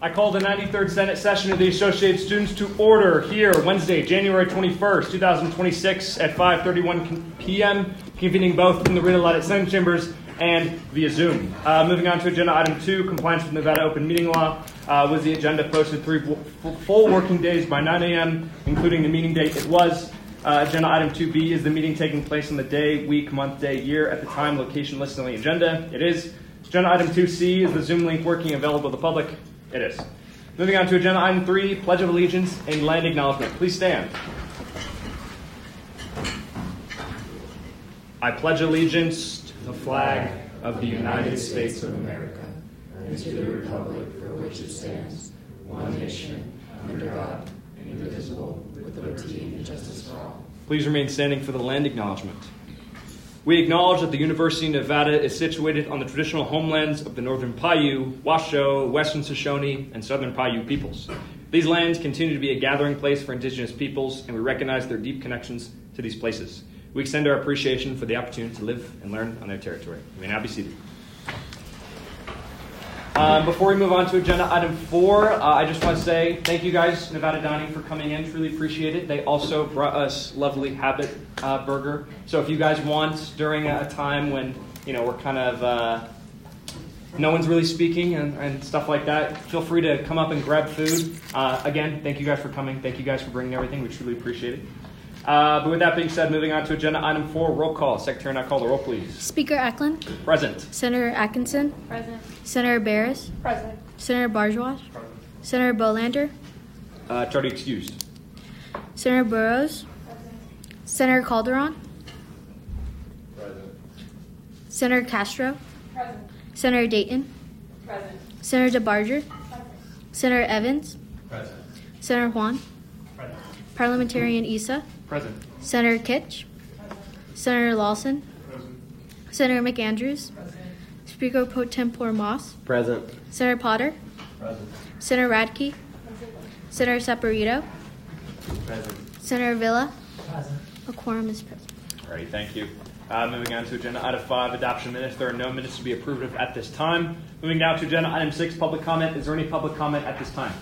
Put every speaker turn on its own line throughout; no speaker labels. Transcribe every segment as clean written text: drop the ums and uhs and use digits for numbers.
I call the 93rd Senate session of the Associated Students to order here Wednesday, January 21st, 2026 at 5:31 p.m., convening both in the read-aloud at Senate chambers and via Zoom. Moving on to agenda item 2, compliance with Nevada open meeting law. Was the agenda posted 3 full working days by 9 a.m., including the meeting date? It was. Agenda item 2B, is the meeting taking place on the day, week, month, day, year, at the time, location listed on the agenda? It is. Agenda item 2C, is the Zoom link working available to the public? It is. Moving on to agenda item 3, Pledge of Allegiance and land acknowledgement. Please stand. I pledge allegiance to the flag of the United States of America
and to the republic for which it stands, one nation, under God, indivisible, with liberty and justice for all.
Please remain standing for the land acknowledgement. We acknowledge that the University of Nevada is situated on the traditional homelands of the Northern Paiute, Washoe, Western Shoshone, and Southern Paiute peoples. These lands continue to be a gathering place for indigenous peoples, and we recognize their deep connections to these places. We extend our appreciation for the opportunity to live and learn on their territory. You may now be seated. Before we move on to agenda item 4, I just want to say thank you guys, Nevada Dining, for coming in. Truly appreciate it. They also brought us lovely Habit burger. So if you guys want, during a time when we're kind of no one's really speaking and stuff like that, feel free to come up and grab food. Again, thank you guys for coming. Thank you guys for bringing everything. We truly appreciate it. But with that being said, moving on to agenda item 4, roll call. Secretary, now call the roll, please.
Speaker Eklund.
Present.
Senator Atkinson.
Present.
Senator Barris.
Present.
Senator Bargewash. Senator Bolander.
Charlie excused.
Senator Burrows.
Present.
Senator Calderon.
Present.
Senator Castro.
Present.
Senator Dayton.
Present.
Senator DeBarger.
Present.
Senator Evans.
Present.
Senator Juan.
Present.
Parliamentarian Issa.
Present.
Senator Kitch. Senator Lawson.
Present.
Senator McAndrews.
Present.
Speaker Pro Tempore Moss.
Present.
Senator Potter.
Present.
Senator Radke. Senator Saporito.
Present.
Senator Villa.
Present.
A quorum is present.
All right, thank you. Moving on to agenda item 5, adoption minutes. There are no minutes to be approved of at this time. Moving down to agenda item 6, public comment. Is there any public comment at this time?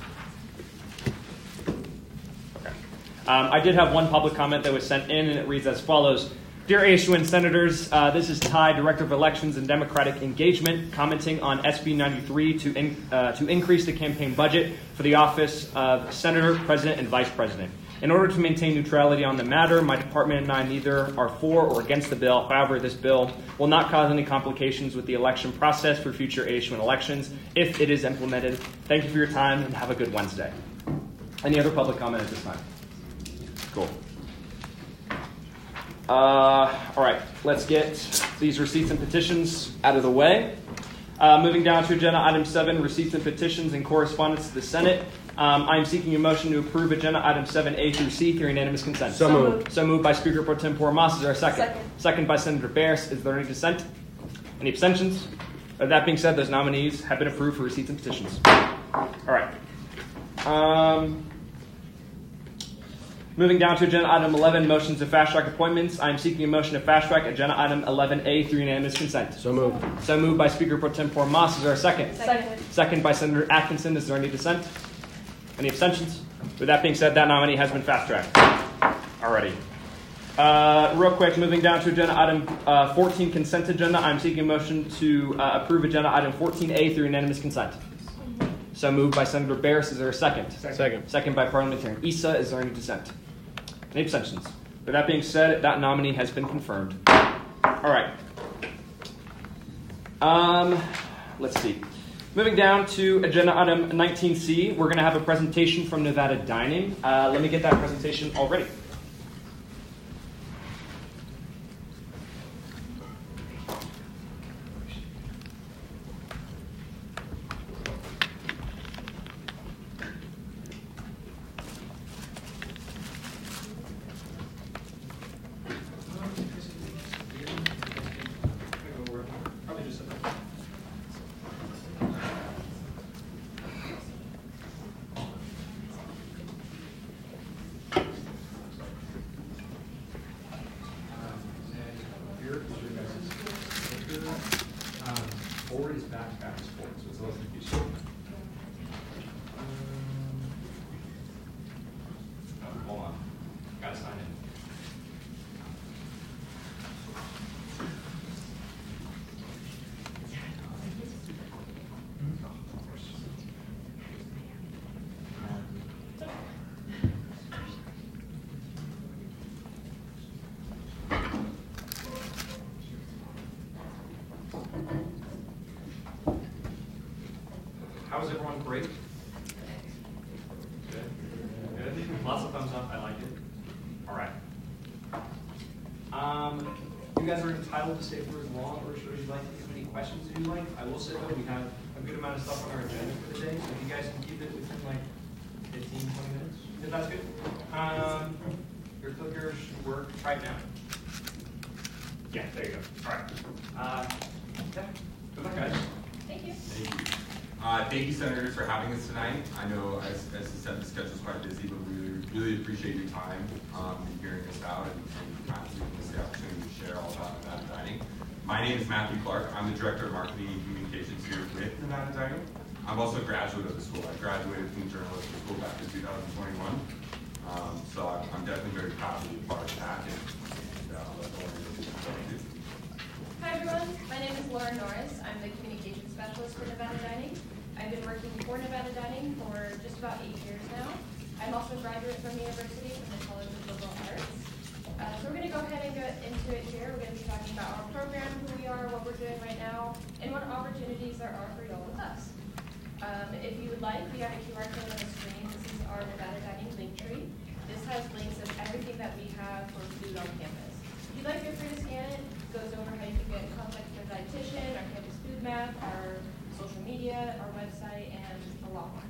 Okay. I did have one public comment that was sent in, and it reads as follows. Dear ASUN Senators, this is Ty, Director of Elections and Democratic Engagement, commenting on SB 93 to increase the campaign budget for the office of Senator, President, and Vice President. In order to maintain neutrality on the matter, my department and I neither are for or against the bill. However, this bill will not cause any complications with the election process for future ASUN elections if it is implemented. Thank you for your time and have a good Wednesday. Any other public comment at this time? Cool. All right, let's get these receipts and petitions out of the way. Moving down to agenda item 7, receipts and petitions and correspondence to the Senate. I am seeking a motion to approve agenda items 7A through C through unanimous consent.
So moved.
So moved by Speaker Pro Tempore Moss. Is there a second?
Second.
Second by Senator Barris. Is there any dissent? Any abstentions? With that being said, those nominees have been approved for receipts and petitions. All right. Moving down to agenda item 11, motions of fast track appointments. I am seeking a motion to fast track agenda item 11A through unanimous consent.
So moved.
So moved by Speaker Pro Tempore Moss. Is there a second?
Second.
Second by Senator Atkinson. Is there any dissent? Any abstentions? With that being said, that nominee has been fast tracked. Alrighty. Real quick, moving down to agenda item 14, consent agenda. I'm seeking a motion to approve agenda item 14A through unanimous consent. So moved by Senator Barris. Is there a second?
Second.
Second by Parliamentarian Issa. Is there any dissent? Any abstentions? With that being said, that nominee has been confirmed. All right. Let's see. Moving down to agenda item 19C, we're going to have a presentation from Nevada Dining. Let me get that presentation all ready.
Forward is back sports, so it's a little confusing.
Oh, hold on. Gotta sign in. How was everyone? Great? Good? Good? Lots of thumbs up. I like it. All right. You guys are entitled to stay for as long or as short as you like. If you have any questions that you like, I will say though, we have a good amount of stuff on our agenda for the day. So if you guys can keep it within like 15, 20 minutes, if that's good. Your clickers should work. Try it now. Yeah, there you go. All right. Yeah. Good luck, guys.
Thank you.
Thank you. Thank you, Senators, for having us tonight. I know, as you said, the schedule's quite busy, but we really appreciate your time and hearing us out and kind of giving us the opportunity to share all about Nevada Dining. My name is Matthew Clark. I'm the Director of Marketing and Communications here with Nevada Dining. I'm also a graduate of the school. I graduated from journalism school back in 2021. So I'm definitely very proud to be a part of that. I'll let Lauren do.
Hi everyone, my name is Lauren Norris. I'm the Communications Specialist for Nevada Dining. I've been working for Nevada Dining for just about 8 years now. I'm also a graduate from the university from the College of Liberal Arts. So we're going to go ahead and get into it here. We're going to be talking about our program, who we are, what we're doing right now, and what opportunities there are for y'all with us. If you would like, we have a QR code on the screen. This is our Nevada Dining link tree. This has links of everything that we have for food on campus. If you'd like, feel free to scan it. It goes over how you can get in contact with our dietitian, our campus food map, our social media, our website, and a lot more.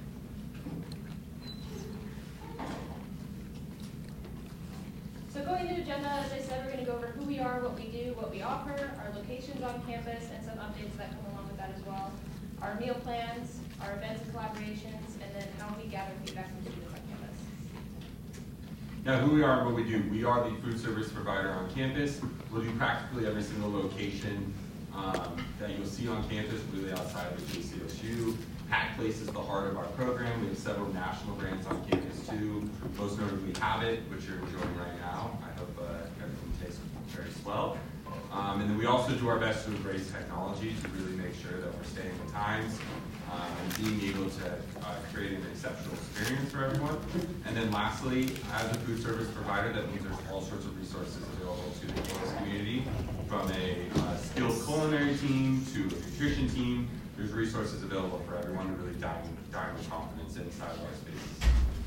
So going into the agenda, as I said, we're going to go over who we are, what we do, what we offer, our locations on campus, and some updates that come along with that as well. Our meal plans, our events and collaborations, and then how we gather feedback from students on campus.
Now, who we are and what we do. We are the food service provider on campus. We'll do practically every single location that you'll see on campus, really outside of the KCSU. Packed Place is the heart of our program. We have several national brands on campus too. Most notably Habit, which you're enjoying right now. I hope everything tastes very swell. And then we also do our best to embrace technology to really make sure that we're staying with times and being able to create an exceptional experience for everyone. And then lastly, as a food service provider, that means there's all sorts of resources available to the campus community, from a skilled culinary team to a nutrition team. There's resources available for everyone to really dine with confidence inside of our spaces.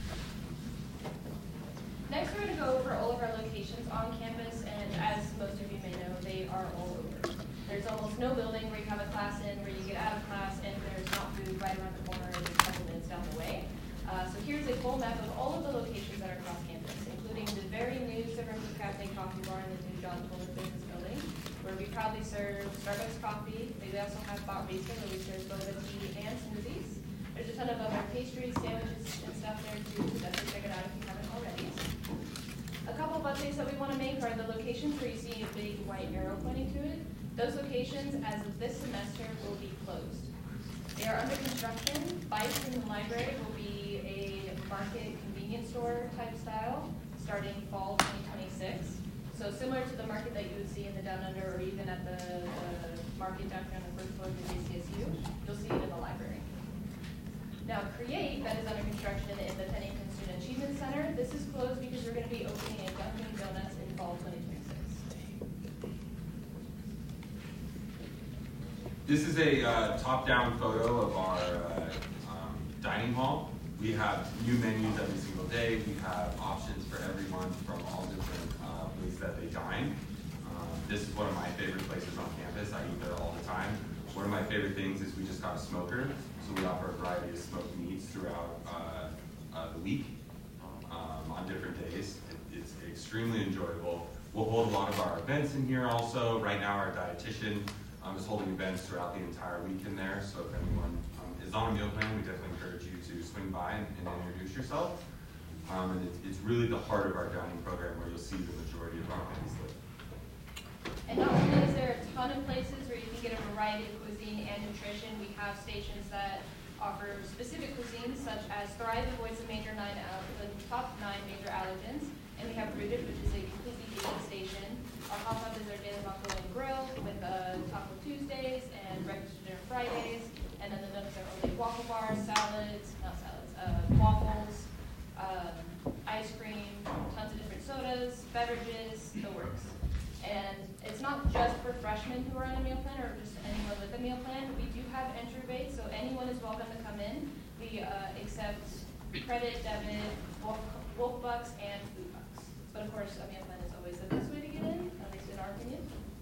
Next, we're going to go over all of our locations on campus, and as most of you may know, they are all over. There's almost no building where you have a class in, where you get out of class, and there's not food right around the corner and just a couple minutes down the way. So here's a full map of all of the locations that are across campus, including the very new Silverwood Cafe Coffee Bar in the new John Fuller Business Building, where we proudly serve Starbucks coffee. We also have Barista, where we serve boba tea and smoothies. There's a ton of other pastries, sandwiches, and stuff there too, so definitely check it out if you haven't already. A couple of updates that we want to make are the locations where you see a big white arrow pointing to it. Those locations, as of this semester, will be closed. They are under construction. Bites in the library will be a market convenience store type style starting fall 2026. So similar to the market that you would see in the Down Under or even at the market downtown on the first floor of the JCSU, you'll see it in the library. Now Create, that is under construction in the Pennington Student Achievement Center, this is closed because we're going to be opening a Dunkin' Donuts in fall 2026.
This is a top-down photo of our dining hall. We have new menus every single day. We have options for everyone from all different ways that they dine. This is one of my favorite places on campus. I eat there all the time. One of my favorite things is we just got a smoker, so we offer a variety of smoked meats throughout the week on different days. It's extremely enjoyable. We'll hold a lot of our events in here also. Right now our dietitian is holding events throughout the entire week in there, so if anyone is on a meal plan, we definitely encourage you to swing by and introduce yourself. And it's really the heart of our dining program where you'll see the majority of our menus live.
And not only is there a ton of places where you can get a variety of cuisine and nutrition, we have stations that offer specific cuisines such as Thrive avoids the top 9 major allergens, and we have Rooted, which is a completely vegan station. Our Hot Tub is our daily Maco and Grill with Taco Tuesdays and Breakfast Dinner Fridays, and then the Nooks are only waffle bars, waffles, ice cream, tons of different sodas, beverages, the works. And it's not just for freshmen who are on a meal plan or just anyone with a meal plan. We do have entry rates, so anyone is welcome to come in. We accept credit, debit, Wolf Bucks, and Food Bucks. But of course, a meal plan is always the best way to get in, at least in our opinion.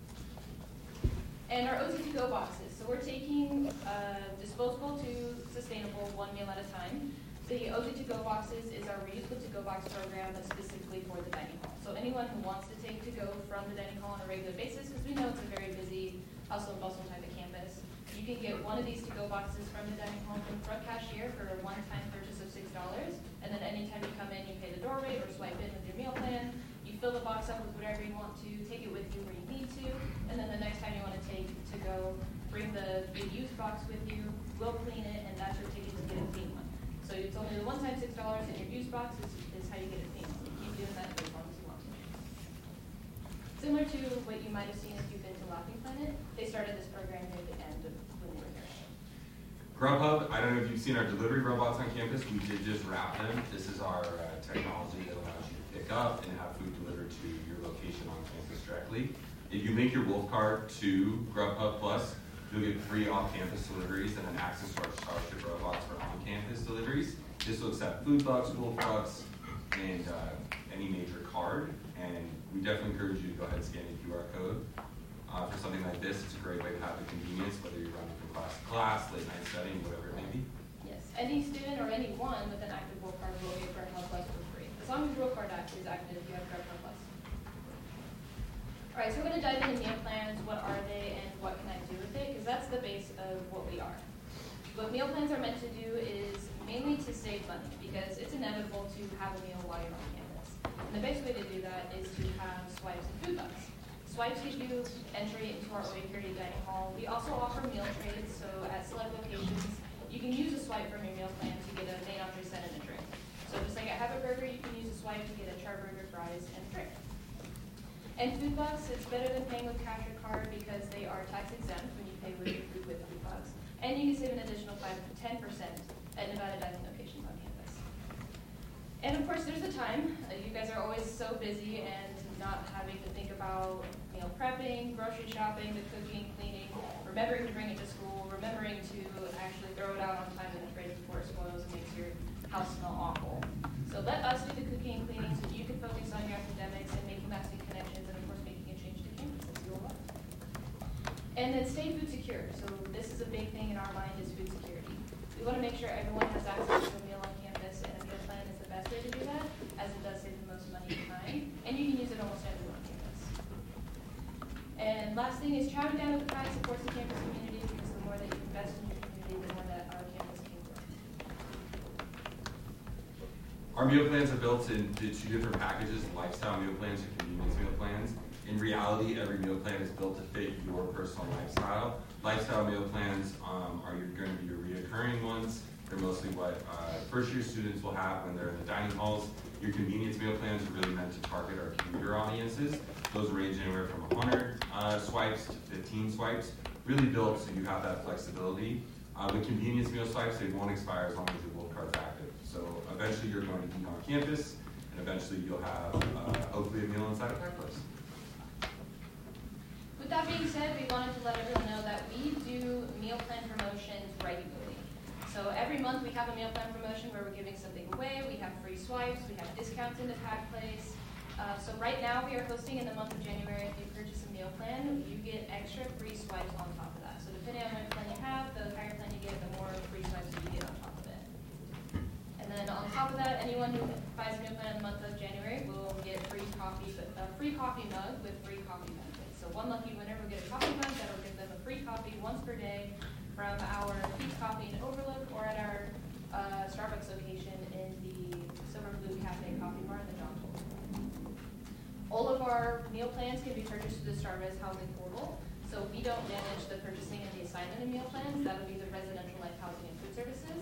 And our OT2Go boxes. So we're taking disposable to sustainable, 1 meal at a time. The OT2Go boxes is our reusable to-go box program that's specifically for the dining hall. So anyone who wants to take to-go from the dining hall on a regular basis, because we know it's a very busy hustle and bustle type of campus, you can get one of these to-go boxes from the dining hall from front cashier for a one-time purchase of $6. And then anytime you come in, you pay the door rate or swipe in with your meal plan. You fill the box up with whatever you want to, take it with you where you need to, and then the next time you want to take to go, bring the used box with you, we'll clean it, and that's your ticket to get a clean one. So it's only the one-time $6, and your used box is how you get a clean one. You keep doing that for as long as you want to. Similar to what you might have seen if you've been to Laughing Planet, they started this program near the end of when they were here.
Grubhub, I don't know if you've seen our delivery robots on campus. We did just wrap them. This is our technology that allows you to pick up and have food delivered to your location on campus directly. If you link your Wolf card to Grubhub Plus, you'll get free off-campus deliveries and then access to our Starship robots for on-campus deliveries. This will accept Food Bucks, Wolf Bucks, and any major card. And we definitely encourage you to go ahead and scan a QR code. For something like this, it's a great way to have the convenience, whether you're running from class to class, late night setting, whatever it may be.
Yes, any student or anyone with an active Wolf card will get Grubhub Plus for free. As long as your Wolf card is active, you have Grubhub Plus. All right, so we're going to dive into meal plans. What are they and what can I do with it? Because that's the base of what we are. What meal plans are meant to do is mainly to save money because it's inevitable to have a meal while you're on campus. And the best way to do that is to have swipes and Food Bucks. Swipes gives you entry into our security dining hall. We also offer meal trades, so at select locations, you can use a swipe from your meal plan to get a main entree set and a drink. So just like at Have a Burger, you can use a swipe to get a charburger, fries, and a drink. And Food Bucks, it's better than paying with cash or card because they are tax exempt when you pay with your food with Food Bucks. And you can save an additional 5 to 10% at Nevada dining locations on campus. And of course, there's the time. You guys are always so busy and not having to think about meal prepping, grocery shopping, the cooking, cleaning, remembering to bring it to school, remembering to actually throw it out on time in the fridge before it spoils and makes your house smell awful. So let us do the cooking and cleaning so you can focus on your academics and making lasting connections and of course making a change to campus as you love. And then stay food secure. So this is a big thing in our mind is food security. We want to make sure everyone has access to a meal on campus and a meal plan is the best way to do that as it does save the most money and time. And you can use it almost everywhere on campus. And last thing is chowing down with the pride supports the campus community because the more that you invest in your community, the more that our campus can grow.
Our meal plans are built into 2 different packages, lifestyle meal plans and convenience meal plans. In reality, every meal plan is built to fit your personal lifestyle. Lifestyle meal plans are going to be your reoccurring ones. They're mostly what first-year students will have when they're in the dining halls. Your convenience meal plans are really meant to target our commuter audiences. Those range anywhere from 100 swipes to 15 swipes, really built so you have that flexibility. With convenience meal swipes, they won't expire as long as your Wolf card's active. So eventually you're going to eat on campus, and eventually you'll have hopefully a meal inside a Pack Place.
With that being said, we wanted to let everyone know that we do meal plan promotions regularly. So every month we have a meal plan promotion where we're giving something away. We have free swipes. We have discounts in the Pack Place. So right now we are hosting in the month of January, if you purchase a meal plan, you get extra free swipes on top of that. So depending on what plan you have, the higher plan you get, the more free swipes you get on top of it. And then on top of that, anyone who buys a meal plan in the month of January will get a free coffee mug with free coffee benefits. So one lucky winner will get a coffee mug that will give them a free coffee once per day from our Peach Coffee in Overlook or at our Starbucks location in the Silver Blue Cafe Coffee Bar in the John Toll. All of our meal plans can be purchased through the StarBiz housing portal, so we don't manage the purchasing and the assignment of meal plans. That would be the Residential Life Housing and Food Services.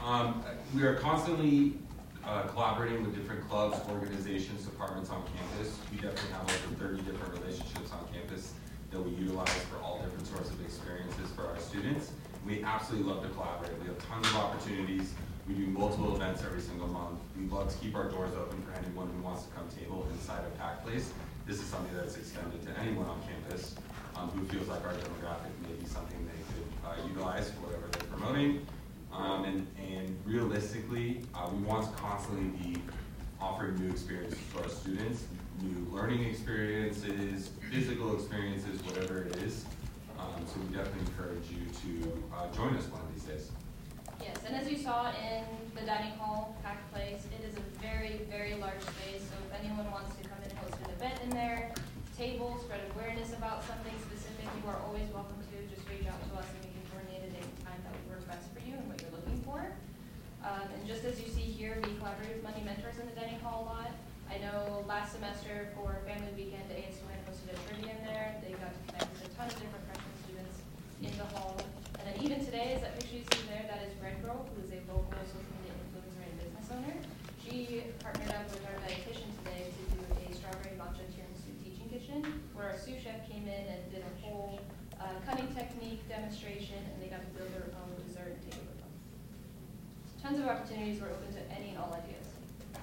We are constantly collaborating with different clubs, organizations, departments on campus. We definitely have over 30 different relationships on campus that we utilize for all different sorts of experiences for our students. We absolutely love to collaborate. We have tons of opportunities. We do multiple events every single month. We love to keep our doors open for anyone who wants to come table inside of Pack Place. This is something that's extended to anyone on campus who feels like our demographic may be something they could utilize for whatever they're promoting. And realistically, we want to constantly be offering new experiences to our students, new learning experiences, physical experiences, whatever it is. So we definitely encourage you to join us one of these days.
Yes, and as you saw in the dining hall, Pack Place, it is a very, very large space. So if anyone wants to come and host an event in there, table, spread awareness about something specific, you are always welcome to. Just reach out to us and we can coordinate a date and time that would work best for you and what you're looking for. And just as you see here, we collaborate with Money Mentors in the dining hall a lot. I know last semester for Family Weekend, ASUN hosted a trivia in there. They got to connect with a ton of different freshman students in the hall. And then even today, is that picture you see there, that is Red Girl, who is a local social media influencer and business owner. She partnered up with our dietitian today to do a strawberry matcha tiramisu teaching kitchen, where our sous chef came in and did a whole cutting technique demonstration, and they got to build their own dessert and take it with them. Tons of opportunities. We're open to any and all ideas.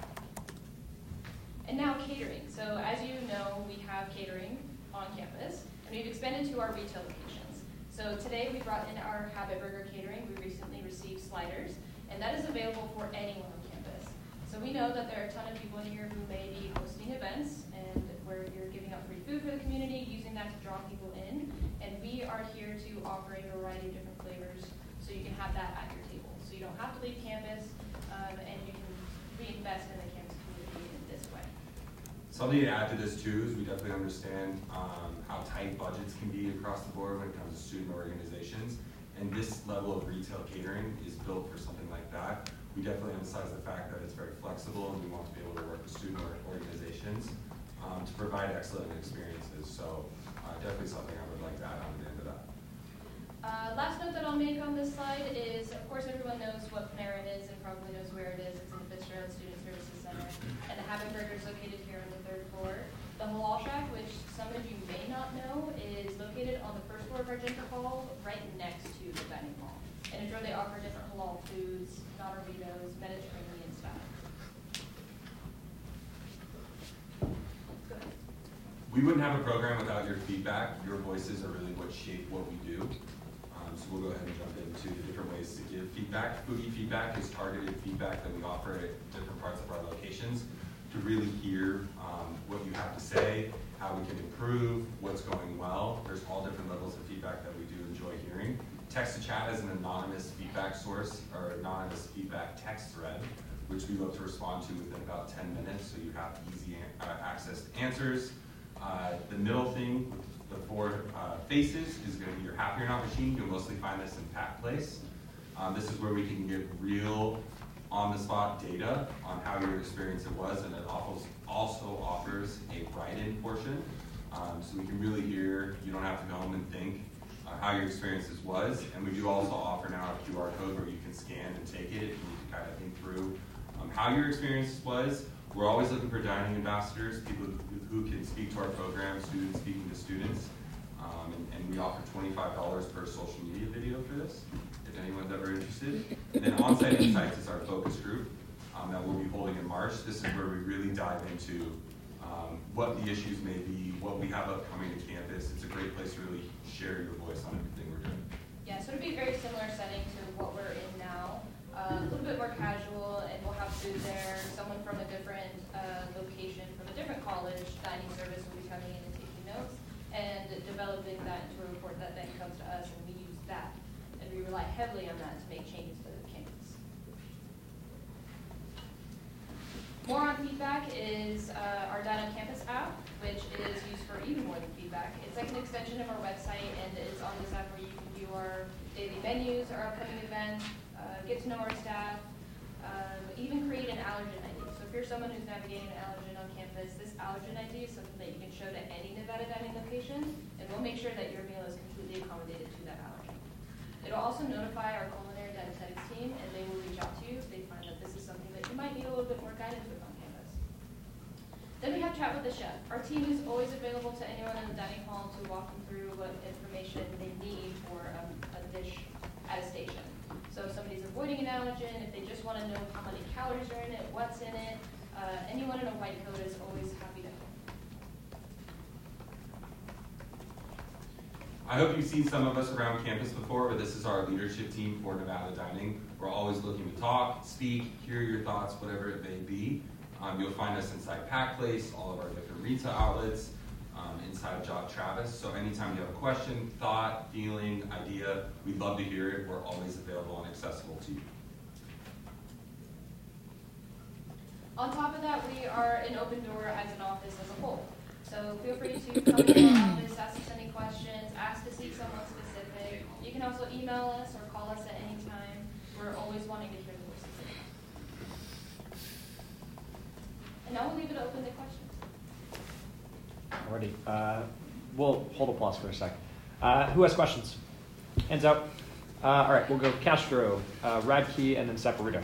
And now catering. So as you know, we have catering on campus, and we've expanded to our retail locations. So today we brought in our Habit Burger catering. We recently received sliders, and that is available for anyone on campus. So we know that there are a ton of people in here who may be hosting events, and where you're giving out free food for the community, using that to draw people in. And we are here to offer a variety of different flavors, so you can have that at your table. So you don't have to leave campus, and you can reinvest in the campus community in this way.
Something to add to this too is we definitely understand how tight budgets can be across the board when it comes to student organizations. And this level of retail catering is built for something like that. We definitely emphasize the fact that it's very flexible and we want to be able to work with student organizations to provide excellent experiences. So definitely something I would like to add on to the end of that.
Last note that I'll make on this slide is, of course, everyone knows what Panera is and probably knows where it is. It's in the Fitzgerald Student Services Center. And the Habit Burger is located here on the 3rd floor. The Halal Shack, which some of you may not know, is located on the 1st floor of our Gender Hall, right next to the dining hall. And it's where they offer different halal foods, non-Arbitos, Mediterranean style.
We wouldn't have a program without your feedback. Your voices are really what shape what we do. So we'll go ahead and jump into the different ways to give feedback. Foodie feedback is targeted feedback that we offer at different parts of our locations to really hear what you have to say, how we can improve, what's going well. There's all different levels of feedback that we do enjoy hearing. Text to chat is an anonymous feedback source or anonymous feedback text thread, which we look to respond to within about 10 minutes so you have easy access to answers. The middle thing with the 4 faces is going to be your Happy or Not machine. You'll mostly find this in Pack Place. This is where we can give real on-the-spot data on how your experience it was, and it also offers a write-in portion. So we can really hear, you don't have to go home and think how your experiences was. And we do also offer now a QR code where you can scan and take it, and you can kind of think through how your experience was. We're always looking for dining ambassadors, people who can speak to our program, students speaking to students. And we offer $25 per social media video for this, if anyone's ever interested. And then On-Site Insights is our focus group that we'll be holding in March. This is where we really dive into what the issues may be, what we have upcoming to campus. It's a great place to really share your voice on everything we're doing.
Yeah, so it'll be a very similar setting to what we're in now. A little bit more casual, and we'll have food there. Someone from a different location, from a different college, dining service will be coming in and taking notes and developing that into a report that then comes to us, and we use that. And we rely heavily on that to make changes to the campus. More on feedback is our Dine on Campus app, which is used for even more than feedback. It's like an extension of our website, and it's on this app where you can view our daily menus, our upcoming events, get to know our staff, even create an allergen ID. So if you're someone who's navigating an allergen on campus, this allergen ID is something that you can show to any Nevada dining location, and we'll make sure that your meal is completely accommodated to that allergen. It'll also notify our culinary dietetics team, and they will reach out to you dine-in booth on campus. Then we have Chat with the Chef. Our team is always available to anyone in the dining hall to walk them through what information they need for a dish at a station. So if somebody's avoiding an allergen, if they just want to know how many calories are in it, what's in it, anyone in a white coat is always happy to help.
I hope you've seen some of us around campus before, but this is our leadership team for Nevada Dining. We're always looking to talk, speak, hear your thoughts, whatever it may be. You'll find us inside Pack Place, all of our different retail outlets, inside Job Travis. So anytime you have a question, thought, feeling, idea, we'd love to hear it. We're always available and accessible to you.
On top of that, we are an open door as an office as a whole. So feel free to come into our office, ask us any questions, ask to see someone specific. You can also email us or call us at any time. We're always wanting to hear the voices. And now we'll leave it open to questions.
Alrighty. We'll hold applause for a second. Who has questions? Hands up. All right, we'll go Castro, Radke, and then Saporito.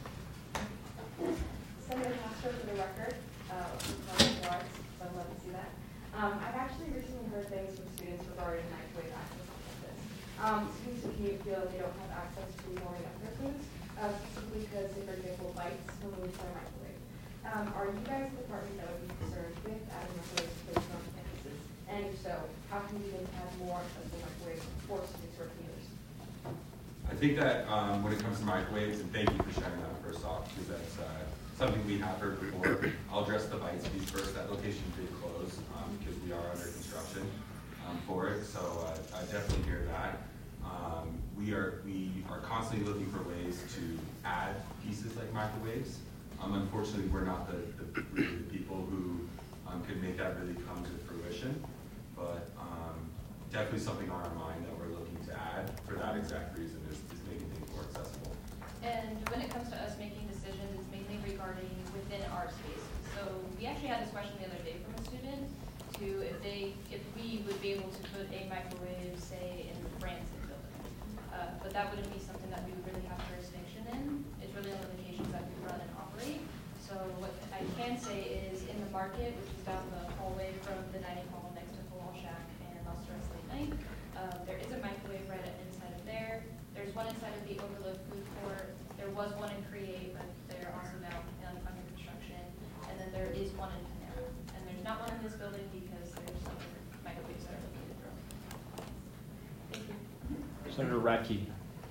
Senator Castro, for the record, so I'd love to see that. I've actually recently heard things from students regarding microwave access on campus. Students who feel that they don't have access to more younger foods, specifically because, say, for example, bites removed from a microwave. Are you guys the department that would be concerned with adding microwaves placed on campuses? And if so, how can we have more accessible microwaves for students or commuters?
I think that when it comes to microwaves, and thank you for sharing that first off, because that's something we have heard before. I'll address the bites piece first. That location did close because we are under construction for it, so I definitely hear that. We are constantly looking for ways to add pieces like microwaves. Unfortunately, we're not the people who could make that really come to fruition, but definitely something on our mind that we're looking to add for that exact reason is making things more accessible.
And when it comes to us making decisions, it's mainly regarding within our spaces. So we actually had this question the other day from a student to if we would be able to put a microwave, say, in the Branson building. But that wouldn't be something that we would really have jurisdiction in. It's really on the locations that we run and operate. So what I can say is in the market, which is down the hallway from the dining hall next to Halal Shack and Lost Late Night, there is a microwave right inside of there. There's one inside of the Overlook food court. There was one in Create, but they're also now under construction. And then there is one in Panera. And there's not one in this building because there's other microwaves that are located there. Thank you.
Senator Radke.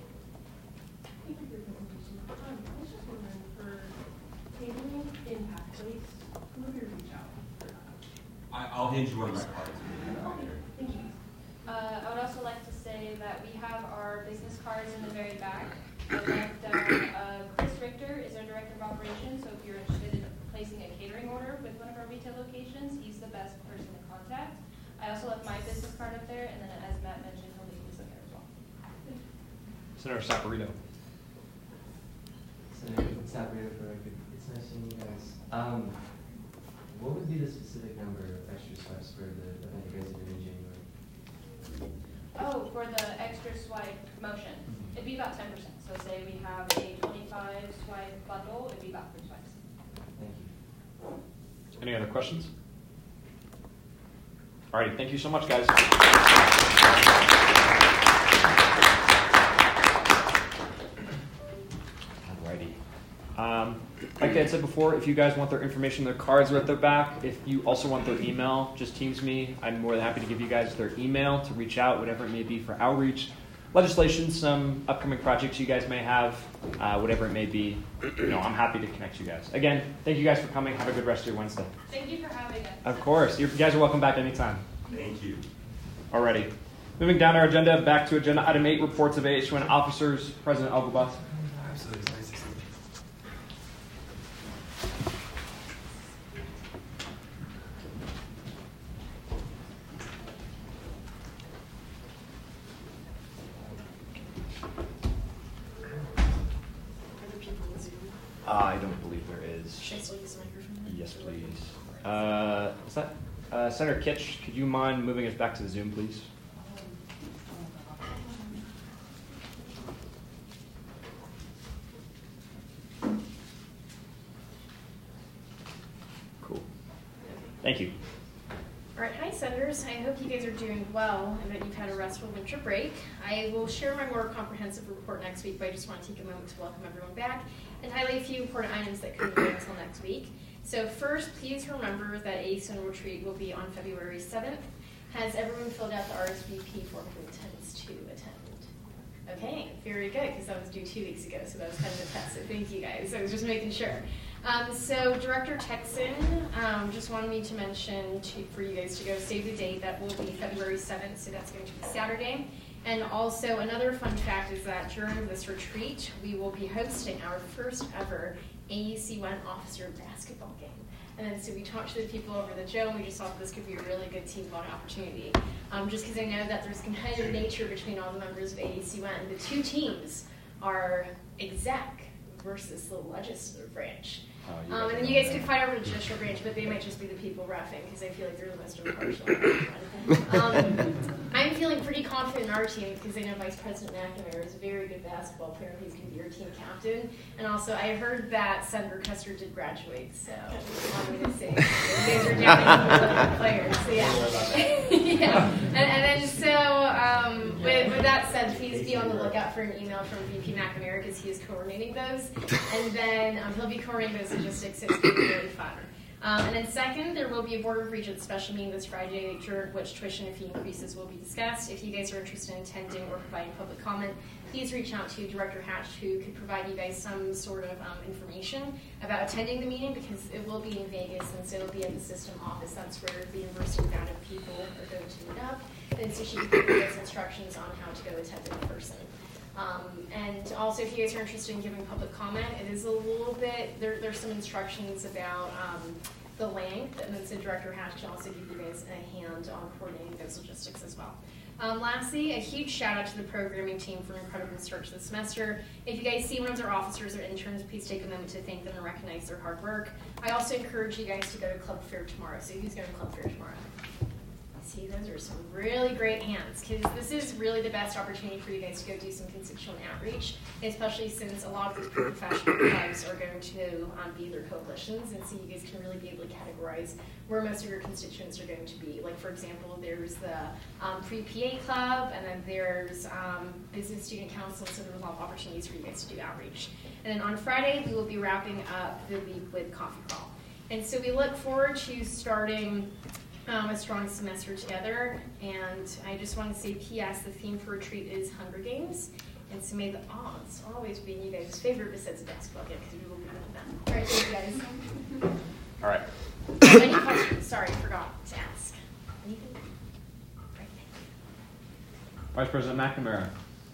Thank you for your presentation. I was just wondering, for tabling in Pack Place, who would you reach out for that?
I'll hand you one of my cards.
Thank you.
I would also like to say that we have our business cards in the very back. I left down, Chris Richter is our director of operations, so if you're interested in placing a catering order with one of our retail locations, he's the best person to contact. I also left my business card up there, and then as Matt mentioned, he'll leave his up there as well.
Senator Saporito.
Senator Saporito for the record. It's nice seeing you guys. What would be the specific number of extra swipes for the event you guys are doing in January?
Oh, for the extra swipe promotion, it'd be about 10%. So say we have a 25 swipe bundle, it'd be about 3 swipes.
Thank you.
Any other questions? All right, thank you so much, guys. Alrighty. Like I said before, if you guys want their information, their cards are at their back. If you also want their email, just Teams me. I'm more than happy to give you guys their email to reach out, whatever it may be for outreach, legislation, some upcoming projects you guys may have, whatever it may be. I'm happy to connect you guys. Again, thank you guys for coming. Have a good rest of your Wednesday.
Thank you for having us.
Of course. You guys are welcome back anytime.
Thank you.
Alrighty. Moving down our agenda, back to agenda item 8, reports of AH1 officers. President Elgabat.
Absolutely. It's nice to see you.
I don't believe there is.
Should I still use the microphone?
Yes, please. Is that Senator Kitch? Could you mind moving us back to the Zoom, please? Thank you.
All right, hi Senators. I hope you guys are doing well and that you've had a restful winter break. I will share my more comprehensive report next week, but I just want to take a moment to welcome everyone back and highlight a few important items that couldn't wait until next week. So first, please remember that a Sonoma retreat will be on February 7th. Has everyone filled out the RSVP form who intends to attend? Okay, very good, because that was due 2 weeks ago, so that was kind of a test, so thank you guys. I was just making sure. So Director Texan just wanted me to mention for you guys to go save the date. That will be February 7th, so that's going to be Saturday. And also another fun fact is that during this retreat, we will be hosting our first ever AEC1 officer basketball game. And then so we talked to the people over the Joe, and we just thought this could be a really good team bonding opportunity. Just because I know that there's competitive nature between all the members of AEC1. The two teams are exec versus the legislative branch. And then you guys could fight over the judicial branch, but they might just be the people reffing because I feel like they're the most impartial. I'm feeling pretty confident in our team because I know Vice President McNamara is a very good basketball player. He's going to be your team captain. And also, I heard that Senator Custer did graduate, so I just wanted to say you guys are definitely players. So yeah. Yeah. And then so with that said, please be on the lookout for an email from VP McNamara because he is coordinating those. And then he'll be coordinating those logistics, so it's going to be really fun. And then second, there will be a Board of Regents special meeting this Friday during which tuition and fee increases will be discussed. If you guys are interested in attending or providing public comment, please reach out to Director Hatch, who could provide you guys some sort of information about attending the meeting because it will be in Vegas and so it'll be at the system office. That's where the university founded people are going to meet up. And so she can give you guys instructions on how to go attend in person. And also, if you guys are interested in giving public comment, it is a little bit, there's some instructions about the length, and then so Director Hatch can also give you guys a hand on coordinating those logistics as well. Lastly, a huge shout out to the programming team for an incredible start to the semester. If you guys see one of their officers or interns, please take a moment to thank them and recognize their hard work. I also encourage you guys to go to Club Fair tomorrow. So who's going to Club Fair tomorrow? See, those are some really great hands because this is really the best opportunity for you guys to go do some constituent outreach, especially since a lot of these professional clubs are going to be their coalitions, and so you guys can really be able to categorize where most of your constituents are going to be. Like, for example, there's the pre-PA club, and then there's business student council, so there's a lot of opportunities for you guys to do outreach. And then on Friday, we will be wrapping up the week with Coffee Crawl. And so we look forward to starting a strong semester together, and I just want to say, P.S., the theme for retreat is Hunger Games, and so may the odds always be in you guys' favor besides the basketball game, because we will be winning them. All right, thank you guys.
All right.
Any questions? Sorry, I forgot to ask. Anything? Right.
Vice President McNamara.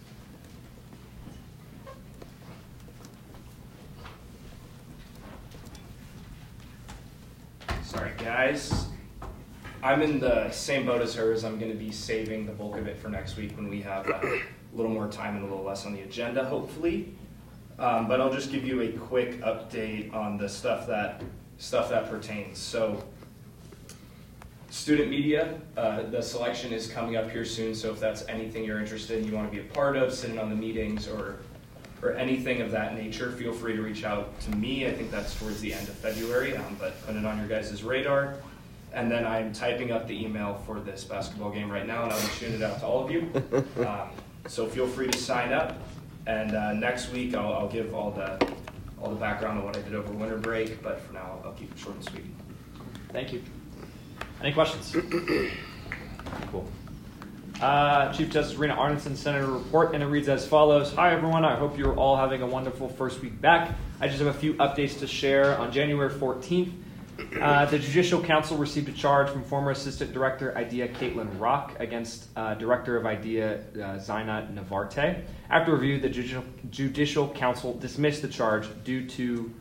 Sorry, guys. I'm in the same boat as hers. I'm going to be saving the bulk of it for next week when we have a little more time and a little less on the agenda, hopefully. But I'll just give you a quick update on the stuff that pertains. So, student media, the selection is coming up here soon. So if that's anything you're interested in, you want to be a part of, sitting on the meetings or anything of that nature, feel free to reach out to me. I think that's towards the end of February, but put it on your guys' radar. And then I'm typing up the email for this basketball game right now, and I'll be shooting it out to all of you. So feel free to sign up. And next week I'll give all the background on what I did over winter break. But for now, I'll keep it short and sweet.
Thank you. Any questions? Cool. Chief Justice Rena Arneson, Senator report, and it reads as follows. Hi, everyone. I hope you're all having a wonderful first week back. I just have a few updates to share. On January 14th, the Judicial Council received a charge from former Assistant Director IDEA Caitlin Rock against Director of IDEA Zaina Navarte. After review, the Judicial Council dismissed the charge due to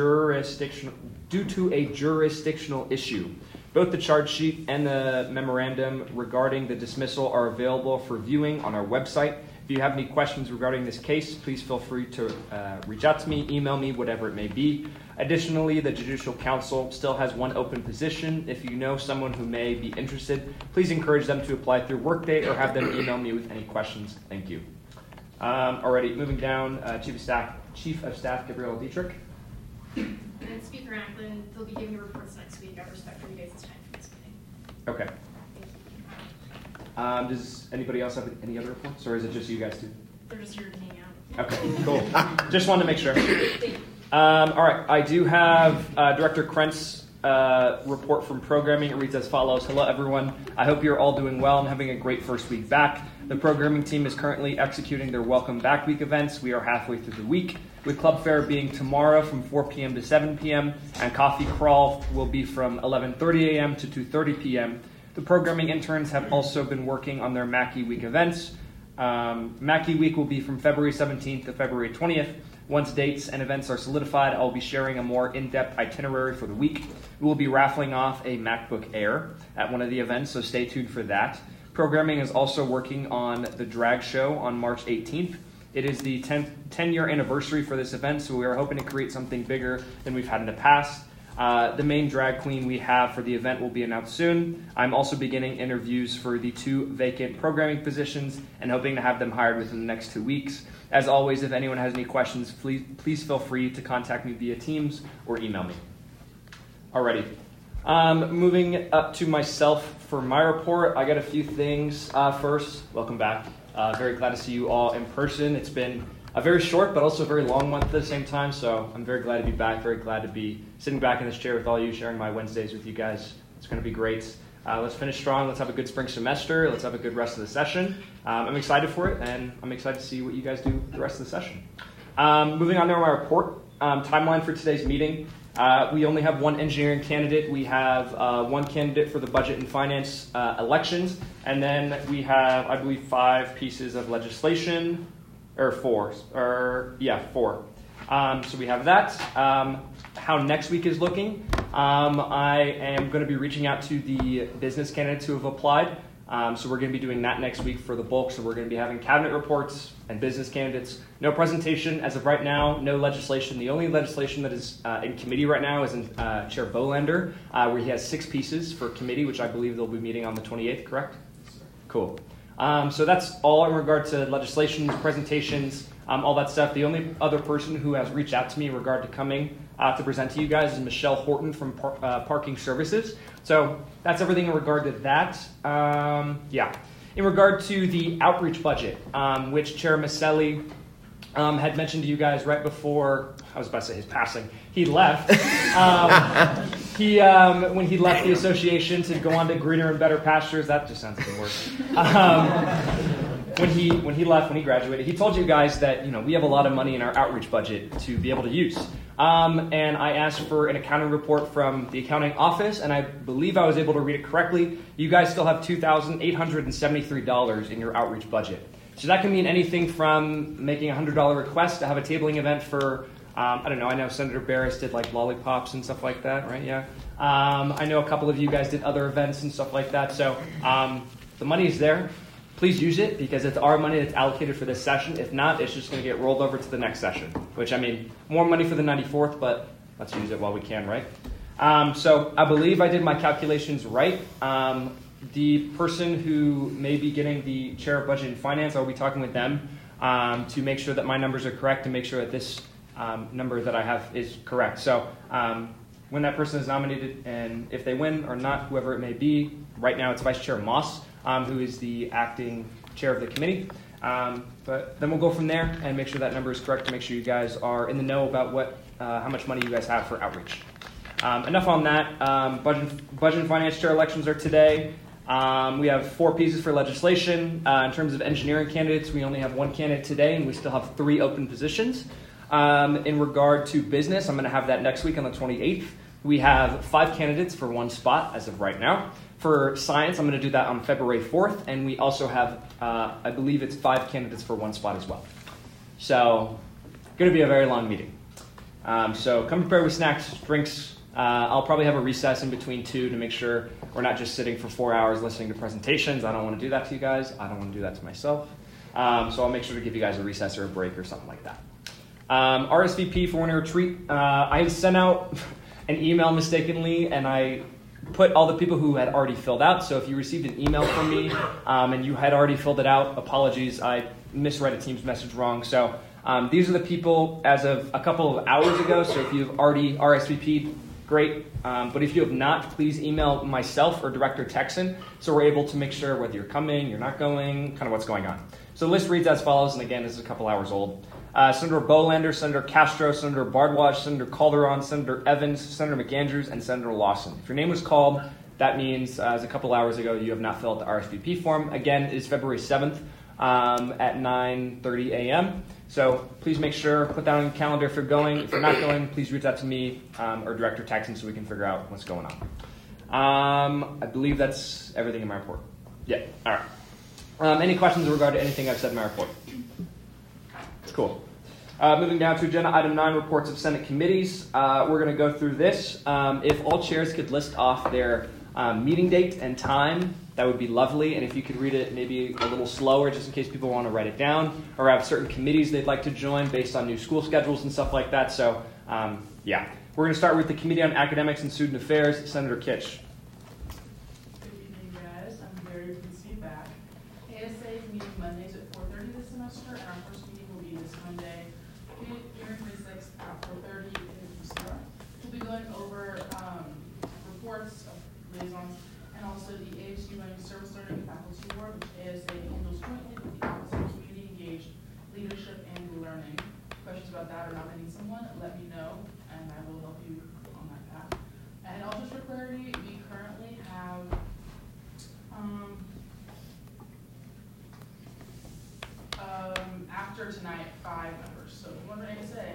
a jurisdictional issue. Both the charge sheet and the memorandum regarding the dismissal are available for viewing on our website. If you have any questions regarding this case, please feel free to reach out to me, email me, whatever it may be. Additionally, the Judicial Council still has one open position. If you know someone who may be interested, please encourage them to apply through Workday or have them email me with any questions. Thank you. Alrighty, moving down, Chief of Staff Gabrielle Dietrich.
And Speaker Acklin, they'll be giving the reports next week. I have respect for you guys' time.
Okay. Does anybody else have any other reports, or is it just you guys two?
They're just here to hang out.
Okay, cool. Just wanted to make sure. All right, I do have Director Krentz report from programming. It reads as follows. Hello, everyone. I hope you're all doing well and having a great first week back. The programming team is currently executing their Welcome Back Week events. We are halfway through the week, with Club Fair being tomorrow from 4 p.m. to 7 p.m., and Coffee Crawl will be from 11:30 a.m. to 2:30 p.m. The programming interns have also been working on their Mackey Week events. Mackey Week will be from February 17th to February 20th. Once dates and events are solidified, I'll be sharing a more in-depth itinerary for the week. We will be raffling off a MacBook Air at one of the events, so stay tuned for that. Programming is also working on the drag show on March 18th. It is the 10-year anniversary for this event, so we are hoping to create something bigger than we've had in the past. The main drag queen we have for the event will be announced soon. I'm also beginning interviews for the 2 vacant programming positions and hoping to have them hired within the next 2 weeks. As always, if anyone has any questions, please feel free to contact me via Teams or email me. Alrighty. Moving up to myself for my report, I got a few things. First, welcome back. Very glad to see you all in person. It's been a very short but also a very long month at the same time, so I'm very glad to be back, very glad to be sitting back in this chair with all you, sharing my Wednesdays with you guys. It's going to be great. Let's finish strong. Let's have a good spring semester. Let's have a good rest of the session. I'm excited for it, and I'm excited to see what you guys do the rest of the session. Moving on to my report, timeline for today's meeting. We only have one engineering candidate. We have one candidate for the budget and finance elections, and then we have, I believe, 5 pieces of legislation, or 4. So we have that. How next week is looking. I am going to be reaching out to the business candidates who have applied. So we're going to be doing that next week for the bulk. So we're going to be having cabinet reports and business candidates. No presentation as of right now, no legislation. The only legislation that is in committee right now is in Chair Bolander, where he has 6 pieces for committee, which I believe they'll be meeting on the 28th, correct? Cool. So that's all in regard to legislation, presentations, all that stuff. The only other person who has reached out to me in regard to coming to present to you guys is Michelle Horton from Parking Services. So that's everything in regard to that. In regard to the outreach budget, which Chair Maselli had mentioned to you guys right before, I was about to say his passing, he left. When he left the association to go on to greener and better pastures, that just sounds even worse. When he left, when he graduated, he told you guys that we have a lot of money in our outreach budget to be able to use. And I asked for an accounting report from the accounting office, and I believe I was able to read it correctly. You guys still have $2,873 in your outreach budget. So that can mean anything from making a $100 request to have a tabling event for, I don't know, I know Senator Barris did like lollipops and stuff like that, right? Yeah. I know a couple of you guys did other events and stuff like that. So the money is there. Please use it because it's our money that's allocated for this session. If not, it's just going to get rolled over to the next session, which, I mean, more money for the 94th, but let's use it while we can, right? So I believe I did my calculations right. The person who may be getting the chair of budget and finance, I'll be talking with them to make sure that my numbers are correct and make sure that this number that I have is correct. So when that person is nominated and if they win or not, whoever it may be, right now it's Vice Chair Moss, who is the acting chair of the committee. But then we'll go from there and make sure that number is correct to make sure you guys are in the know about how much money you guys have for outreach. Enough on that. Budget and finance chair elections are today. We have 4 pieces for legislation. In terms of engineering candidates, we only have 1 candidate today, and we still have 3 open positions. In regard to business, I'm going to have that next week on the 28th. We have 5 candidates for 1 spot as of right now. For science, I'm going to do that on February 4th, and we also have, I believe it's 5 candidates for 1 spot as well. So, going to be a very long meeting. So come prepared with snacks, drinks. I'll probably have a recess in between 2 to make sure we're not just sitting for 4 hours listening to presentations. I don't want to do that to you guys. I don't want to do that to myself. So I'll make sure to give you guys a recess or a break or something like that. RSVP for winter retreat. I sent out an email mistakenly, and I put all the people who had already filled out. So if you received an email from me and you had already filled it out, apologies. I misread a Teams message wrong. So these are the people as of a couple of hours ago. So if you've already RSVP'd, great. But if you have not, please email myself or Director Texan so we're able to make sure whether you're coming, you're not going, kind of what's going on. So the list reads as follows, and again, this is a couple hours old. Senator Bolander, Senator Castro, Senator Bardwaj, Senator Calderon, Senator Evans, Senator McAndrews, and Senator Lawson. If your name was called, that means as a couple hours ago you have not filled out the RSVP form. Again, it is February 7th at 9:30 a.m. So please make sure, put that on your calendar if you're going. If you're not going, please reach out to me or Director Texan so we can figure out what's going on. I believe that's everything in my report. Yeah, all right. Any questions in regard to anything I've said in my report? Cool. Moving down to agenda item 9, reports of Senate committees. We're going to go through this. If all chairs could list off their meeting date and time, that would be lovely. And if you could read it maybe a little slower, just in case people want to write it down, or have certain committees they'd like to join based on new school schedules and stuff like that. So, yeah. We're going to start with the Committee on Academics and Student Affairs. Senator Kitch.
Good evening, guys. I'm very pleased to be back. ASA is meeting Mondays at 4:30 this semester, and our first meeting will be this Monday, January 26th at 4:30 in the store. We'll be going over reports of liaisons and also the ASU Running Service Learning and Faculty Award, which ASA handles jointly with the Office of Community Engaged Leadership and Learning. Questions about that or not meeting someone, let me know, and I will help you on that path. And also for clarity, we currently have after tonight 5 members. So what did I say?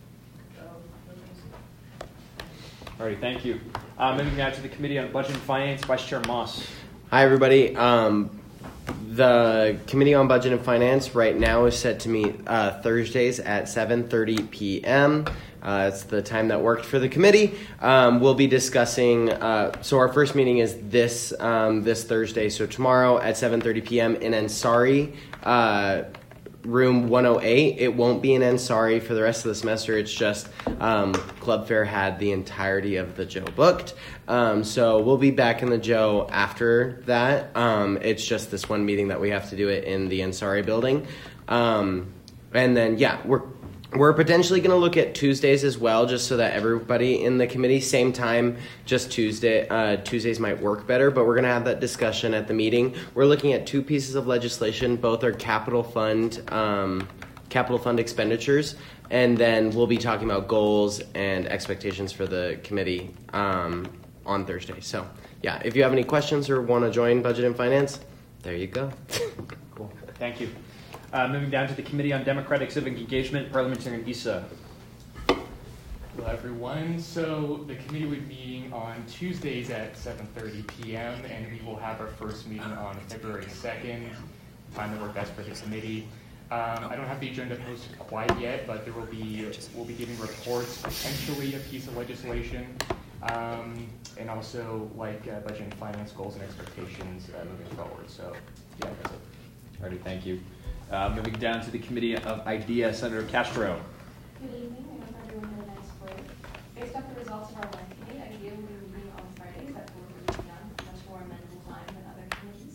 Alrighty, thank you. Moving now to the Committee on Budget and Finance, Vice Chair Moss.
Hi, everybody. The Committee on Budget and Finance right now is set to meet Thursdays at 7:30 p.m. It's the time that worked for the committee. We'll be discussing, so our first meeting is this Thursday, so tomorrow at 7:30 p.m. in Ansari, room 108. It won't be in Ansari for the rest of the semester. It's just Club Fair had the entirety of the Joe booked. So we'll be back in the Joe after that. It's just this one meeting that we have to do it in the Ansari building. And then, yeah, we're potentially going to look at Tuesdays as well, just so that everybody in the committee, same time, just Tuesdays might work better, but we're going to have that discussion at the meeting. We're looking at 2 pieces of legislation. Both are capital fund expenditures, and then we'll be talking about goals and expectations for the committee on Thursday. So, yeah, if you have any questions or want to join Budget and Finance, there you go.
Cool. Thank you. Moving down to the Committee on Democratic Civic Engagement, Parliamentarian Issa.
Hello, everyone. So the committee will be meeting on Tuesdays at 7:30 p.m., and we will have our first meeting on February 2nd, time that works best for the committee. I don't have the agenda posted quite yet, but we'll be giving reports, potentially a piece of legislation, and also like budget and finance goals and expectations moving forward. So, yeah, that's it.
Alrighty, thank you. Moving down to the Committee of IDEA, Senator Castro.
Good evening. I hope everyone had a nice break. Based off the results of our Wednesday, IDEA will be meeting on Fridays at 4:30 p.m. Much more amendable time than other committees.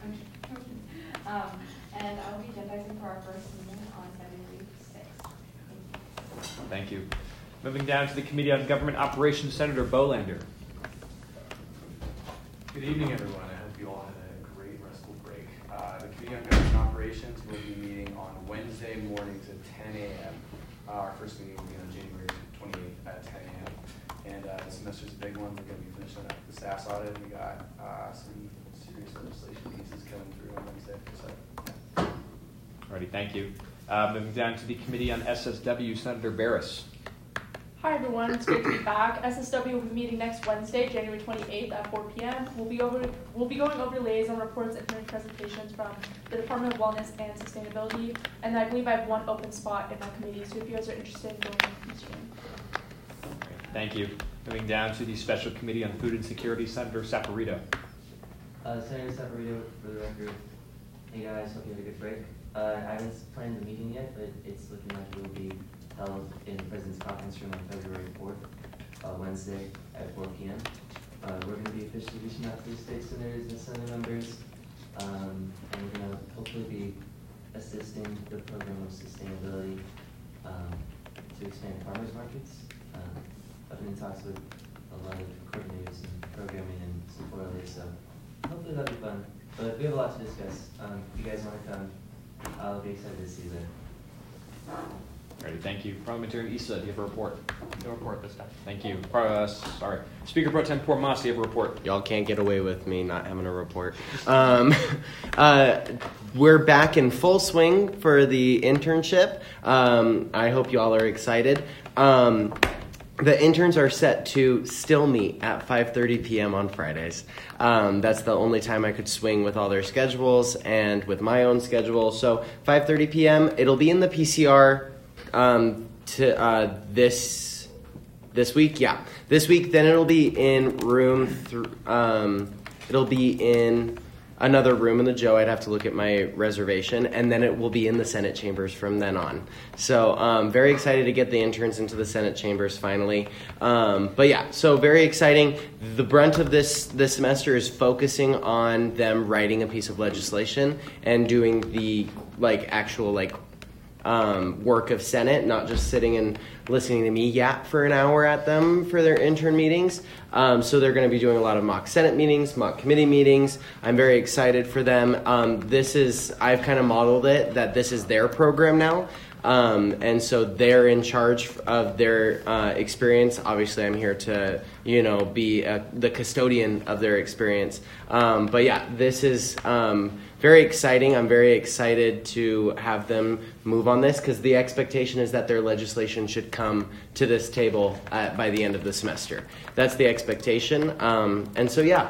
And I will be agendizing for our first meeting on February 6th.
Thank you. Moving down to the Committee on Government Operations, Senator Bolander.
Good evening, everyone. I hope you all had a great restful break. The Committee on Government Operations will be meeting on Wednesday mornings at 10 a.m. Our first meeting will be on January 28th at 10 a.m. And the semester's a big one. We're going to be finishing up the SAS audit. We got some serious legislation pieces coming through on Wednesday. So, yeah.
Alrighty, thank you. Moving down to the Committee on SSW, Senator Barris.
Hi everyone, it's great to be back. SSW will be meeting next Wednesday, January 28th at 4 p.m. We'll be going over liaison reports and hearing presentations from the Department of Wellness and Sustainability. And I believe I have 1 open spot in my committee, so if you guys are interested in going, please join.
Thank you. Moving down to the Special Committee on Food and Security, Senator Saporito.
Senator Saporito, for the record. Hey guys, hope you had a good break. I haven't planned the meeting yet, but it's looking like it will be held in the President's Conference Room on February 4th, Wednesday at 4 p.m. We're going to be officially reaching out to the state senators and senate members, and we're going to hopefully be assisting the program of sustainability to expand farmers markets. I've been in talks with a a lot of coordinators and programming and support others, so hopefully that'll be fun. But we have a lot to discuss. If you guys want to come, I'll be excited to see you there.
Alrighty, thank you. Parliamentarian Issa, do you have a report?
No report this time.
Thank you. Sorry. Speaker Pro Tem Portmas, do you have a report?
Y'all can't get away with me not having a report. We're back in full swing for the internship. I hope y'all are excited. The interns are set to still meet at 5:30 p.m. on Fridays. That's the only time I could swing with all their schedules and with my own schedule. So 5:30 p.m. It'll be in the PCR this week. Yeah, this week. Then it'll be in it'll be in another room in the Joe. I'd have to look at my reservation, and then it will be in the Senate chambers from then on. So very excited to get the interns into the Senate chambers finally. But yeah, so very exciting. The brunt of this semester is focusing on them writing a piece of legislation and doing the actual work of Senate, not just sitting and listening to me yap for an hour at them for their intern meetings. So they're going to be doing a lot of mock Senate meetings, mock committee meetings. I'm very excited for them. I've kind of modeled it that this is their program now. And so they're in charge of their experience. Obviously, I'm here to, be the custodian of their experience. But yeah, this is very exciting. I'm very excited to have them move on this because the expectation is that their legislation should come to this table by the end of the semester. That's the expectation. And so, yeah.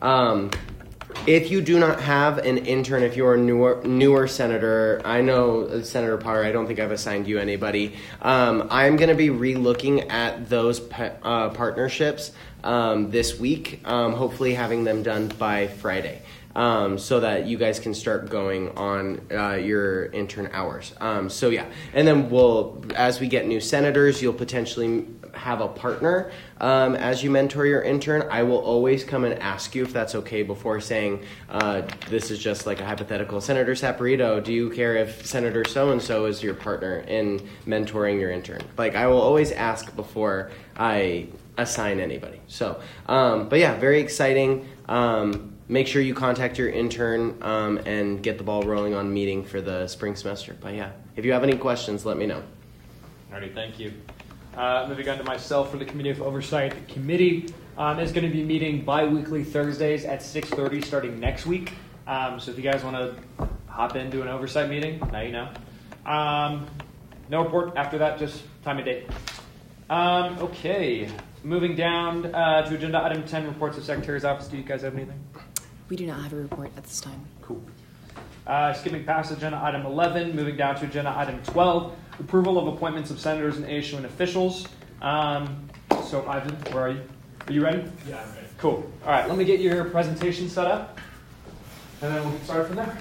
If you do not have an intern, if you're a newer senator, I know Senator Potter, I don't think I've assigned you anybody. I'm going to be re-looking at those partnerships this week, hopefully having them done by Friday. So that you guys can start going on your intern hours. So yeah, and then as we get new senators, you'll potentially have a partner as you mentor your intern. I will always come and ask you if that's okay before saying this is just like a hypothetical. Senator Saporito, do you care if Senator so-and-so is your partner in mentoring your intern? I will always ask before I assign anybody. So, but yeah, very exciting. Make sure you contact your intern and get the ball rolling on meeting for the spring semester. But yeah, if you have any questions, let me know.
Alrighty, thank you. Moving on to myself for the Committee of Oversight. The committee is going to be meeting bi-weekly Thursdays at 6:30 starting next week. So if you guys want to hop into an oversight meeting, now you know. No report after that, just time and date. Okay, moving down to agenda item 10, reports of Secretary's Office. Do you guys have anything?
We do not have a report at this time.
Cool. Skipping past agenda item 11, moving down to agenda item 12, approval of appointments of senators and ASUN officials. So Ivan, where are you? Are you ready?
Yeah, I'm ready.
Cool. All right, let me get your presentation set up, and then we'll get started from there.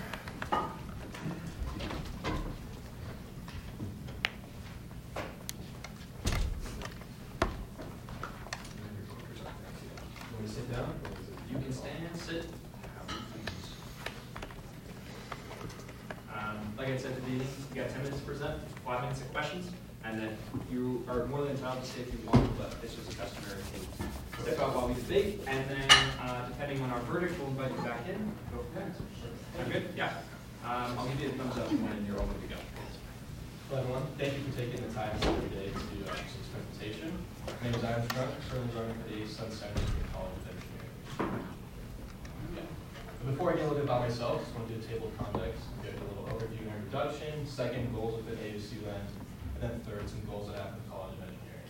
Sit down. You can stand, sit. Like I said at the beginning, you got 10 minutes to present, 5 minutes of questions, and then you are more than entitled to say if you want, but this is a customary thing. Step out while we debate, and then depending on our verdict, we'll invite you back in. Go from there. I'm good? Yeah. I'll give you a thumbs up when you're all good to go.
Hello everyone, thank you for taking the time every day to do this presentation. My name is Ivan Strunk, currently running for the Sun Center for the College of Engineering. But before I get a little bit about myself, I just want to do a table of context, give a little overview and introduction, second, goals within AUC land, and then third, some goals that have in the College of Engineering.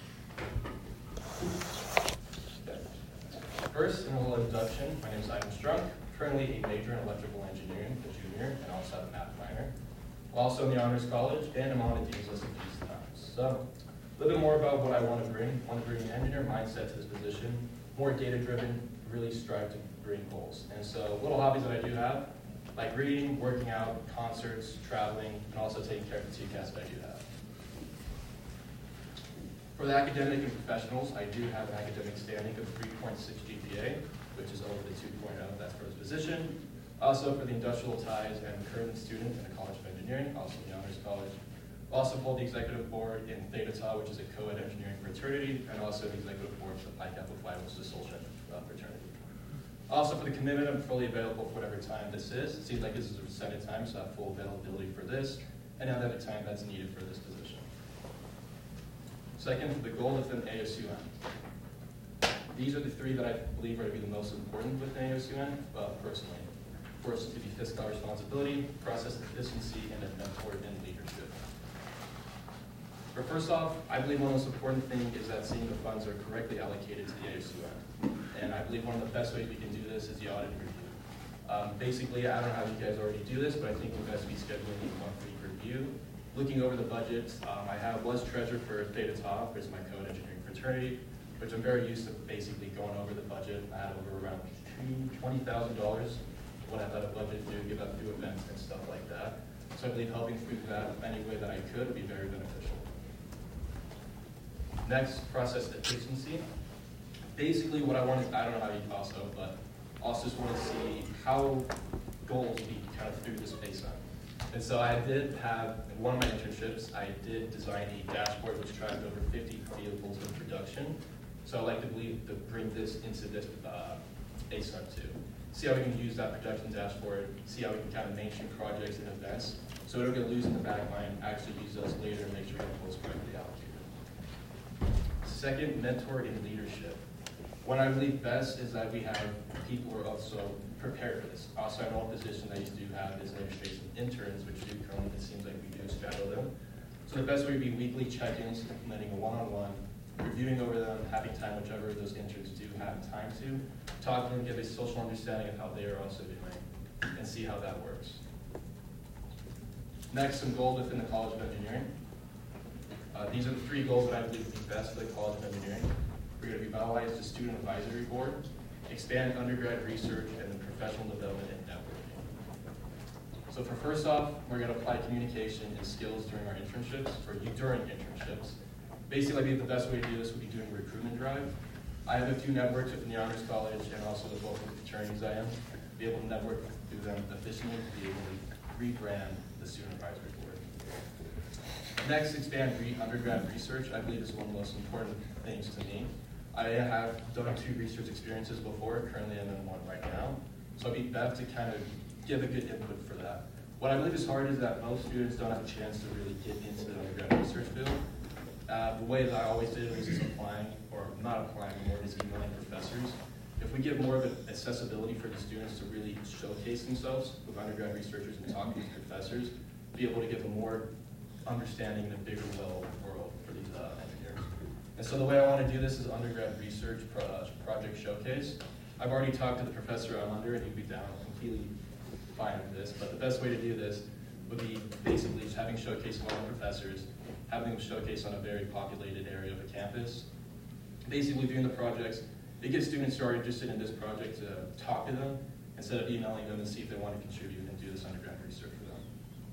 First, in a little introduction, my name is Ivan Strunk, currently a major in electrical engineering, a junior, and also have a math minor. Also in the Honors College, and I'm on the Dean's List of these times. So, a little bit more about what I want to bring. I want to bring an engineer mindset to this position, more data-driven, really strive to bring goals. And so, little hobbies that I do have, like reading, working out, concerts, traveling, and also taking care of the TCAS that I do have. For the academic and professionals, I do have an academic standing of 3.6 GPA, which is over the 2.0, that's for this position. Also for the industrial ties, I'm a current student in the College of Engineering, also in the Honors College. Also hold the executive board in Theta Tau, which is a co-ed engineering fraternity, and also the executive board for Pi Kappa Phi, which is a social fraternity. Also for the commitment, I'm fully available for whatever time this is. It seems like this is a set time, so I have full availability for this, and now that the time that's needed for this position. Second, the goal within ASUN. These are the three that I believe are to be the most important within ASUN, personally. First, to be fiscal responsibility, process efficiency, and a mentor in leadership. But first off, I believe one of the most important things is that seeing the funds are correctly allocated to the ASUN. And I believe one of the best ways we can do this is the audit and review. Basically, I don't know how you guys already do this, but I think we'll best be scheduling a monthly review. Looking over the budget, I was treasurer for Theta Tau, which is my co-ed engineering fraternity, which I'm very used to basically going over the budget. I had over around $20,000 when I thought a budget to give up through events and stuff like that. So I believe helping through that any way that I could would be very beneficial. Next, process efficiency. Basically what I want is, I don't know how you also, but also just want to see how goals be kind of through this baseline. And so I did have, in one of my internships, I did design a dashboard which tracked over 50 vehicles in production. So I'd like to bring this into this ASUN too. See how we can use that production dashboard, see how we can kind of mainstream projects and events, so we don't get loose in the back line, actually use those later and make sure our goals correctly allocated. Second, mentor in leadership. What I believe best is that we have people who are also prepared for this. Also, I know a position that you do have is administration interns, which do currently, it seems like we do shadow them. So the best way would be weekly check-ins, implementing a one-on-one, reviewing over them, having time, whichever those interns do have time to, talk to them, get a social understanding of how they are also doing, and see how that works. Next, some goals within the College of Engineering. These are the three goals that I believe would be best for the College of Engineering. We're going to revitalize the Student Advisory Board, expand undergrad research, and then professional development and networking. So for first off, we're going to apply communication and skills during our internships, or during internships. Basically, I believe the best way to do this would be doing a recruitment drive. I have a few networks within the Honors College and also the local fraternities I am, be able to network through them efficiently, be able to rebrand the Student Advisory Board. Next, expand undergrad research. I believe is one of the most important things to me. I have done 2 research experiences before, currently I'm in one right now. So it'd be best to kind of give a good input for that. What I believe is hard is that most students don't have a chance to really get into the undergrad research field. The way that I always did was just applying, or not applying, more just emailing professors. If we give more of an accessibility for the students to really showcase themselves with undergrad researchers and talking to professors, be able to give them more understanding in a bigger world for these engineers. And so the way I want to do this is undergrad research project showcase. I've already talked to the professor I'm under, and he'd be down completely fine with this, but the best way to do this would be basically just having showcase one of the professors, having them showcase on a very populated area of a campus. Basically doing the projects, it gets students who are interested in this project to talk to them instead of emailing them and see if they want to contribute and do this undergrad research for them.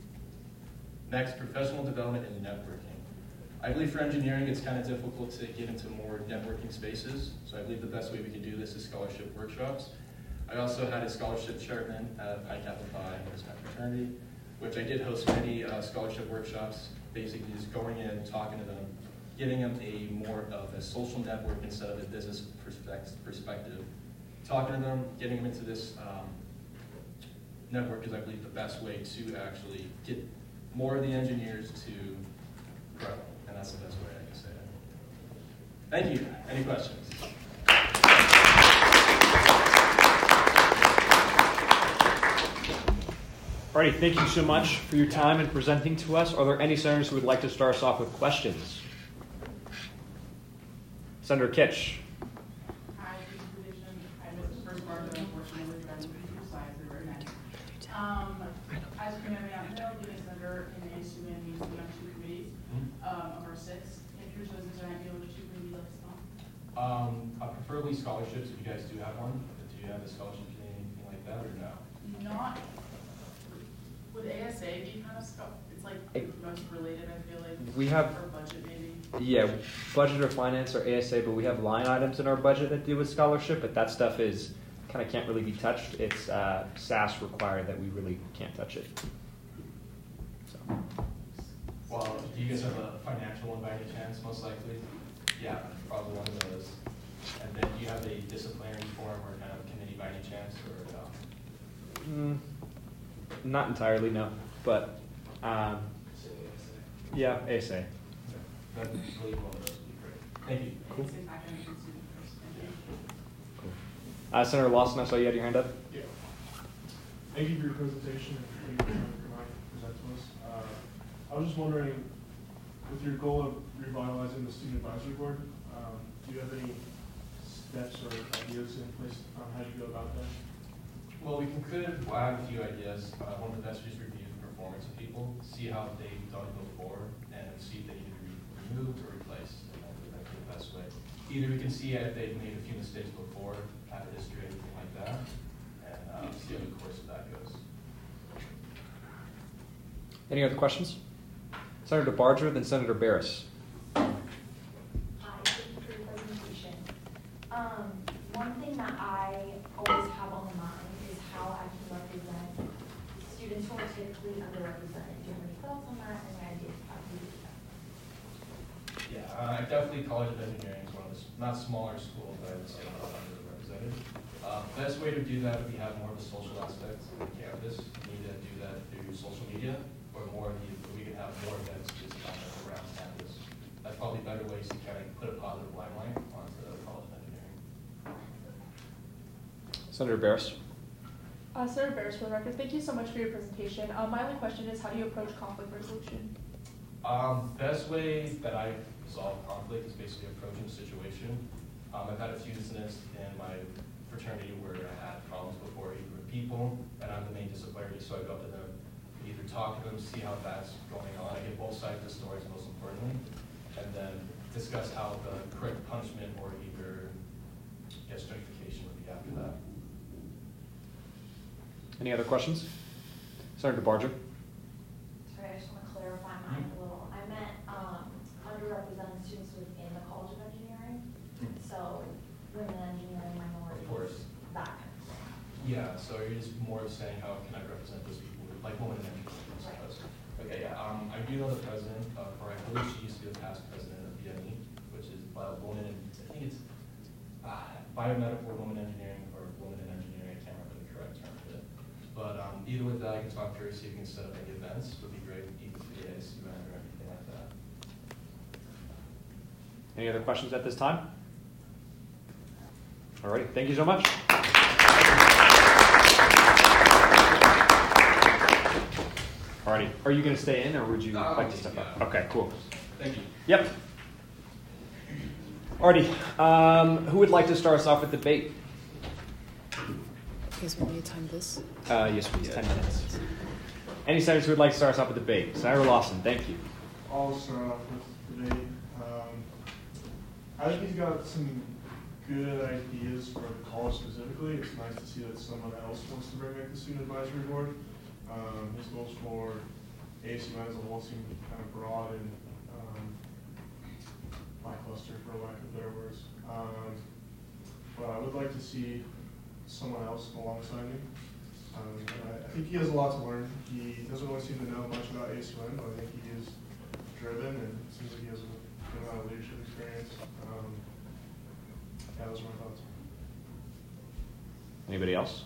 Next, professional development and networking. I believe for engineering, it's kind of difficult to get into more networking spaces, so I believe the best way we can do this is scholarship workshops. I also had a scholarship chairman at Pi Kappa Phi, which is my fraternity, which I did host many scholarship workshops, basically just going in, talking to them, giving them a more of a social network instead of a business perspective. Talking to them, getting them into this network is, I believe, the best way to actually get more of the engineers to grow, and that's the best way I can say it. Thank you. Any questions?
Alrighty, thank you so much for your time and presenting to us. Are there any senators who would like to start us off with questions? Senator Kitch.
Hi, I missed the first part, but unfortunately, we've got two slides that were next. As you may not know, being a senator in ASUN means we have 2 committees of our 6. Introduce those, is there any other 2 committees left on?
Preferably scholarships, if you guys do have one. Do you have a scholarship committee, anything like that, or no?
Not. Would ASA be kind of stuff? It's like most related, I feel like.
We have,
or budget maybe.
Yeah, budget or finance or ASA, but we have line items in our budget that deal with scholarship, but that stuff is kind of can't really be touched. It's SAS required that we really can't touch it. So.
Well, do you guys have a financial one by any chance, most likely? Yeah, probably one of those. And then do you have a disciplinary form or kind of committee by any chance, or no?
Not entirely, no. But, yeah, ASA.
I believe one of those would be great. Thank you.
Cool. Senator Lawson, I saw you had your hand up.
Yeah. Thank you for your presentation and thank you for coming to present to us. I was just wondering, with your goal of revitalizing the student advisory board, do you have any steps or ideas in place on how you go about that?
Well, I have a few ideas. One of the best is review the performance of people, see how they've done before, and see if they need to be removed or replaced. And that'd be the best way. Either we can see if they've made a few mistakes before, have a history, anything like that, and see how the course of that goes.
Any other questions? Senator Barger, then Senator Barris.
Hi, thank you for your presentation. One thing that I always have on the mind is how I can represent students who are typically underrepresented. Do you have any thoughts on that and ideas how to do that?
Yeah, definitely College of Engineering is one of the not smaller schools, but I would say not underrepresented. Best way to do that would be have more of a social aspect on campus. We need to do that through social media, or more of we can have more events just around campus. That's probably better ways to kind of put a positive limelight onto the College of Engineering.
Senator Barris.
Senator Barris, for the record, thank you so much for your presentation. My only question is, how do you approach conflict resolution?
Best way that I solve conflict is basically approaching the situation. I've had a few incidents in my fraternity where I had problems before a group of people, and I'm the main disciplinary, so I go up to them, either talk to them, see how that's going on. I get both sides of the stories, most importantly, and then discuss how the correct punishment or either justification would be after that.
Any other questions? Senator Barger.
Sorry, I just want to clarify mine a little. I meant underrepresented students within the College of Engineering. So women engineering, minorities,
Of course.
that kind of thing.
Yeah, so you're just more saying how can I represent those people, like women in engineering, I suppose. Okay, yeah, I do know the president, or I believe she used to be the past president of BME, which is woman in, I think it's biomedical woman engineering, or woman in engineering, I can't remember the correct term for it. But either with that, I can talk to her, see if we can set up any events, would be great, either for the ASU event or anything like that.
Any other questions at this time? All right, thank you so much. Alrighty, are you going to stay in or would you like to step up? Okay, cool.
Thank you.
Yep. Alrighty, who would like to start us off with debate?
You guys want me to time this?
Yes, please, 10 minutes. Any senators who would like to start us off with debate? Senator Lawson, thank you.
I'll start off with debate. I think he's got some good ideas for the college specifically. It's nice to see that someone else wants to bring back the student advisory board. His goals for ASU as a whole seem kind of broad and lackluster, for lack of better words. But I would like to see someone else alongside me. I think he has a lot to learn. He doesn't really seem to know much about ASUN, but I think he is driven and it seems like he has a good amount of leadership experience. Yeah, those are my thoughts.
Anybody else?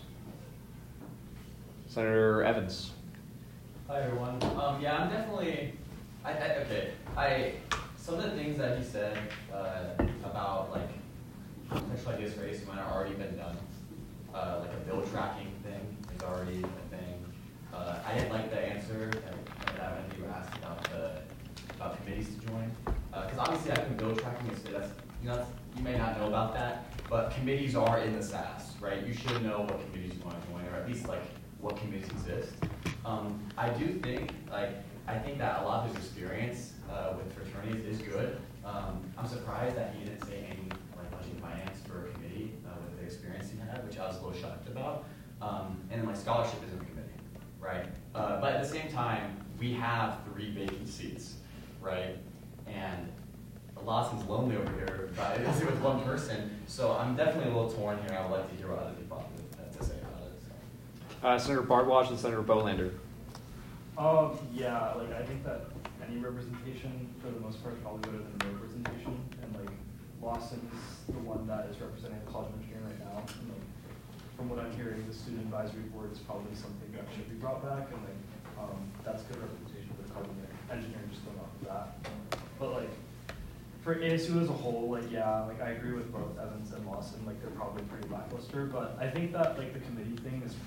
Senator Evans.
Hi everyone. Yeah, I'm definitely. Some of the things that he said about like potential ideas for ASU have already been done. Like a bill tracking thing is already a thing. I didn't like the answer that when you asked about committees to join, because obviously I think bill tracking is you may not know about that, but committees are in the SAS, right? You should know what committees you want to join, or at least like what committees exist. I do think I think that a lot of his experience with fraternities is good. I'm surprised that he didn't say any like budget and finance for a committee with the experience he had, which I was a little shocked about. And then like scholarship is a committee, right? But at the same time, we have 3 vacant seats, right? And Lawson's lonely over here, but it is with one person. So I'm definitely a little torn here. I would like to hear what other people have to say about it.
Senator Bartwaj and Senator Bolander.
Yeah, like I think that any representation, for the most part, probably better than no representation. And like Lawson's the one that is representing the College of Engineering right now. And like from what I'm hearing, the student advisory board is probably something that should be brought back, and like that's good representation for the College of Engineering, just going off of that. But like for ASU as a whole, like yeah, like I agree with both Evans and Lawson, like they're probably pretty lackluster. But I think that like the committee thing is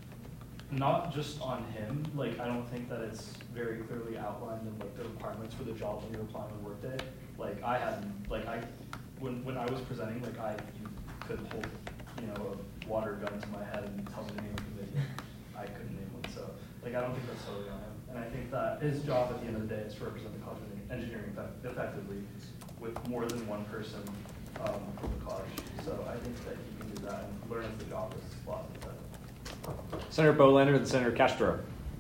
not just on him. Like I don't think that it's very clearly outlined in like the requirements for the job when you're applying on Workday. Like I hadn't, like when I was presenting, like you could hold, you know, a water gun to my head and tell me to name a committee. I couldn't name one, so like I don't think that's totally on him. And I think that his job at the end of the day is to represent the College of Engineering effectively with more than one person from the college. So I think that he can do that and learn as the job is Lawson said.
Senator Bolander and Senator Castro.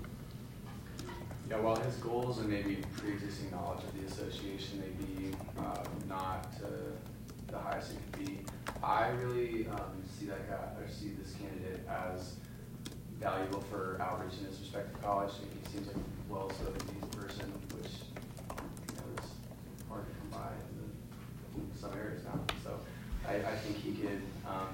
Yeah, while his goals and maybe pre-existing knowledge of the association may be not the highest it could be, I really see this candidate as valuable for outreach in his respective college. He seems like a well-spoken person, which is hard to come by in some areas now. So I think he could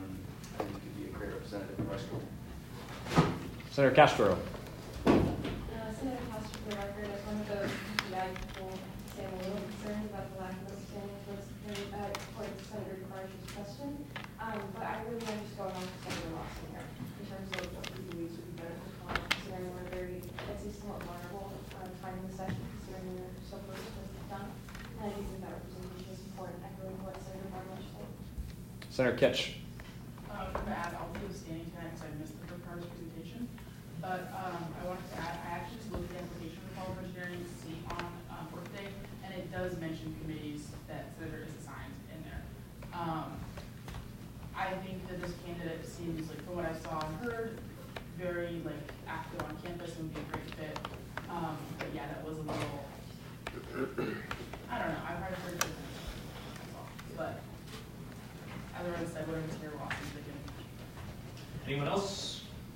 be a great representative of our school.
Senator Castro.
Senator Castro, for the record, as one of those people say I'm a little concerned about the lack of understanding according to Senator Carter's question. But I really am just going on to Senator Lawson here in terms of what he believes would be better for the college, considering we're very, it's somewhat vulnerable finding the session, considering we're so close to what's done. And I do think that representation is important, echoing what Senator Barnwell said.
Senator Kitch.
I'm going to add, I'll be abstaining tonight because I missed the Carter's presentation. But I wanted to add, I actually just looked at the application for College of Engineering seat on Workday, and it does mention committees that Senator is assigned in there. I think that this candidate seems like, from what I saw and heard, very like active on campus and would be a great fit. But yeah, that was a little, I don't know, I've heard good things. But otherwise, I wouldn't hear Lawson's thinking.
Anyone else?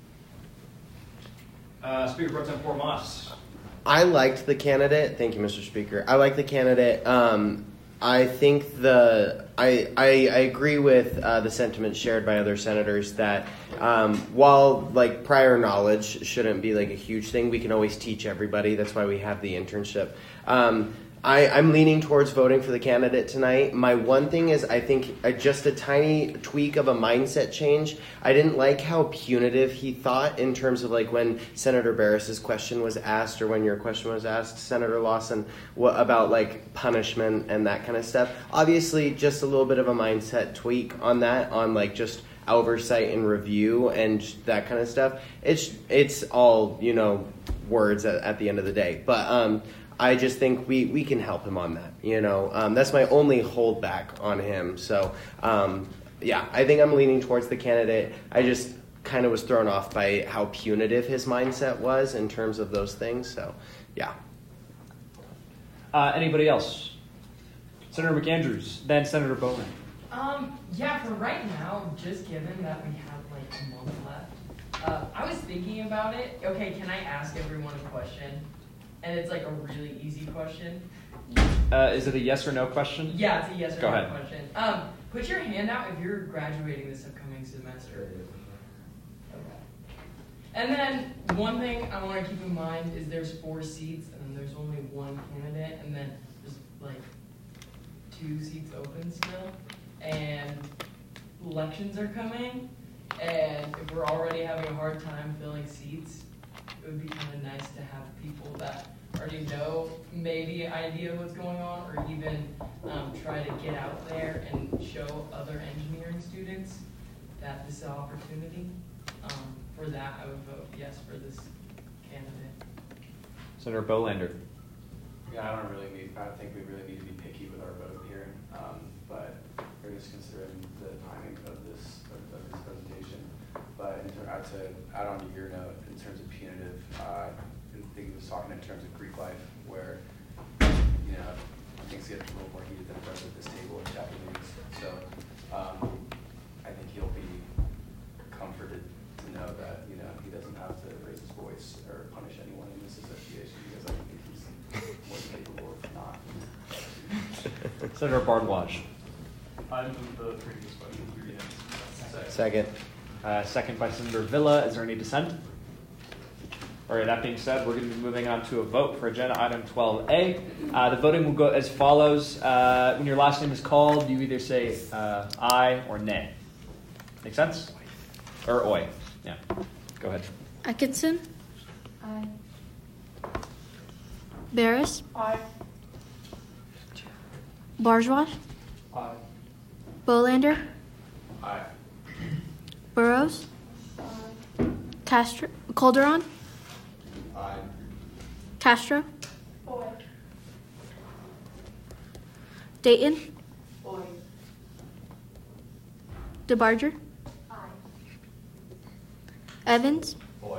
Speaker Pro Tem Fort Moss.
I liked the candidate. Thank you, Mr. Speaker. I like the candidate. I think I agree with the sentiment shared by other senators that while like prior knowledge shouldn't be like a huge thing, we can always teach everybody. That's why we have the internship. I'm leaning towards voting for the candidate tonight. My one thing is I think just a tiny tweak of a mindset change. I didn't like how punitive he thought in terms of like when Senator Barris's question was asked or when your question was asked, Senator Lawson, what about like punishment and that kind of stuff. Obviously, just a little bit of a mindset tweak on that, on like just oversight and review and that kind of stuff. It's all, you know, words at the end of the day. But I just think we can help him on that, you know. That's my only holdback on him. So, yeah, I think I'm leaning towards the candidate. I just kind of was thrown off by how punitive his mindset was in terms of those things. So, yeah.
Anybody else? Senator McAndrews, then Senator Bowman.
Yeah, for right now, just given that we have like a month left, I was thinking about it. Okay, can I ask everyone a question? And it's like a really easy question.
Is it a yes or no question?
Yeah, it's a yes or
Go
no
ahead.
question. Put your hand out if you're graduating this upcoming semester. Okay. And then one thing I want to keep in mind is there's 4 seats and then there's only 1 candidate and then there's like 2 seats open still. And elections are coming. And if we're already having a hard time filling seats, it would be kind of nice to have people that already know maybe an idea of what's going on, or even try to get out there and show other engineering students that this is an opportunity. For that, I would vote yes for this candidate.
Senator Bolander.
Yeah, I think we really need to be picky with our vote here, but we're just considering the timing of this presentation. But to add on to your note, in terms of punitive, I think he was talking in terms of Greek life, where things get a little more heated than it does at this table in chapter meetings. So I think he'll be comforted to know that he doesn't have to raise his voice or punish anyone in this association, because I think he's more than capable
Senator Bardwaj.
I move the previous question. Yes.
Second.
Second by Senator Villa. Is there any dissent? All right, that being said, we're going to be moving on to a vote for agenda item 12A. The voting will go as follows. When your last name is called, you either say aye or nay. Make sense? Or oi. Yeah. Go ahead.
Atkinson?
Aye.
Barris?
Aye.
Barjwat?
Aye.
Bolander?
Aye.
Burrows? Castro? Calderon?
Aye.
Castro?
Aye.
Dayton?
Aye.
DeBarger?
Aye.
Evans?
Boy.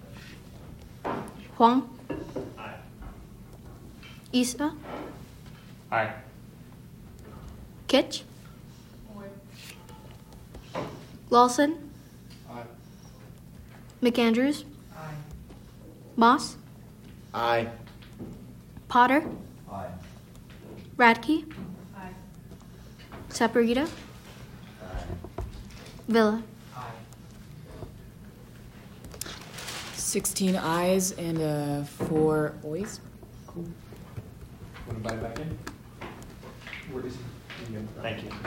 Huang?
Aye.
Issa?
Aye.
Kitch? Lawson?
Aye.
McAndrews?
Aye.
Moss?
Aye.
Potter?
Aye.
Radke?
Aye.
Saporito? Villa?
Aye.
16 ayes and 4 oys.
Cool. Want to buy it back in? Where is he? Thank you.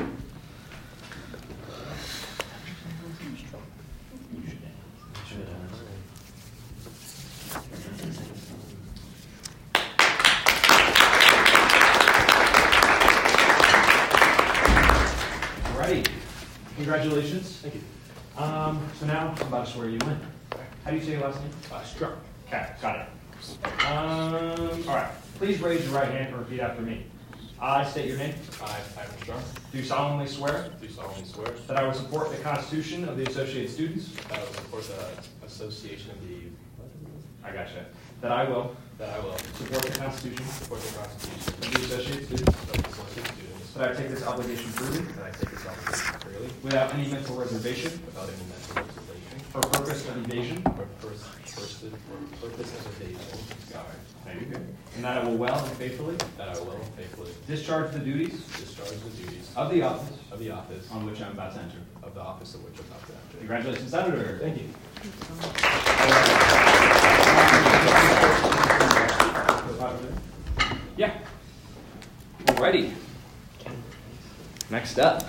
Alrighty. Congratulations. Thank you. So now I'm about to swear you in. How do you say your last name? Strunk. Okay, got it. All right. Please raise your right hand and repeat after me. I state your name.
I, Ivan Strunk,
Do solemnly swear
do solemnly swear
that I will support the Constitution of the Associated Students.
that I will support the Association of the,
I gotcha. That I will
that I will
support the Constitution
support the Constitution
of the Associated Students.
of the Associated Students,
That I take this obligation freely,
that I take this obligation freely,
without any mental reservation
without any mental reservation,
or purpose of evasion.
or purpose of evasion,
And that I will well and faithfully
that I will well and faithfully
discharge the duties
discharge the duties
of the office
on
which I'm about to enter.
of the office of which I'm about to enter.
Congratulations, Senator.
Thank you.
Yeah. Alrighty. Next up.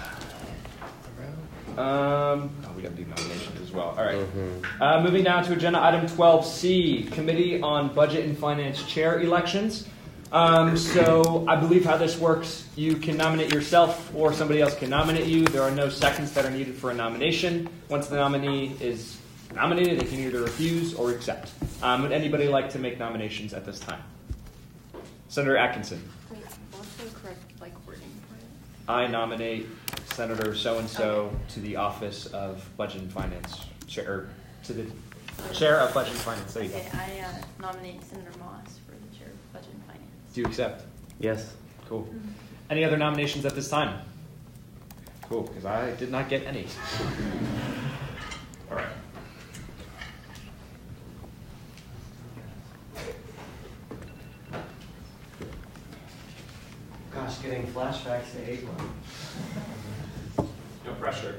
We got to do nominations as well. All right. Moving down to agenda item 12C, Committee on Budget and Finance Chair Elections. So I believe how this works, you can nominate yourself or somebody else can nominate you. There are no seconds that are needed for a nomination. Once the nominee is nominated, they can either refuse or accept. Would anybody like to make nominations at this time? Senator Atkinson.
Wait, what's the correct wording for it?
I nominate Senator so-and-so to the office of Budget and Finance, or to the Chair of Budget and Finance. There you go.
Okay, I nominate Senator Moss for the Chair of Budget and Finance.
Do you accept?
Yes.
Cool. Any other nominations at this time? Cool, because I did not get any. All right.
Gosh, getting flashbacks to April.
No pressure.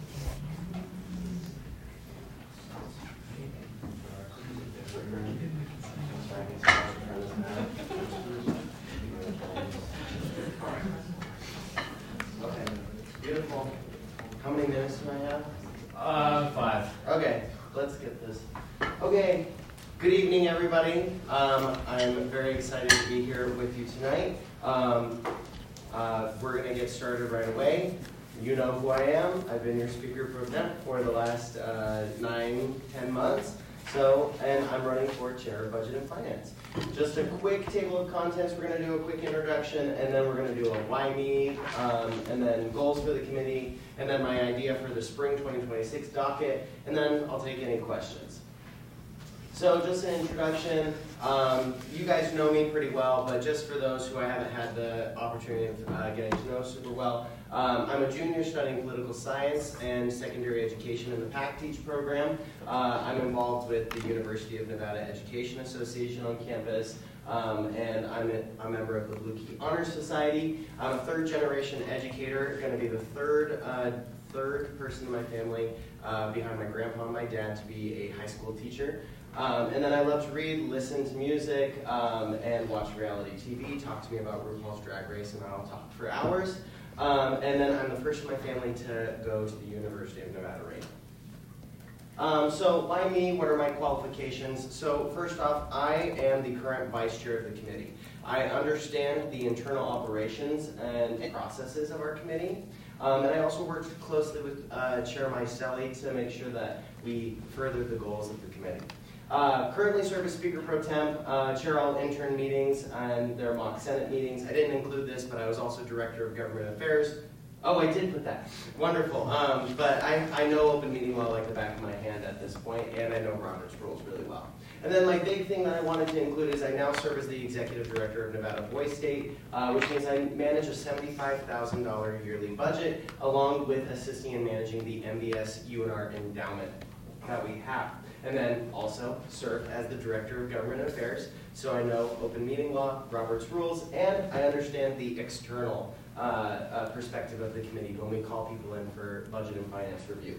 Okay, beautiful. How many minutes do I have?
5.
Okay, let's get this. Okay, good evening, everybody. I'm very excited to be here with you tonight. We're going to get started right away. You know who I am. I've been your speaker pro tem for the last 9-10 months. And I'm running for Chair of Budget and Finance. Just a quick table of contents. We're going to do a quick introduction, and then we're going to do a why me, and then goals for the committee, and then my idea for the spring 2026 docket, and then I'll take any questions. So just an introduction. You guys know me pretty well, but just for those who I haven't had the opportunity of getting to know super well, I'm a junior studying political science and secondary education in the PAC-TEACH program. I'm involved with the University of Nevada Education Association on campus, and I'm a member of the Blue Key Honor Society. I'm a third-generation educator, going to be the third person in my family behind my grandpa and my dad to be a high school teacher. And then I love to read, listen to music, and watch reality TV. Talk to me about RuPaul's Drag Race, and I'll talk for hours. And then I'm the first in my family to go to the University of Nevada, Reno. So why me? What are my qualifications? So first off, I am the current vice chair of the committee. I understand the internal operations and processes of our committee. And I also worked closely with Chair Maiselli to make sure that we further the goals of the committee. Currently serve as Speaker Pro Temp, chair all intern meetings and their mock Senate meetings. I didn't include this, but I was also Director of Government Affairs. Oh, I did put that. Wonderful. But I know open meeting law like the back of my hand at this point, and I know Robert's rules really well. And then my big thing that I wanted to include is I now serve as the Executive Director of Nevada Voice State, which means I manage a $75,000 yearly budget, along with assisting in managing the MBS UNR endowment that we have. And then also serve as the Director of Government Affairs, so I know open meeting law, Robert's rules, and I understand the external perspective of the committee when we call people in for budget and finance reviews.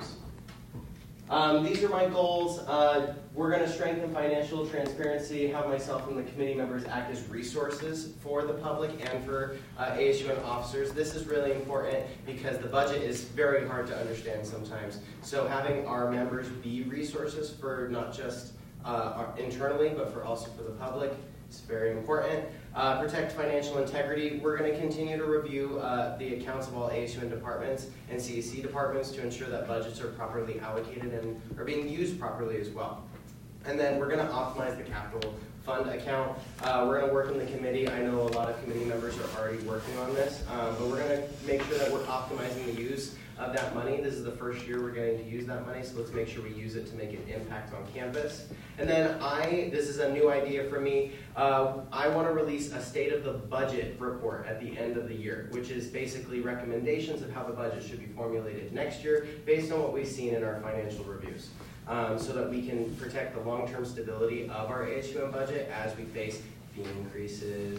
These are my goals. We're going to strengthen financial transparency, have myself and the committee members act as resources for the public and for ASUN officers. This is really important because the budget is very hard to understand sometimes. So having our members be resources for not just internally, but also for the public is very important. Protect financial integrity. We're going to continue to review the accounts of all ASUN departments and CAC departments to ensure that budgets are properly allocated and are being used properly as well. And then we're going to optimize the capital fund account. We're going to work in the committee. I know a lot of committee members are already working on this, but we're going to make sure that we're optimizing the use of that money. This is the first year we're getting to use that money, so let's make sure we use it to make an impact on campus. And then this is a new idea for me, I want to release a state of the budget report at the end of the year, which is basically recommendations of how the budget should be formulated next year based on what we've seen in our financial reviews. So that we can protect the long-term stability of our ASUN budget as we face fee increases,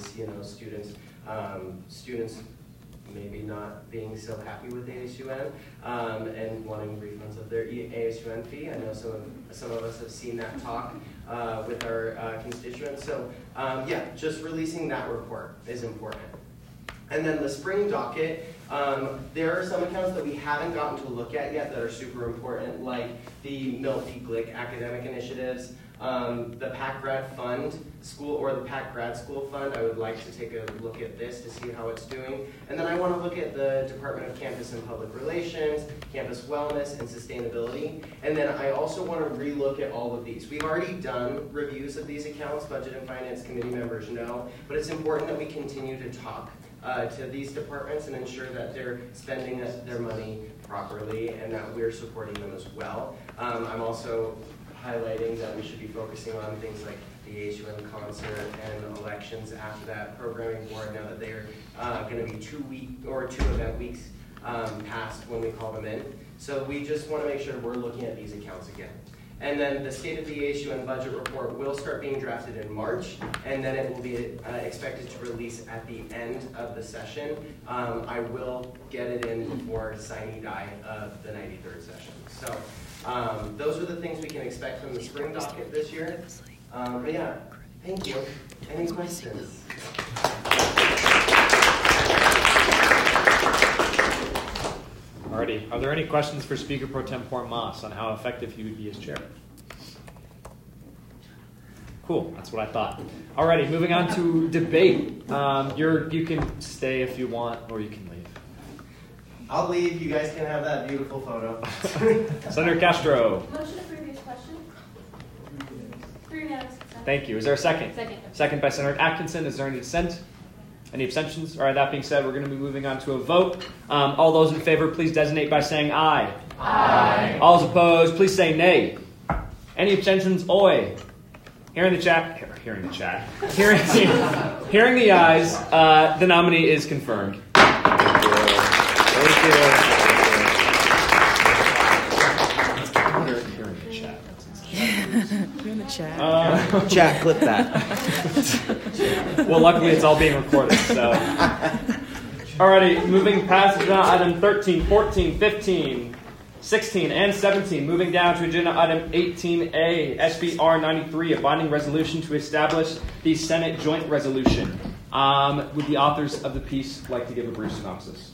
students maybe not being so happy with ASUN and wanting refunds of their ASUN fee. I know some of us have seen that talk with our constituents. So yeah, just releasing that report is important. And then the spring docket, there are some accounts that we haven't gotten to look at yet that are super important, like the Milt P. Glick academic initiatives, the PAC Grad Fund School, or the PAC Grad School Fund. I would like to take a look at this to see how it's doing. And then I want to look at the Department of Campus and Public Relations, Campus Wellness, and Sustainability. And then I also want to relook at all of these. We've already done reviews of these accounts, Budget and Finance Committee members know, but it's important that we continue to talk to these departments and ensure that they're spending their money properly and that we're supporting them as well. I'm also highlighting that we should be focusing on things like the ASUN concert and elections after that programming board, now that they're going to be 2 event weeks past when we call them in. So we just want to make sure we're looking at these accounts again. And then the State of the ASUN budget report will start being drafted in March, and then it will be expected to release at the end of the session. I will get it in before sine die of the 93rd session. So those are the things we can expect from the spring docket this year. But yeah, thank you. Any questions?
Alrighty, are there any questions for Speaker Pro Tempore Moss on how effective he would be as chair? Cool, that's what I thought. Alrighty, moving on to debate. You can stay if you want, or you can leave.
I'll leave. You guys can have that beautiful photo.
Senator Castro.
Motion of previous question. 3 minutes.
Thank you. Is there a second?
Second.
Second by Senator Atkinson. Is there any dissent? Any abstentions? All right, that being said, we're going to be moving on to a vote. All those in favor, please designate by saying aye. Aye. All those opposed, please say nay. Any abstentions? Oy. Hearing the ayes, the nominee is confirmed.
Thank you.
You're in the chat.
Chat, clip that.
Well, luckily it's all being recorded, so. Alrighty, moving past agenda item 13, 14, 15, 16, and 17. Moving down to agenda item 18A, SBR 93, a binding resolution to establish the Senate Joint Resolution. Would the authors of the piece like to give a brief synopsis?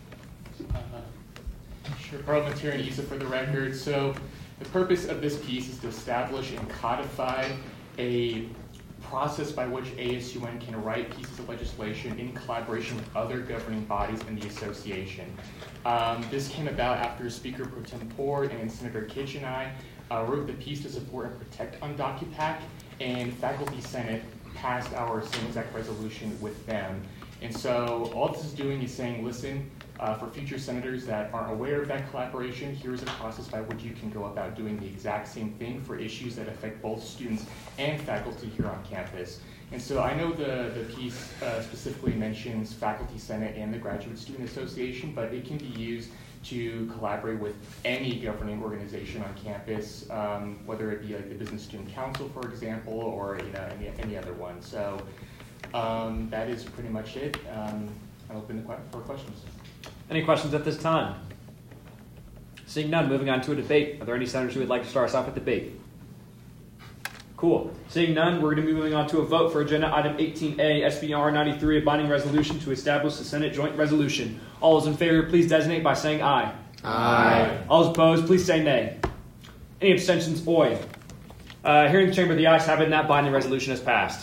Sure, Parliamentarian Issa for the record. So the purpose of this piece is to establish and codify a process by which ASUN can write pieces of legislation in collaboration with other governing bodies in the association. This came about after Speaker Pro Tempore and Senator Kitch and I wrote the piece to support and protect UnDocuPAC, and Faculty Senate passed our same exact resolution with them. And so all this is doing is saying, listen, for future senators that aren't aware of that collaboration, here's a process by which you can go about doing the exact same thing for issues that affect both students and faculty here on campus. And so I know the piece specifically mentions Faculty Senate and the Graduate Student Association, but it can be used to collaborate with any governing organization on campus, whether it be like the Business Student Council, for example, or any other one. So that is pretty much it. I'm open for questions.
Any questions at this time? Seeing none, moving on to a debate. Are there any senators who would like to start us off with debate? Cool. Seeing none, we're going to be moving on to a vote for agenda item 18A, SBR 93, a binding resolution to establish the Senate Joint Resolution. All those in favor, please designate by saying aye.
Aye.
All those opposed, please say nay. Any abstentions? Oi. Hearing the chamber, the ayes have it, and that binding resolution has passed.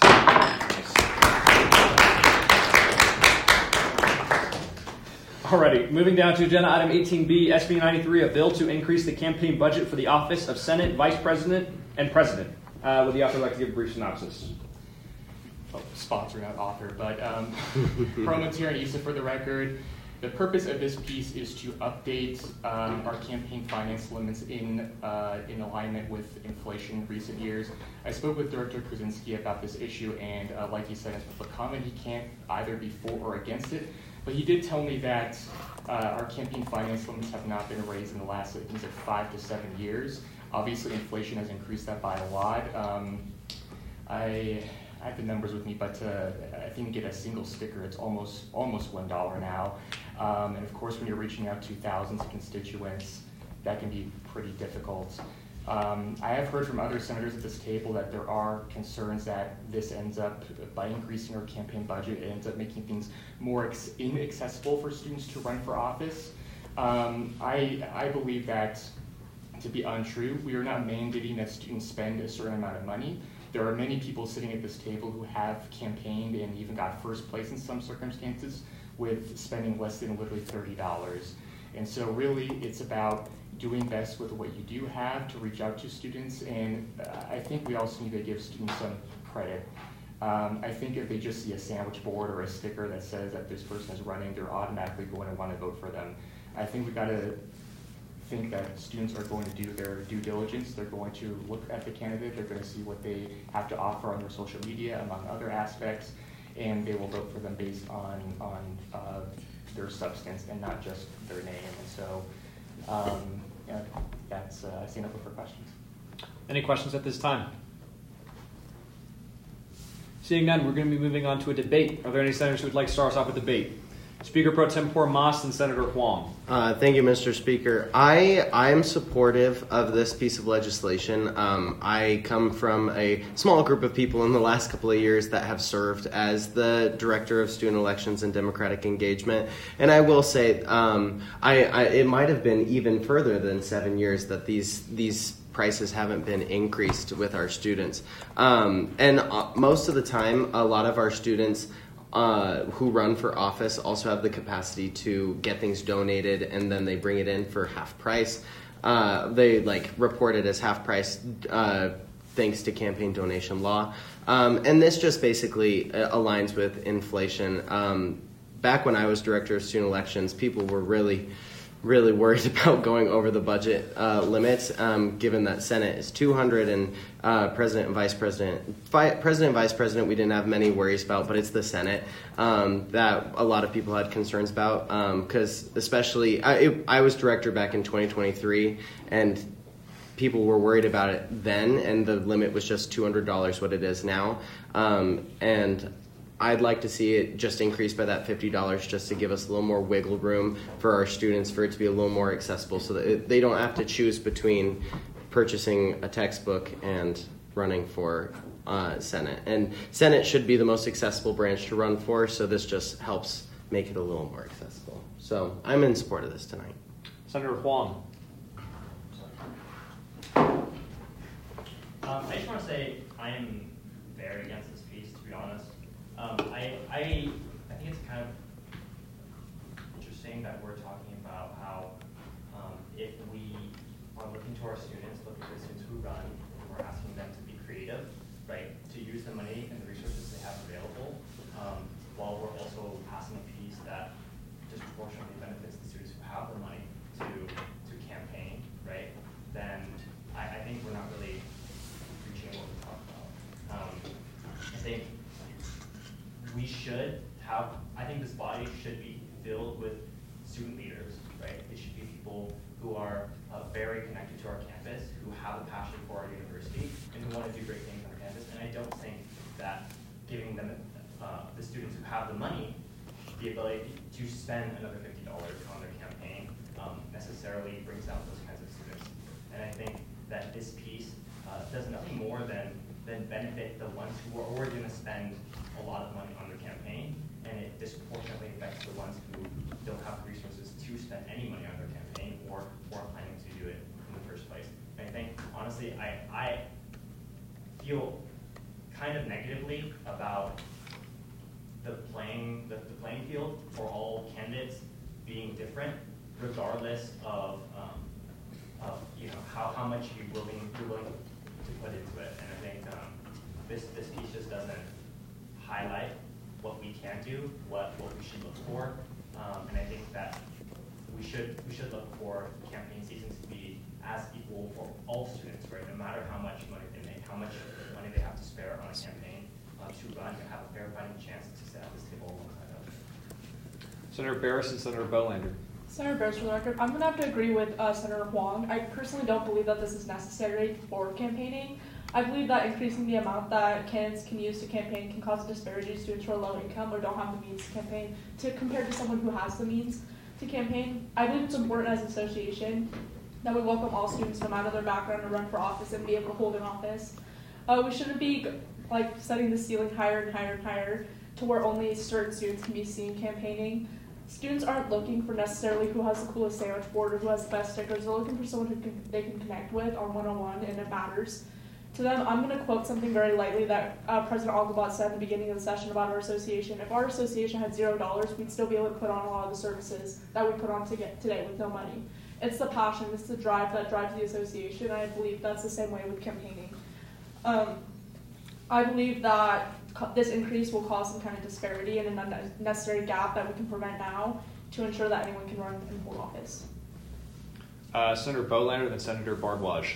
Alrighty, moving down to agenda item 18B, SB 93, a bill to increase the campaign budget for the office of Senate Vice President and President. Would the author like to give a brief synopsis?
Oh, sponsor, not author, but Parliamentarian Issa for the record. The purpose of this piece is to update our campaign finance limits in alignment with inflation in recent years. I spoke with Director Krasinski about this issue, and like he said in his public comment, he can't either be for or against it. But he did tell me that our campaign finance limits have not been raised in the last, I think, 5 to 7 years. Obviously, inflation has increased that by a lot. I have the numbers with me, but I think you get a single sticker, it's almost $1 now. And of course, when you're reaching out to thousands of constituents, that can be pretty difficult. I have heard from other senators at this table that there are concerns that this ends up, by increasing our campaign budget, it ends up making things more inaccessible for students to run for office. I believe that to be untrue. We are not mandating that students spend a certain amount of money. There are many people sitting at this table who have campaigned and even got first place in some circumstances with spending less than literally $30. And so really it's about doing best with what you do have to reach out to students, and I think we also need to give students some credit. I think if they just see a sandwich board or a sticker that says that this person is running, they're automatically going to want to vote for them. I think we've got to think that students are going to do their due diligence. They're going to look at the candidate, they're going to see what they have to offer on their social media, among other aspects, and they will vote for them based on their substance and not just their name. And so that's, I stand open for questions.
Any questions at this time? Seeing none, we're going to be moving on to a debate. Are there any senators who would like to start us off with debate? Speaker Pro Tempore Moss and Senator Huang.
Thank you, Mr. Speaker. I am supportive of this piece of legislation. I come from a small group of people in the last couple of years that have served as the Director of Student Elections and Democratic Engagement. And I will say, it might have been even further than 7 years that these prices haven't been increased with our students. And most of the time, a lot of our students who run for office also have the capacity to get things donated, and then they bring it in for half price. They report it as half price thanks to campaign donation law. And this just basically aligns with inflation. Back when I was Director of Student Elections, people were really really worried about going over the budget limits, given that Senate is 200 and President and Vice President we didn't have many worries about, but it's the Senate that a lot of people had concerns about, because especially I was director back in 2023, and people were worried about it then, and the limit was just $200 what it is now, and I'd like to see it just increase by that $50 just to give us a little more wiggle room for our students, for it to be a little more accessible so that they don't have to choose between purchasing a textbook and running for Senate. And Senate should be the most accessible branch to run for, so this just helps make it a little more accessible. So I'm in support of this tonight.
Senator Huang.
I just want to say I am very against this piece, to be honest. I think it's kind of interesting that we're talking about how if we are looking to our students, looking to the students who run, we're asking them to be creative, right, to use the money and the resources they have available, while we're also passing a piece that disproportionately benefits the students who have the money to campaign, right, then I think we're not really reaching what we talk about. I think we should have, I think this body should be filled with student leaders, right? It should be people who are very connected to our campus, who have a passion for our university, and who want to do great things on our campus. And I don't think that giving them, the students who have the money, the ability to spend another $50 on their campaign necessarily brings out those kinds of students. And I think that this piece does nothing more than benefit the ones who are already going to spend a lot of money on their campaign, and it disproportionately affects the ones who don't have the resources to spend any money on their campaign or are planning to do it in the first place. And I think, honestly, I feel kind of negatively about the playing field for all candidates being different, regardless of how much you're willing to put into it. And I think this piece just doesn't highlight what we can do, what we should look for, and I think that we should look for campaign seasons to be as equal for all students, right? No matter how much money they make, how much money they have to spare on a campaign to run, and have a fair fighting chance to sit at this table alongside us.
Senator Barris and Senator Bolander.
Senator Barris, for the record, I'm going to have to agree with Senator Huang. I personally don't believe that this is necessary for campaigning. I believe that increasing the amount that candidates can use to campaign can cause a disparity to students who are low income or don't have the means to campaign compared to someone who has the means to campaign. I believe it's important as an association that we welcome all students, no matter their background, to run for office and be able to hold an office. We shouldn't be setting the ceiling higher and higher and higher to where only certain students can be seen campaigning. Students aren't looking for necessarily who has the coolest sandwich board or who has the best stickers. They're looking for someone who they can connect with on one-on-one, and it matters to them. I'm going to quote something very lightly that President Algebot said at the beginning of the session about our association. If our association had $0, we'd still be able to put on a lot of the services that we put on today with no money. It's the passion, it's the drive that drives the association, and I believe that's the same way with campaigning. I believe that this increase will cause some kind of disparity and an unnecessary gap that we can prevent now to ensure that anyone can run and hold office.
Senator Bolander, then Senator Bardwaj.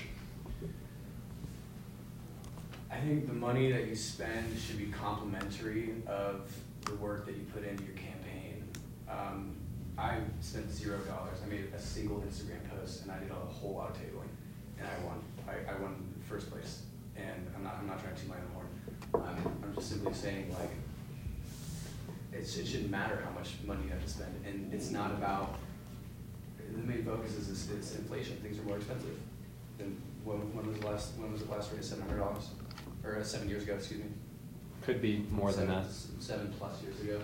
I think the money that you spend should be complementary of the work that you put into your campaign. I spent $0. I made a single Instagram post and I did a whole lot of tabling, and I won. I won first place, and I'm not trying to toot my own horn. I'm just simply saying, like, it shouldn't matter how much money you have to spend, and it's not about, the main focus is it's inflation. Things are more expensive. Than when was it last raised $700? Or 7 years ago, excuse me.
Could be more than that.
7+ years ago.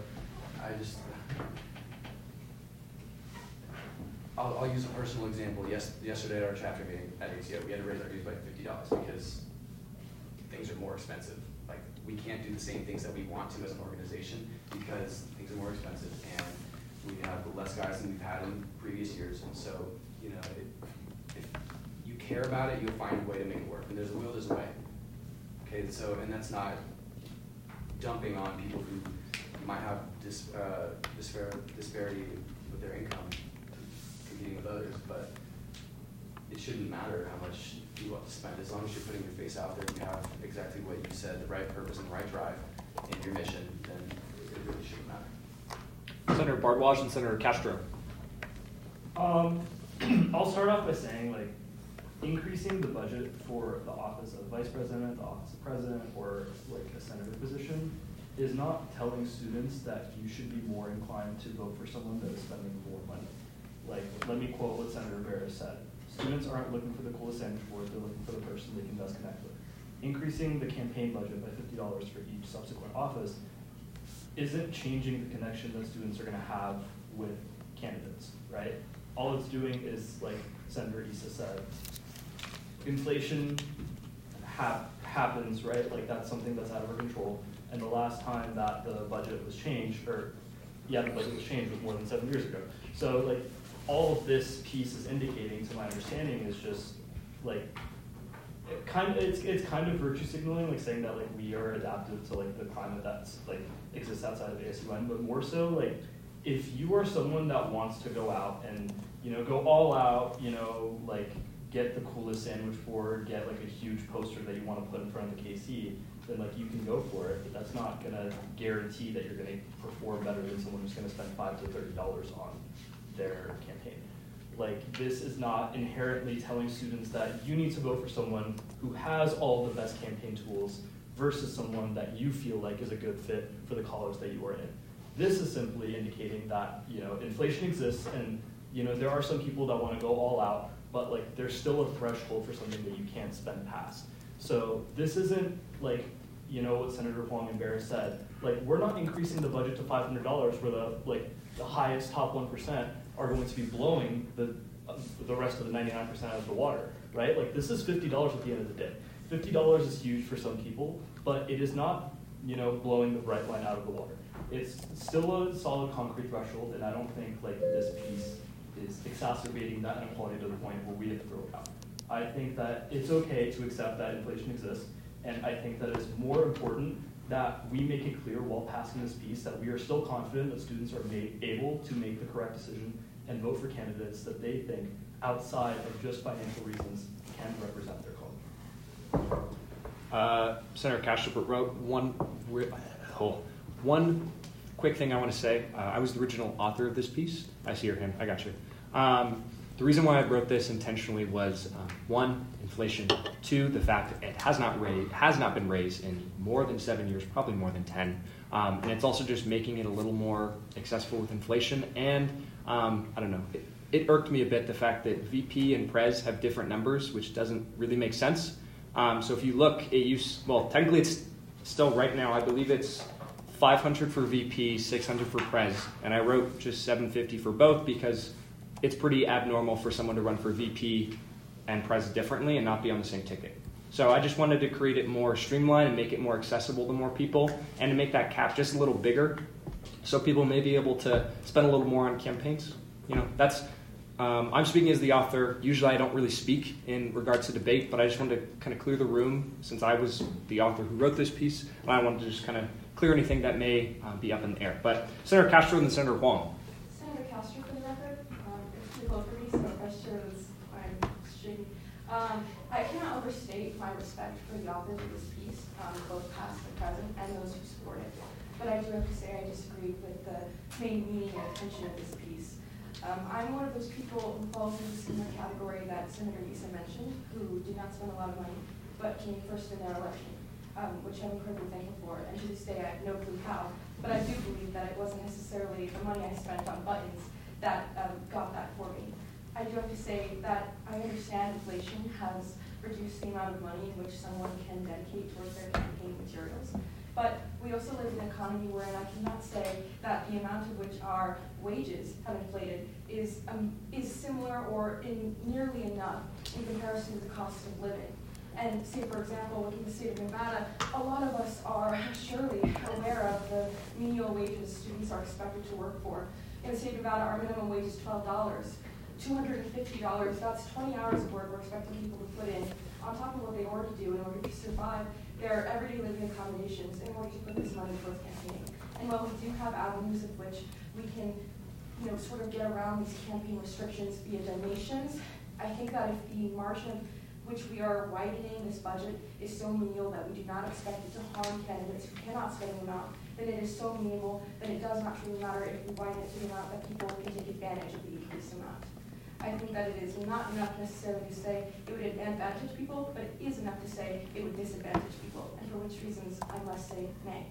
I'll use a personal example. Yesterday at our chapter meeting at ATO, we had to raise our dues by $50 because things are more expensive. Like, we can't do the same things that we want to as an organization because things are more expensive, and we have less guys than we've had in previous years. And so, if you care about it, you'll find a way to make it work. And there's a will, there's a way. Okay, so, and that's not dumping on people who might have disparity with their income to competing with others, but it shouldn't matter how much you want to spend. As long as you're putting your face out there and you have exactly what you said, the right purpose and the right drive in your mission, then it really shouldn't matter.
Senator Bardwaj and Senator Castro. I'll start off by saying, like, increasing the budget for the office of vice president, the office of president, or like a senator position is not telling students that you should be more inclined to vote for someone that is spending more money. Like, let me quote what Senator Barrett said. Students aren't looking for the coolest sandwich board, they're looking for the person they can best connect with. Increasing the campaign budget by $50 for each subsequent office isn't changing the connection that students are gonna have with candidates, right? All it's doing is, like Senator Issa said, inflation happens, right? Like, that's something that's out of our control. And the last time that the budget was changed, the budget was changed was more than 7 years ago. So, like, all of this piece is indicating, to my understanding, is just like it's kind of virtue signaling, like saying that like we are adaptive to like the climate that's like exists outside of ASUN, but more so like if you are someone that wants to go out and go all out, like get the coolest sandwich board, get like a huge poster that you want to put in front of the KC, then like you can go for it, but that's not gonna guarantee that you're gonna perform better than someone who's gonna spend $5 to $30 on their campaign. Like, this is not inherently telling students that you need to vote for someone who has all the best campaign tools versus someone that you feel like is a good fit for the college that you are in. This is simply indicating that, inflation exists and, there are some people that want to go all out, but like there's still a threshold for something that you can't spend past. So this isn't like, what Senator Huang and Barrett said. Like, we're not increasing the budget to $500 where the highest top 1% are going to be blowing the rest of the 99% out of the water, right? Like, this is $50 at the end of the day. $50 is huge for some people, but it is not, blowing the bright line out of the water. It's still a solid concrete threshold, and I don't think like this piece is exacerbating that inequality to the point where we have to throw it out. I think that it's okay to accept that inflation exists, and I think that it's more important that we make it clear while passing this piece that we are still confident that students are able to make the correct decision and vote for candidates that they think, outside of just financial reasons, can represent their college. Senator Castro wrote one quick thing I want to say. I was the original author of this piece. I see your hand. I got you. The reason why I wrote this intentionally was, one, inflation. Two, the fact that it has not been raised in more than 7 years, probably more than 10. And it's also just making it a little more accessible with inflation. And I don't know, it irked me a bit the fact that VP and Pres have different numbers, which doesn't really make sense. So if you look, technically it's still right now, I believe it's 500 for VP, 600 for Pres. And I wrote just 750 for both because it's pretty abnormal for someone to run for VP and Pres differently and not be on the same ticket. So I just wanted to create it more streamlined and make it more accessible to more people and to make that cap just a little bigger so people may be able to spend a little more on campaigns. That's I'm speaking as the author. Usually I don't really speak in regards to debate, but I just wanted to kind of clear the room since I was the author who wrote this piece, and I wanted to just kind of clear anything that may be up in the air. But Senator Castro and then Senator Huang.
Senator Castro, for the record, it's too low for me, so questions I'm shaking. I cannot overstate my respect for the authors of this piece, both past and present, and those who support it. But I do have to say I disagree with the main meaning and intention of this piece. I'm one of those people who falls into the similar category that Senator Issa mentioned, who did not spend a lot of money, but came first in their election, which I'm incredibly thankful for. And to this day, I have no clue how, but I do believe that it wasn't necessarily the money I spent on buttons that got that for me. I do have to say that I understand inflation has reduced the amount of money in which someone can dedicate towards their campaign materials. But we also live in an economy wherein I cannot say that the amount of which our wages have inflated is similar or nearly enough in comparison to the cost of living. And say, for example, looking at the state of Nevada, a lot of us are surely aware of the menial wages students are expected to work for. In the state of Nevada, our minimum wage is $12. $250, that's 20 hours of work we're expecting people to put in on top of what they already do in order to survive their everyday living accommodations in order to put this money towards campaigning. And while we do have avenues of which we can
sort of get around these campaign restrictions via donations. I think that if the margin of which we are widening this budget is so menial that we do not expect it to harm candidates who cannot spend the amount, then it is so minimal that it does not truly matter if we widen it to the amount that people can take advantage of the increased amount. I think that it is not enough necessarily to say it would advantage people, but it is enough to say it would disadvantage people, and for which reasons I must say nay.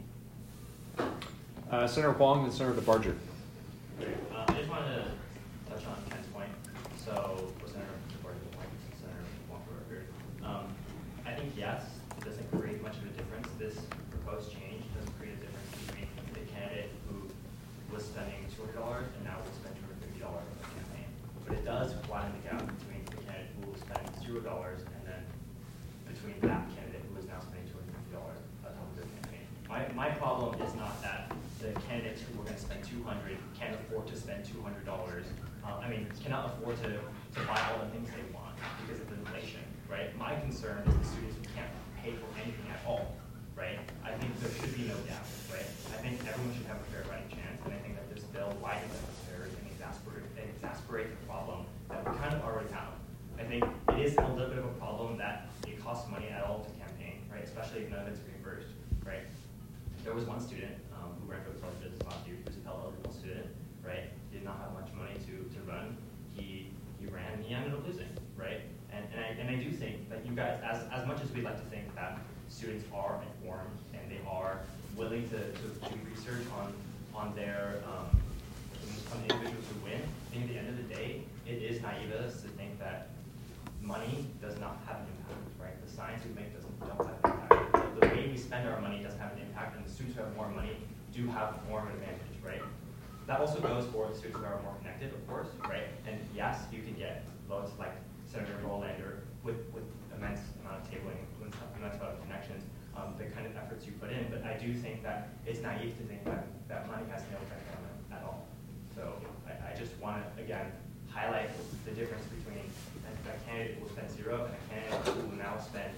Senator Huang and Senator Barger.
I just wanted to touch on Ken's point. So, Senator Barger's point, Senator Huang for the record. I think yes, it doesn't create much of a difference. This proposed change doesn't create a difference between the candidate who was spending $200 and now will spend $250 on the campaign. But it does widen the gap between the candidate who will spend $0 and then between that candidate who is now spending $250 on top of their campaign. My problem is not that the candidates who are going to spend $200 can't afford to spend $200. Cannot afford to buy all the things they want because of inflation, right? My concern is the students who can't pay for anything at all, right? I think there should be no gap, right? I think everyone should have a fair fighting chance, and I think that this bill widens that disparity and exasperates the problem that we kind of already have. I think it is a little bit of a problem that it costs money at all to campaign, right? Especially if none of it's reimbursed, right? There was one student who ran for the college business last year, who was a Pell eligible student, right? Did not have much money to run. He ran and he ended up losing, right? And I do think that you guys, as much as we'd like to think that students are informed and they are willing to do research on their on the individuals who win, I think at the end of the day, it is naive of us to think that money does not have an impact, right? The science we make don't have an impact. The way we spend our money doesn't have an impact, and the students who have more money do have more of an advantage, right? That also goes for the students who are more connected, of course, right? And yes, you can get votes like Senator Rolander with immense amount of tabling, immense amount of connections, the kind of efforts you put in. But I do think that it's naive to think that money has no effect on them at all. So I just want to, again, highlight the difference between a candidate who will spend $0 and a candidate who will now spend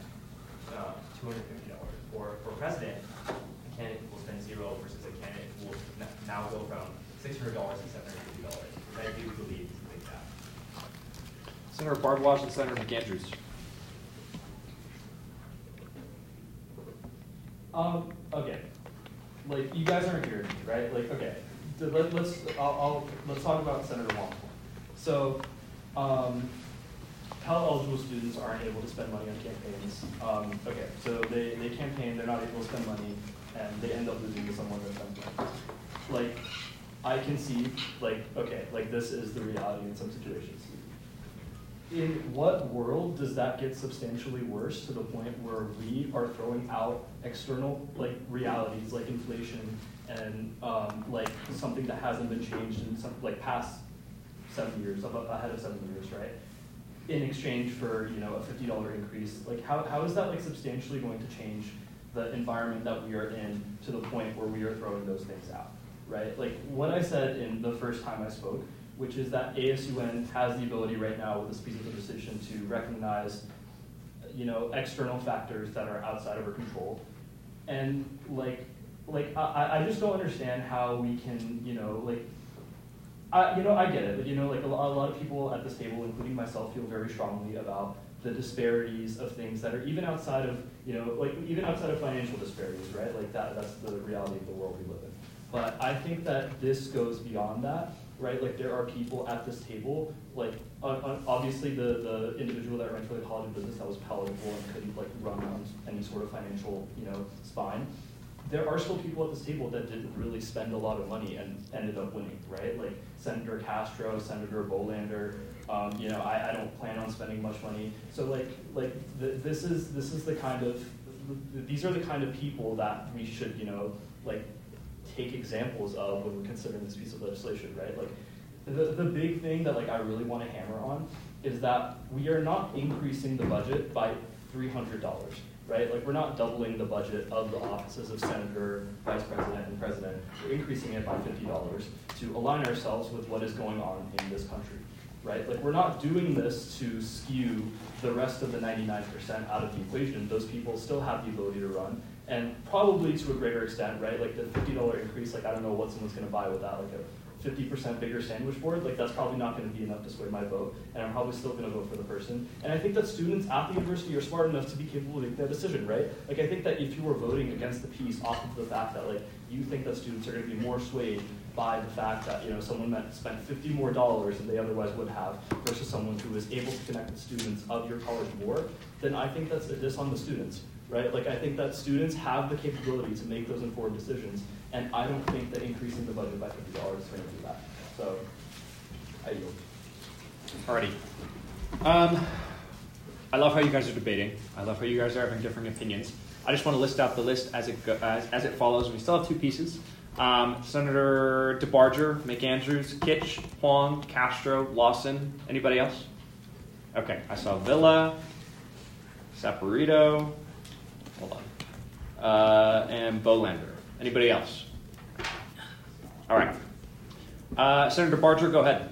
$250. Or for president, a candidate who will spend $0 versus a candidate who will now go from $600 to $750. I do believe it's a big gap.
Senator Bardwash and Senator McAndrews.
Okay. Like, you guys aren't hearing me, right? Like, okay. Let's talk about Senator Wong. So, Pell eligible students aren't able to spend money on campaigns. Okay, so they campaign, they're not able to spend money, and they end up losing to someone that spends money. Like, I can see, like, okay, like this is the reality in some situations. In what world does that get substantially worse to the point where we are throwing out external realities like inflation and like something that hasn't been changed in some past 7 years, ahead of 7 years, right? In exchange for a $50 increase, like how is that substantially going to change the environment that we are in to the point where we are throwing those things out, right? Like what I said in the first time I spoke, which is that ASUN has the ability right now with this piece of legislation to recognize, external factors that are outside of our control, and I just don't understand how we can, I get it, but a lot of people at this table, including myself, feel very strongly about the disparities of things that are even outside of, even outside of financial disparities, right? Like that's the reality of the world we live in. But I think that this goes beyond that, right? Like there are people at this table, obviously the individual that ran for the College of Business that was Pell eligible and couldn't run on any sort of financial, spine. There are still people at this table that didn't really spend a lot of money and ended up winning, right? Like Senator Castro, Senator Bolander. I don't plan on spending much money. So this is the kind of these are the kind of people that we should take examples of when we're considering this piece of legislation, right? The big thing that I really want to hammer on is that we are not increasing the budget by $300. Right? We're not doubling the budget of the offices of Senator, Vice President, and President. We're increasing it by $50 to align ourselves with what is going on in this country, right? We're not doing this to skew the rest of the 99% out of the equation. Those people still have the ability to run, and probably to a greater extent, right? The $50 increase, I don't know what someone's going to buy with that,
50% bigger sandwich board, like that's probably not going to be enough to sway my vote, and I'm probably still going to vote for the person. And I think that students at the university are smart enough to be capable of making that decision, right? Like I think that if you were voting against the piece off of the fact that like you think that students are going to be more swayed by the fact that someone that spent $50 more than they otherwise would have versus someone who is able to connect with students of your college more, then I think that's a diss on the students, right? Like I think that students have the capability to make those informed decisions, and I don't think that increasing the budget by $50 is going to do that. So, I yield. Alrighty. I love how you guys are debating. I love how you guys are having different opinions. I just want to list out the list as it follows. We still have two pieces. Senator DeBarger, McAndrews, Kitch, Huang, Castro, Lawson. Anybody else? Okay, I saw Villa, Saporito, hold on, and Bolander. Anybody else? All right. Senator DeBarger, go ahead.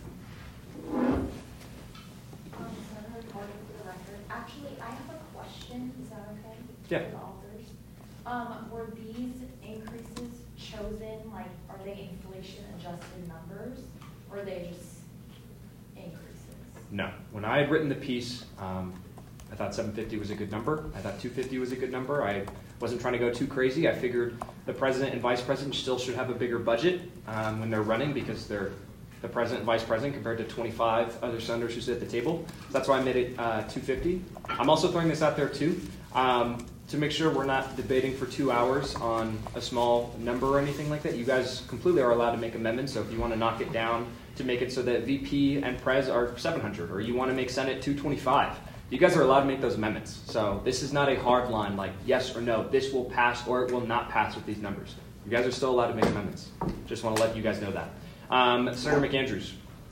Senator Carter, for the record. Actually, I have a question. Is that okay?
Yeah.
For the authors. Were these increases chosen, like, are they inflation-adjusted numbers, or are they just increases?
No. When I had written the piece, I thought 750 was a good number. I thought 250 was a good number. I wasn't trying to go too crazy. I figured the president and vice president still should have a bigger budget when they're running because they're the president and vice president compared to 25 other senators who sit at the table. So that's why I made it 250. I'm also throwing this out there too to make sure we're not debating for 2 hours on a small number or anything like that. You guys completely are allowed to make amendments. So if you want to knock it down to make it so that VP and Pres are 700, or you want to make Senate 225, you guys are allowed to make those amendments. So this is not a hard line like yes or no, this will pass or it will not pass with these numbers. You guys are still allowed to make amendments. Just want to let you guys know that. Senator McAndrews.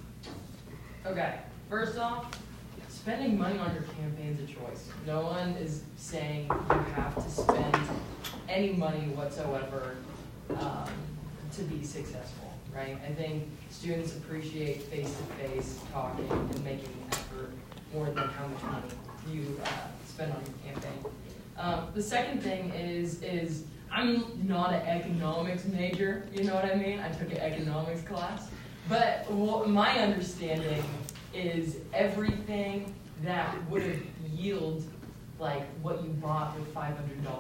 Okay, first off, spending money on your campaign is a choice. No one is saying you have to spend any money whatsoever to be successful, right? I think students appreciate face-to-face talking and making an effort more than how much money you spend on your campaign. The second thing is I'm not an economics major, you know what I mean? I took an economics class. But my understanding is everything that would have yielded like what you bought with $500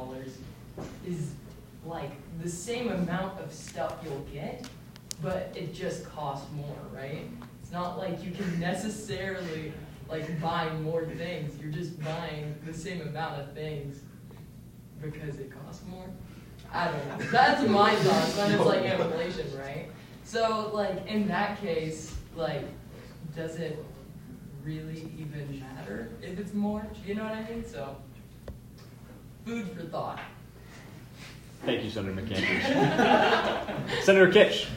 is like the same amount of stuff you'll get, but it just costs more, right? It's not like you can necessarily like buy more things. You're just buying the same amount of things because it costs more. I don't know. That's my thoughts when it's like inflation, right? So like in that case, like does it really even matter if it's more? You know what I mean? So food for thought.
Thank you, Senator McAndrews. Senator Kitch.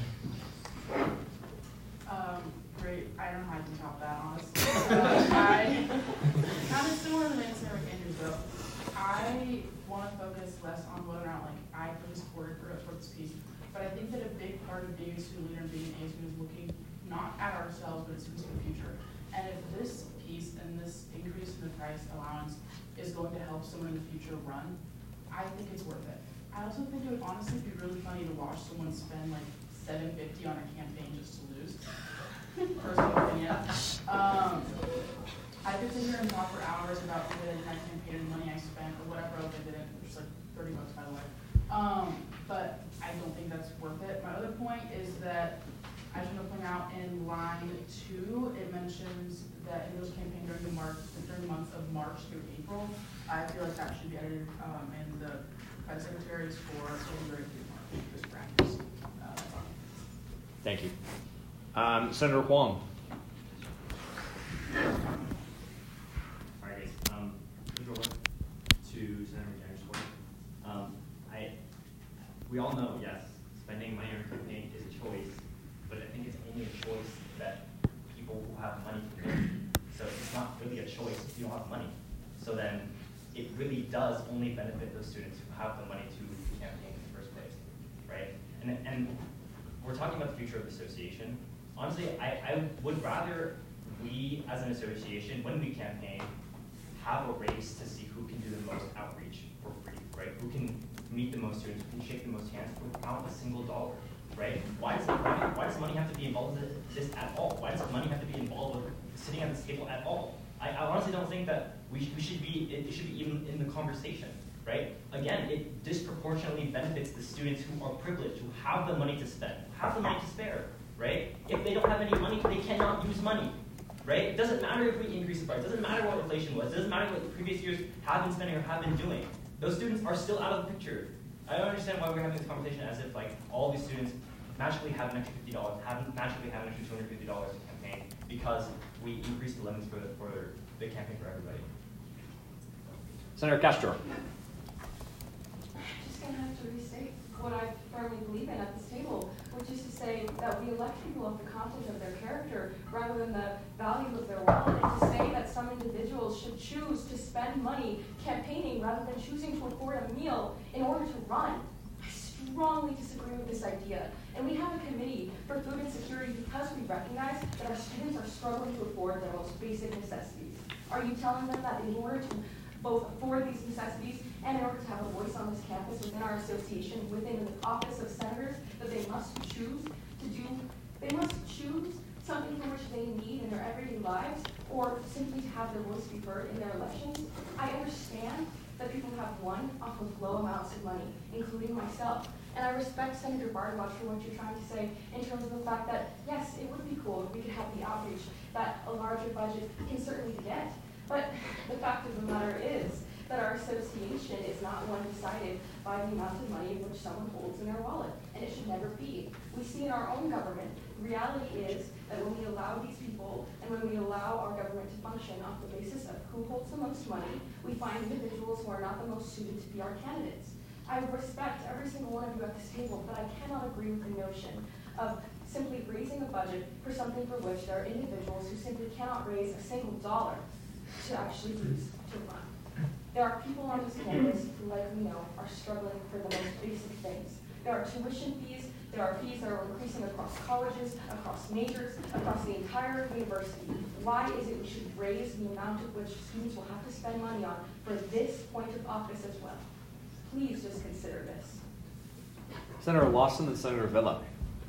Great. I don't know how I can top that, honestly. I kind of similar to Senator McAndrews, though. I want to focus less on whether or not like I fully supported for this piece, but I think that a big part of being a student leader and being an A student is looking not at ourselves, but at students in the future. And if this piece and this increase in the price allowance is going to help someone in the future run, I think it's worth it. I also think it would honestly be really funny to watch someone spend like $750 on a campaign just to lose. Personal opinion. I could sit here and talk for hours about the way I campaigned and the money I spent or whatever else I didn't, which is like $30 by the way. But I don't think that's worth it. My other point is that I just want to point out in line 2, it mentions that in those campaign during the months of March through April. I feel like that should be edited in the by the secretaries for January through March. Just practice.
Thank you. Senator Huang.
Alright, guys. To Senator McAndrews' we all know, yes, spending money on a campaign is a choice, but I think it's only a choice that people who have money can make. So it's not really a choice if you don't have money. So then it really does only benefit those students who have the money to campaign in the first place, right? And we're talking about the future of the association. Honestly, I would rather we, as an association, when we campaign, have a race to see who can do the most outreach for free, right? Who can meet the most students, who can shake the most hands without a single dollar. right? Why does the money have to be involved in this at all? Why does the money have to be involved with sitting at this table at all? I honestly don't think that it should be even in the conversation, right? Again, it disproportionately benefits the students who are privileged, who have the money to spend, who have the money to spare, right? If they don't have any money, they cannot use money, right? It doesn't matter if we increase the price. It doesn't matter what inflation was. It doesn't matter what the previous years have been spending or have been doing. Those students are still out of the picture. I don't understand why we're having this conversation as if like all these students magically have an extra $50, magically have an extra $250 to campaign because we increased the limits for the campaign for everybody.
Senator Castro.
Just going to have to restate what I firmly believe in at this table, which is to say that we elect people off the content of their character rather than the value of their wallet, and to say that some individuals should choose to spend money campaigning rather than choosing to afford a meal in order to run. I strongly disagree with this idea. And we have a committee for food insecurity because we recognize that our students are struggling to afford their most basic necessities. Are you telling them that in order to both afford these necessities and in order to have a voice on this campus within our association, within the office of senators, that they must choose something for which they need in their everyday lives, or simply to have their voice be heard in their elections? I understand that people have won off of low amounts of money, including myself. And I respect Senator Bartolage for what you're trying to say in terms of the fact that, yes, it would be cool if we could have the outreach that a larger budget can certainly get. But the fact of the matter is that our association is not one decided by the amount of money which someone holds in their wallet, and it should never be. We see in our own government, the reality is that when we allow these people and when we allow our government to function off the basis of who holds the most money, we find individuals who are not the most suited to be our candidates. I respect every single one of you at this table, but I cannot agree with the notion of simply raising a budget for something for which there are individuals who simply cannot raise a single dollar to actually use to run. There are people on this campus who, like we know, are struggling for the most basic things. There are tuition fees, there are fees that are increasing across colleges, across majors, across the entire university. Why is it we should raise the amount of which students will have to spend money on for this point of office as well? Please just consider this.
Senator Lawson and Senator Villa.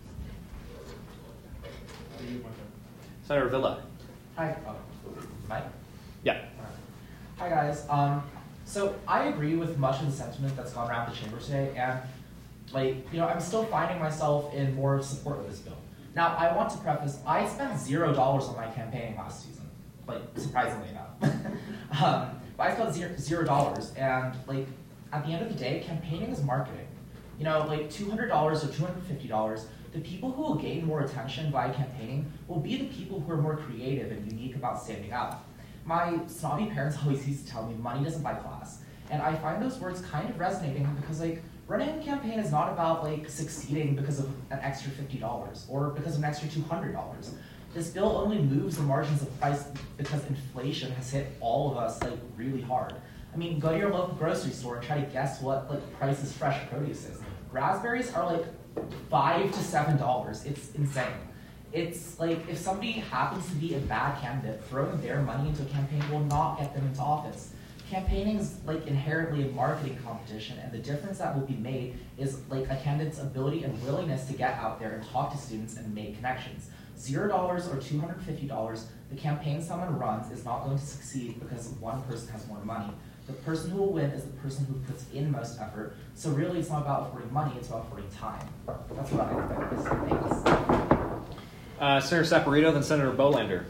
Senator Villa.
Hi. Mike?
Yeah.
Hi, guys. So I agree with much of the sentiment that's gone around the chamber today, and I'm still finding myself in more support of this bill. Now, I want to preface, I spent $0 on my campaigning last season, surprisingly enough. But I spent $0, and at the end of the day, campaigning is marketing. $200 or $250, the people who will gain more attention by campaigning will be the people who are more creative and unique about standing out. My snobby parents always used to tell me money doesn't buy class. And I find those words kind of resonating because running a campaign is not about succeeding because of an extra $50 or because of an extra $200. This bill only moves the margins of price because inflation has hit all of us really hard. I mean, go to your local grocery store and try to guess what prices fresh produce is. Raspberries are $5 to $7. It's insane. It's if somebody happens to be a bad candidate, throwing their money into a campaign will not get them into office. Campaigning is inherently a marketing competition, and the difference that will be made is a candidate's ability and willingness to get out there and talk to students and make connections. $0 or $250, the campaign someone runs is not going to succeed because one person has more money. The person who will win is the person who puts in most effort. So really, it's not about affording money; it's about affording time. That's what I think about this. Thanks.
Senator Saporito, then Senator Bolander.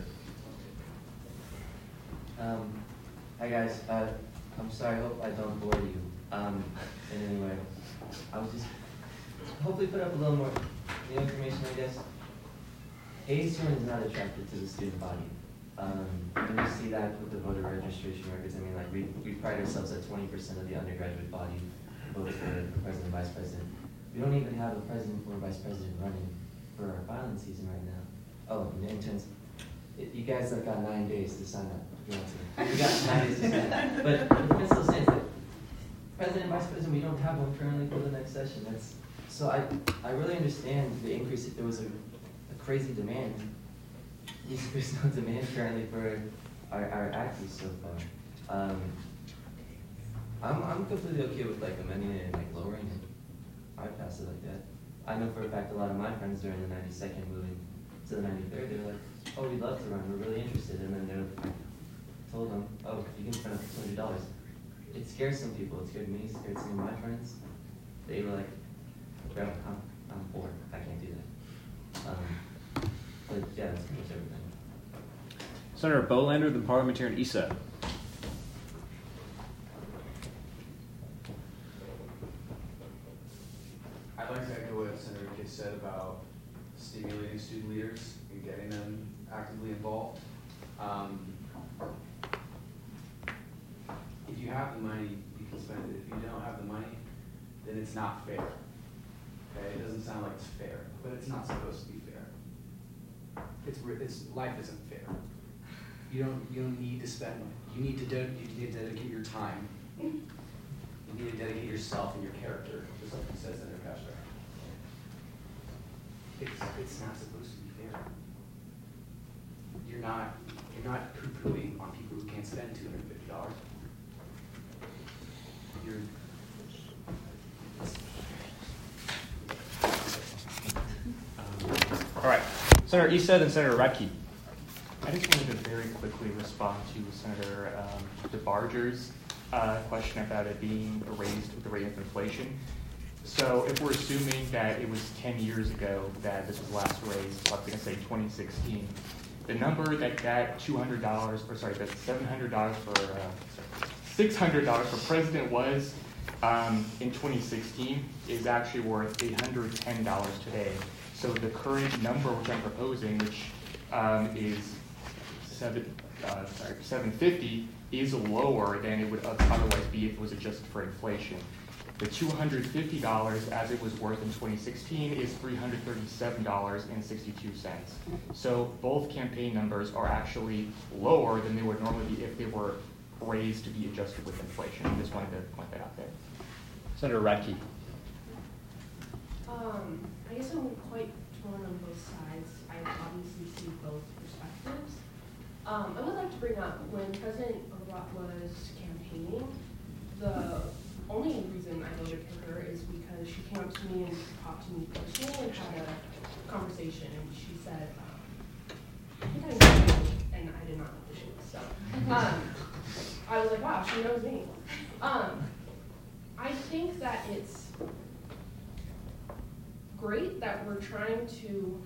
Hi guys, I'm sorry, I hope I don't bore you in any way. I would just hopefully put up a little more new information, I guess. ACUN is not attracted to the student body. And you see that with the voter registration records. I mean, we pride ourselves that 20% of the undergraduate body votes for president and vice president. We don't even have a president or vice president running for our filing season right now. Oh, and interns, you guys have got 9 days to sign up. You got 9 days to sign up. But the principle stands that president and vice president, we don't have one currently for the next session. So I really understand the increase if there was a crazy demand. There's no demand currently for our actors so far. I'm completely okay with amending it and lowering it. I'd pass it like that. I know for a fact a lot of my friends during the 92nd moving to the 93rd, they were like, oh, we'd love to run, we're really interested. And then I told them, oh, you can spend up to $200. It scares some people. It scared me, it scared some of my friends. They were like, bro, I'm bored, I can't do that. But yeah, that's pretty much everything.
Senator Bolander, then Parliamentarian Issa.
I'd like to echo what Senator Kiss said about stimulating student leaders and getting them actively involved. If you have the money, you can spend it. If you don't have the money, then it's not fair. Okay, it doesn't sound like it's fair, but it's not supposed to be fair. Life isn't fair. You don't need to spend money. You need to dedicate your time. You need to dedicate yourself and your character, just like you said, Senator Castro. It's not supposed to be fair. You're not poo-pooing on people who can't spend $250.
All right. Senator Issa, then Senator Radke.
I just wanted to very quickly respond to Senator DeBarger's question about it being raised with the rate of inflation. So if we're assuming that it was 10 years ago that this was last raised, let's say 2016, the number that $200, or sorry, that $700 for $600 for president was in 2016 is actually worth $810 today. So the current number which I'm proposing, which is $750, is lower than it would otherwise be if it was adjusted for inflation. The $250, as it was worth in 2016, is $337.62. So both campaign numbers are actually lower than they would normally be if they were raised to be adjusted with inflation. I just wanted to point that out there.
Senator Radke.
I guess I'm quite torn on both sides. I obviously see both perspectives. I would like to bring up when President Obama was campaigning, the only reason I voted for her is because she came up to me and talked to me personally and had a conversation, and she said, I think I know you, and I did not know who she was. So I was like, wow, she knows me. I think that it's great that we're trying to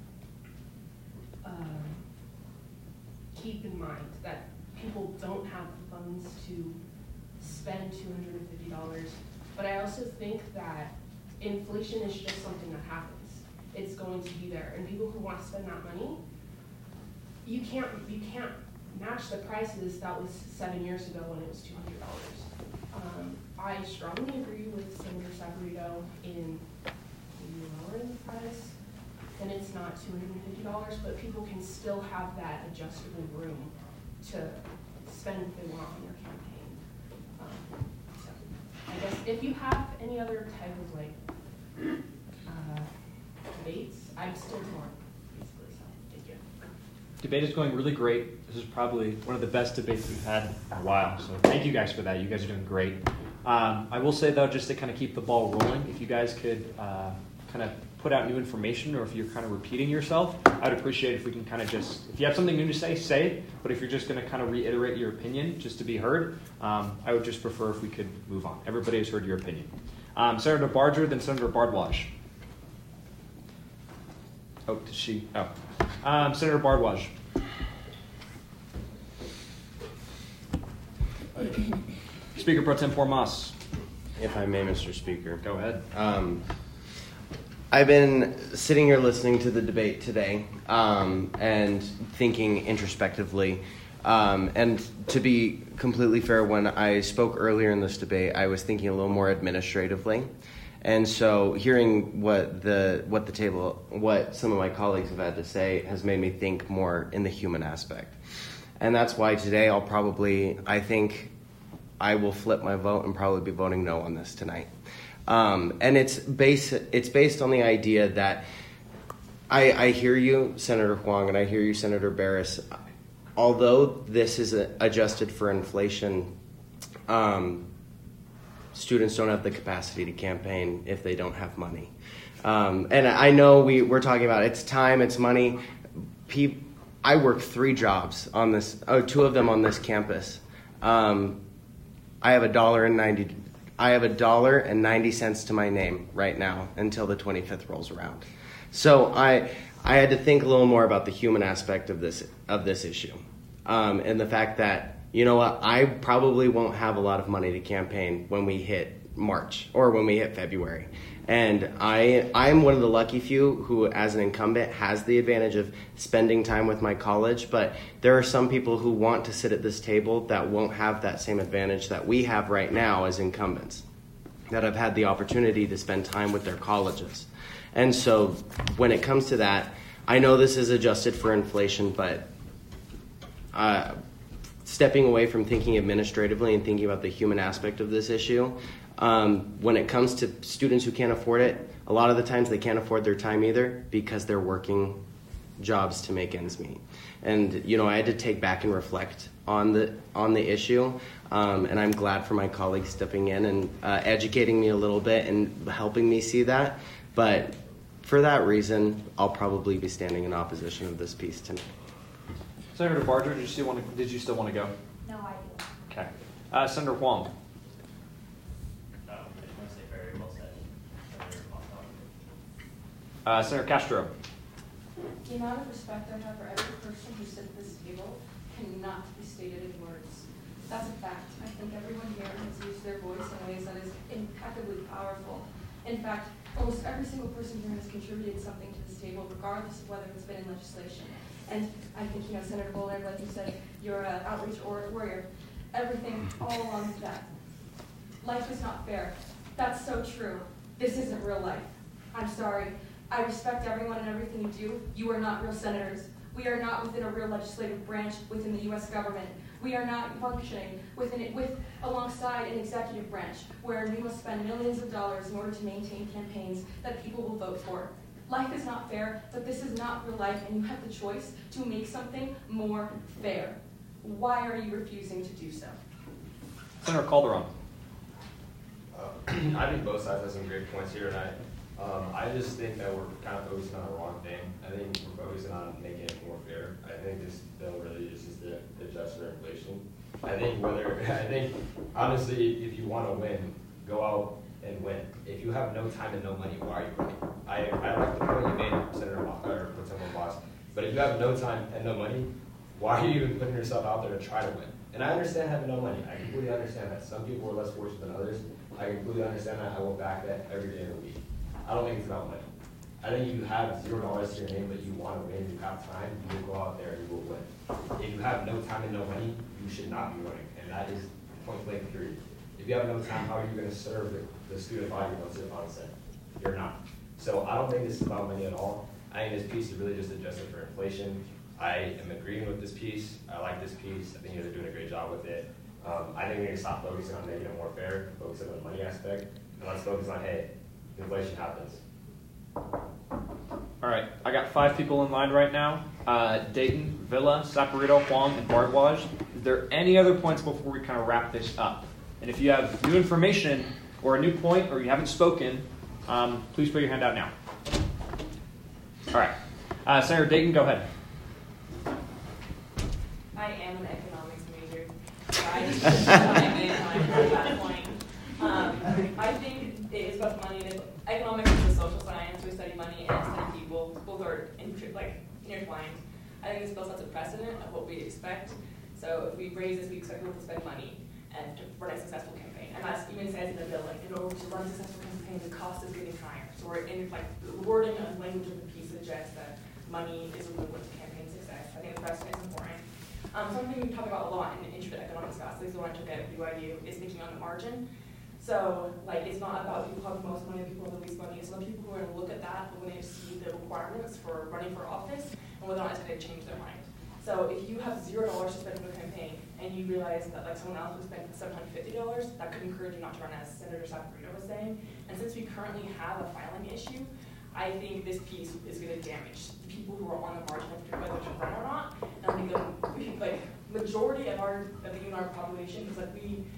keep in mind that people don't have the funds to spend $250, but I also think that inflation is just something that happens. It's going to be there, and people who want to spend that money, you can't match the prices that was 7 years ago when it was $200. I strongly agree with Senator Savarito in lowering the price, and it's not $250, but people can still have that adjustable room to spend if they want on their campaign. So I guess if you have any other type of debates, I'm still torn, basically. So thank you.
Debate is going really great. This is probably one of the best debates we've had in a while. So thank you guys for that. You guys are doing great. I will say though, just to kind of keep the ball rolling, if you guys could kind of put out new information, or if you're kind of repeating yourself, I'd appreciate if we can kind of just, if you have something new to say, say it. But if you're just going to kind of reiterate your opinion just to be heard, I would just prefer if we could move on. Everybody has heard your opinion. Senator Barger, then Senator Bardwaj. Oh, did she? Oh. Senator Bardwaj. Speaker Pro Tempore Moss.
If I may, Mr. Speaker.
Go ahead.
I've been sitting here listening to the debate today and thinking introspectively. And to be completely fair, when I spoke earlier in this debate, I was thinking a little more administratively. And so hearing what some of my colleagues have had to say has made me think more in the human aspect. And that's why today I think I will flip my vote and probably be voting no on this tonight. And it's based on the idea that I hear you, Senator Huang, and I hear you, Senator Barris. Although this is adjusted for inflation, students don't have the capacity to campaign if they don't have money. And I know we're talking about it's time, it's money. I work 3 jobs on this, 2 of them on this campus. I have $1.90 to my name right now until the 25th rolls around. So I had to think a little more about the human aspect of this issue, and the fact that, you know what, I probably won't have a lot of money to campaign when we hit March or when we hit February. And I'm one of the lucky few who, as an incumbent, has the advantage of spending time with my college, but there are some people who want to sit at this table that won't have that same advantage that we have right now as incumbents, that have had the opportunity to spend time with their colleges. And so when it comes to that, I know this is adjusted for inflation, but stepping away from thinking administratively and thinking about the human aspect of this issue, when it comes to students who can't afford it, a lot of the times they can't afford their time either because they're working jobs to make ends meet. And, you know, I had to take back and reflect on the issue, and I'm glad for my colleagues stepping in and educating me a little bit and helping me see that. But for that reason, I'll probably be standing in opposition of this piece tonight.
Senator Barger, did you still want to go?
No, I do.
Okay. Senator Huang.
I just want to say very well said.
Senator Castro.
The amount of respect I have for every person who sits at this table cannot be stated in words. That's a fact. I think everyone here has used their voice in ways that is impeccably powerful. In fact, almost every single person here has contributed something to this table, regardless of whether it's been in legislation. And I think, you know, Senator Boulder, like you said, you're an outreach warrior. Everything all along with that. Life is not fair. That's so true. This isn't real life. I'm sorry. I respect everyone and everything you do. You are not real senators. We are not within a real legislative branch within the U.S. government. We are not functioning alongside an executive branch where we must spend millions of dollars in order to maintain campaigns that people will vote for. Life is not fair, but this is not real life, and you have the choice to make something more fair. Why are you refusing to do so?
Senator Calderon.
I think both sides have some great points here tonight. I just think that we're kind of focusing on the wrong thing. I think we're focusing on making it more fair. I think this bill really is just to adjust for inflation. I think honestly, if you want to win, go out and win. If you have no time and no money, why are you running? I like the point you made, Senator Boss. But if you have no time and no money, why are you even putting yourself out there to try to win? And I understand having no money. I completely understand that. Some people are less fortunate than others. I completely understand that. I will back that every day of the week. I don't think it's about money. I think you have $0 to your name, but you want to win, you have time, you will go out there and you will win. If you have no time and no money, you should not be running. And that is point blank period. If you have no time, how are you going to serve the student body once it's on set? You're not. So I don't think this is about money at all. I think this piece is really just adjusted for inflation. I am agreeing with this piece. I like this piece. I think you guys are doing a great job with it. I think we need to stop focusing on making it more fair, focusing on the money aspect, and let's focus on, hey, inflation happens.
All right, I got 5 people in line right now. Dayton, Villa, Saporito, Huang, and Bardwaj. Is there any other points before we kind of wrap this up? And if you have new information or a new point or you haven't spoken, please put your hand out now. All right. Senator Dayton, go ahead.
I am an economics major. So I just chime in at that point. I think it is about money. Economics is a social science. We study money and study people. Both are intertwined. I think this bill sets a precedent of what we expect. So if we raise this, we expect people to spend money and to run a successful campaign. And that even says in the bill, like, in order to run a successful campaign, the cost is getting higher. So we're in, like, the wording and language of the piece suggests that money is a real to campaign success. I think the precedent is important. Something we talk about a lot in intro to economics class, at least the one I took at BYU, is thinking on the margin. So, like, it's not about people who have the most money, people who have the least money. It's the people who are going to look at that when they see the requirements for running for office and whether or not it's going to change their mind. So if you have $0 to spend for a campaign and you realize that, like, someone else would spend $750, that could encourage you not to run, as Senator Saporito was saying. And since we currently have a filing issue, I think this piece is going to damage the people who are on the margin of whether to run or not. And I think the majority of the UNR population is like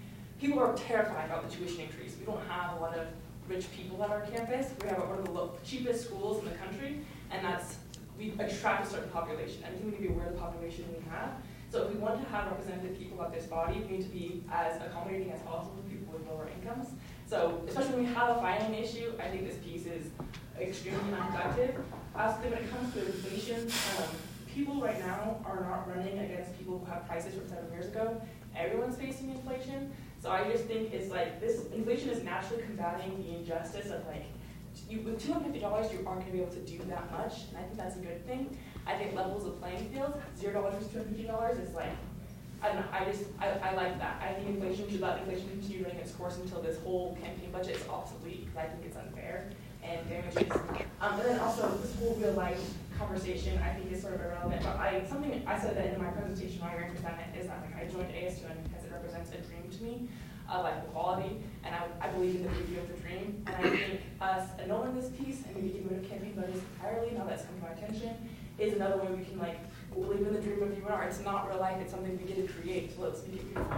people are terrified about the tuition increase. We don't have a lot of rich people at our campus. We have one of the cheapest schools in the country, and we attract a certain population. I think we need to be aware of the population we have. So if we want to have representative people at this body, we need to be as accommodating as possible to people with lower incomes. So especially when we have a filing issue, I think this piece is extremely unproductive. Obviously, when it comes to inflation, people right now are not running against people who have prices from 7 years ago. Everyone's facing inflation. So I just think it's like this inflation is naturally combating the injustice of like, with $250, you aren't going to be able to do that much, and I think that's a good thing. I think levels the playing field. $0 versus $250 is like, I don't know. I like that. I think inflation should let inflation continue running its course until this whole campaign budget is obsolete, because I think it's unfair and damages. And then also this whole real life conversation I think is sort of irrelevant. But something I said that in my presentation while you're in present is that like I joined ASUN because it represents a dream to me. Like equality, and I believe in the beauty of the dream. And I think us annulling this piece and maybe getting rid of campaign budgets entirely, now that's come to my attention, is another way we can like believe in the dream of UNR. It's not real life, it's something we get to create, so let's make it beautiful.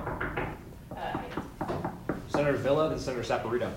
Senator Villa, then Senator Saporito.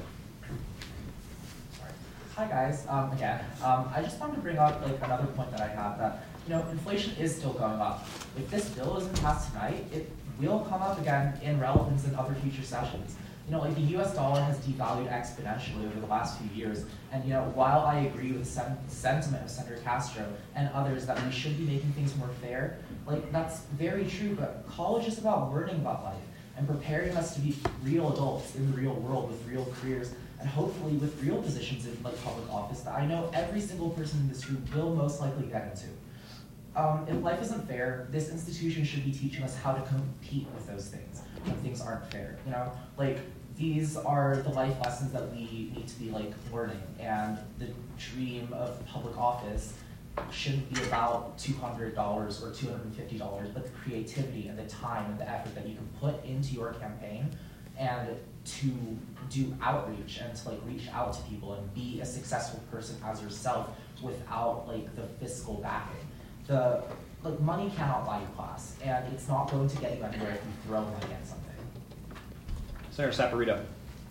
Hi guys, again, I just wanted to bring up like another point that I have that, inflation is still going up. If this bill isn't passed tonight, it will come up again in relevance in other future sessions. Like the US dollar has devalued exponentially over the last few years, and while I agree with the sentiment of Senator Castro and others that we should be making things more fair, like that's very true, but college is about learning about life and preparing us to be real adults in the real world with real careers and hopefully with real positions in like public office that I know every single person in this room will most likely get into. If life isn't fair, this institution should be teaching us how to compete with those things when things aren't fair. Like these are the life lessons that we need to be like learning, and the dream of public office shouldn't be about $200 or $250, but the creativity and the time and the effort that you can put into your campaign and to do outreach and to like reach out to people and be a successful person as yourself without like the fiscal backing. Money cannot buy you class, and it's not going to get you anywhere if you throw money at something.
Senator Saporito.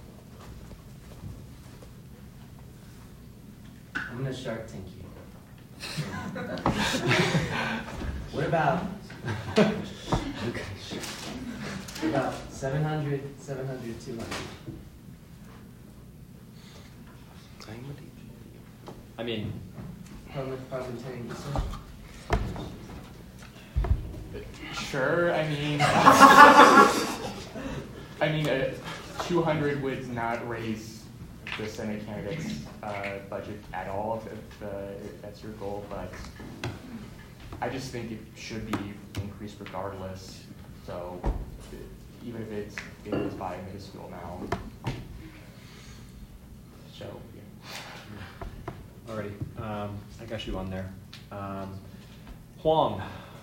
I'm gonna Shark Tank you. What about 700, 200?
I mean,
public parliamentarian research.
Sure, I mean, 200 would not raise the Senate candidate's budget at all if that's your goal, but I just think it should be increased regardless. So even if it is by minuscule now. So yeah.
Alrighty, I got you on there. Huang.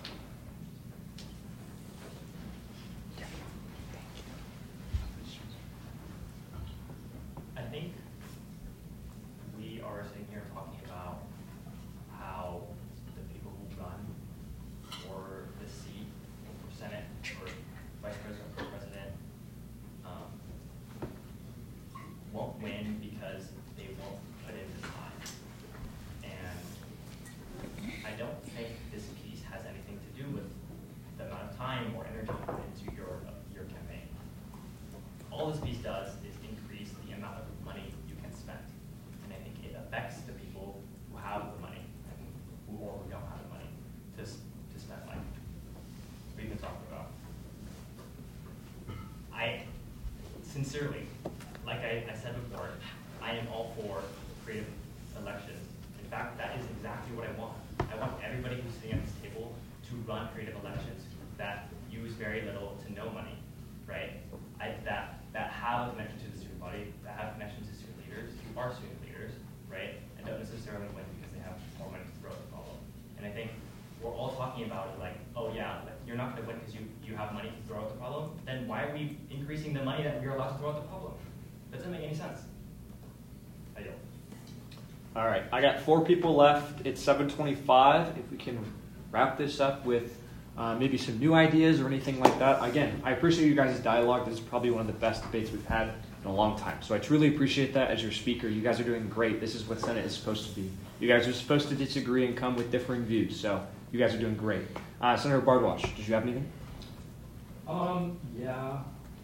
I think we are sitting here talking about how the people who run for the seat for Senate or Vice President or President won't win because they won't put in the time. And I don't think this piece has anything to do with the amount of time or energy you put into your campaign. All this piece does is increase the amount of money you can spend. And I think it affects the people who have the money and who don't have the money to spend like we've been talking about. I sincerely, like I said before, I am all for creative elections. In fact, that is exactly what I want. I want everybody who's sitting at this table to run creative elections that use very little to no money, right? That have a connection to the student body, that have connections to student leaders, who are student leaders, right? And don't necessarily win because they have more money to throw at the problem. And I think we're all talking about it like, oh yeah, like, you're not going to win because you have money to throw at the problem. Then why are we increasing the money that we're allowed to throw at the problem? That doesn't make any sense. I yield.
All right, I got 4 people left. It's 7:25. If we can wrap this up with maybe some new ideas or anything like that. Again, I appreciate you guys' dialogue. This is probably one of the best debates we've had in a long time. So I truly appreciate that as your speaker. You guys are doing great. This is what Senate is supposed to be. You guys are supposed to disagree and come with differing views. So you guys are doing great. Senator Bardwaj, did you have anything?
Yeah.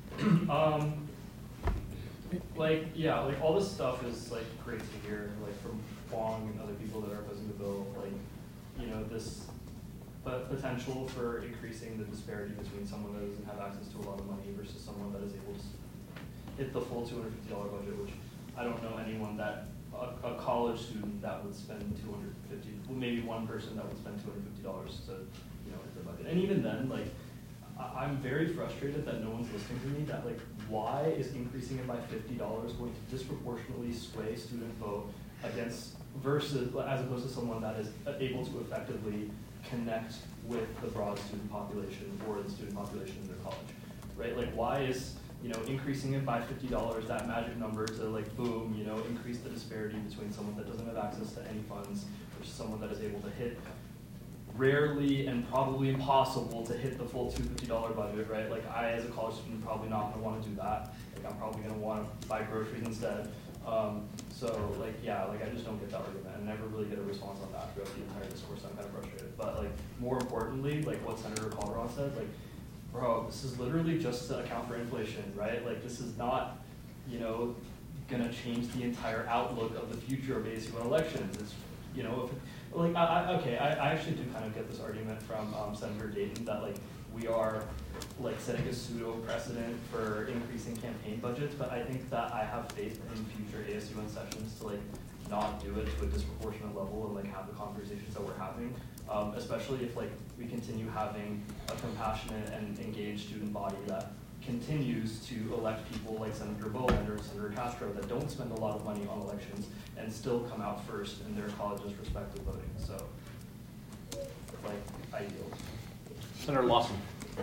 Like all this stuff is like great to hear, like from Wong and other people that are opposing the bill. Like, you know, this potential for increasing the disparity between someone that doesn't have access to a lot of money versus someone that is able to hit the full $250 budget, which I don't know anyone that a college student that would spend $250, well, maybe one person that would spend $250 to, you know, hit the budget. And even then, like, I'm very frustrated that no one's listening to me, that like, why is increasing it by $50 going to disproportionately sway student vote against versus, as opposed to someone that is able to effectively connect with the broad student population or the student population in their college, right? Like, why is, you know, increasing it by $50, that magic number to like, boom, you know, increase the disparity between someone that doesn't have access to any funds versus someone that is able to hit rarely and probably impossible to hit the full $250 budget, right? Like, I, as a college student, probably not gonna wanna do that. Like, I'm probably gonna wanna buy groceries instead. So, like, yeah, like, I just don't get that argument. I never really get a response on that throughout the entire discourse. I'm kind of frustrated. But, like, more importantly, like what Senator Colorado said, like, bro, this is literally just to account for inflation, right? Like, this is not, you know, gonna change the entire outlook of the future of ASU elections. It's, you know, if, like, I actually do kind of get this argument from Senator Dayton that, like, we are, like, setting a pseudo precedent for increasing campaign budgets, but I think that I have faith in future ASUN sessions to, like, not do it to a disproportionate level and, like, have the conversations that we're having, especially if, like, we continue having a compassionate and engaged student body that continues to elect people like Senator Bowlander and Senator Castro that don't spend a lot of money on elections and still come out first in their college's respective voting. So, like, I yield.
Senator Lawson.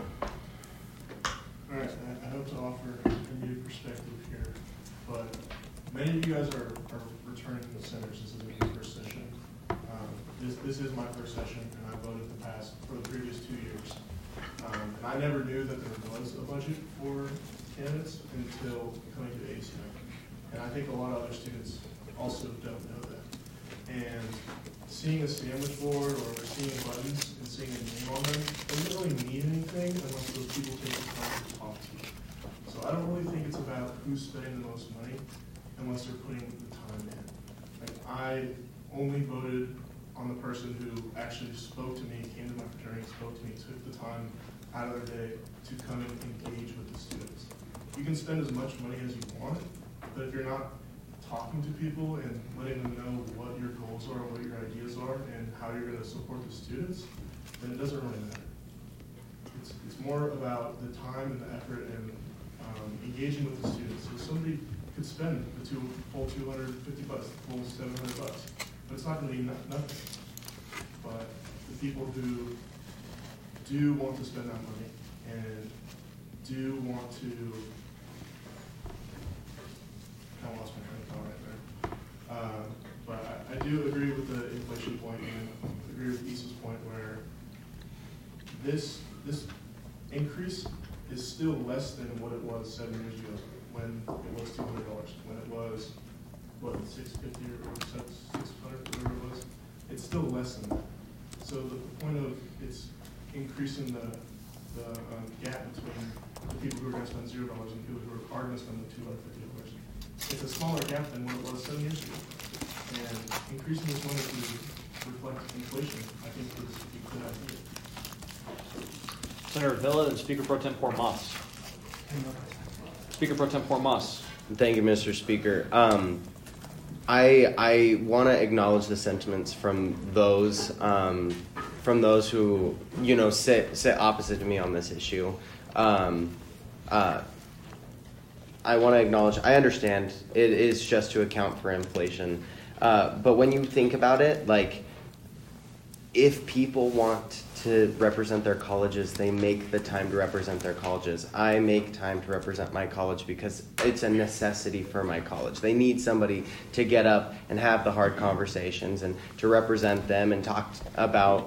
All right, I hope to offer a new perspective here, but many of you guys are returning to the senators. This is your first session. This is my first session, and I voted for the previous 2 years. And I never knew that there was a budget for candidates until coming to ASU. And I think a lot of other students also don't know that. And seeing a sandwich board or seeing buttons and seeing a name on them doesn't really mean anything unless those people take the time to talk to you. So I don't really think it's about who's spending the most money unless they're putting the time in. Like, I only voted on the person who actually spoke to me, came to my fraternity, spoke to me, took the time out of their day to come and engage with the students. You can spend as much money as you want, but if you're not talking to people and letting them know what your goals are, what your ideas are, and how you're going to support the students, then it doesn't really matter. It's more about the time and the effort and engaging with the students. So somebody could spend the full $250, the full $700, but it's not going to be nothing. But the people who do want to spend that money and do want to, kind of lost my train of thought right there. But I do agree with the inflation point and agree with Issa's point where this increase is still less than what it was 7 years ago when it was $200, when it was, what, $650 or $600, whatever it was. It's still less than that. So the point of it's increasing the gap between the people who are going to spend $0 and people who are going to spend the $250. It's a smaller gap than what it was 7 years ago. And increasing this money to reflect inflation, I think, is a good idea.
Senator Villa and Speaker Pro Tempore Moss. Speaker Pro Tempore Moss.
Thank you, Mr. Speaker. I want to acknowledge the sentiments from those who, you know, sit opposite to me on this issue. I want to acknowledge, I understand it is just to account for inflation. But when you think about it, like, if people want to represent their colleges, they make the time to represent their colleges. I make time to represent my college because it's a necessity for my college. They need somebody to get up and have the hard conversations and to represent them and talk about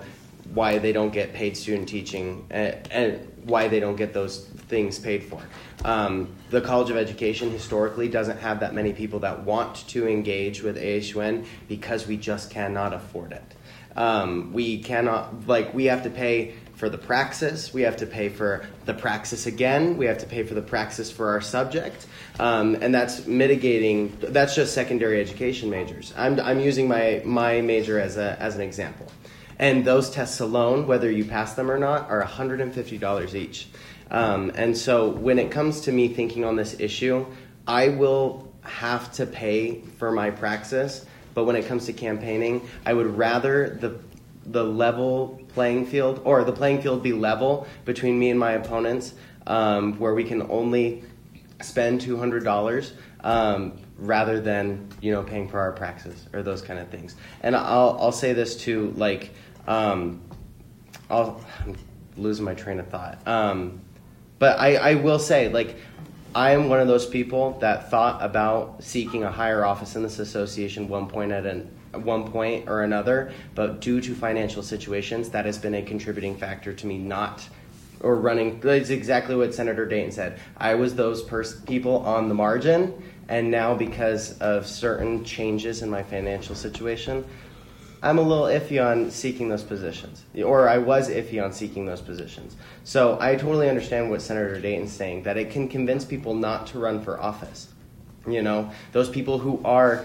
why they don't get paid student teaching and why they don't get those things paid for. The College of Education historically doesn't have that many people that want to engage with ASUN because we just cannot afford it. We have to pay for the praxis, we have to pay for the praxis again, we have to pay for the praxis for our subject, and that's just secondary education majors. I'm using my major as an example. And those tests alone, whether you pass them or not, are $150 each. And so when it comes to me thinking on this issue, I will have to pay for my praxis, but when it comes to campaigning, I would rather the level playing field, or the playing field be level between me and my opponents, where we can only spend $200 rather than paying for our praxis or those kind of things. And I'll say this too, I'm losing my train of thought. But I will say, I am one of those people that thought about seeking a higher office in this association one point or another, but due to financial situations, that has been a contributing factor to me running. That's exactly what Senator Dayton said. I was those people on the margin, and now because of certain changes in my financial situation, I'm a little iffy on seeking those positions, or I was iffy on seeking those positions. So I totally understand what Senator Dayton's saying, that it can convince people not to run for office. Those people who are,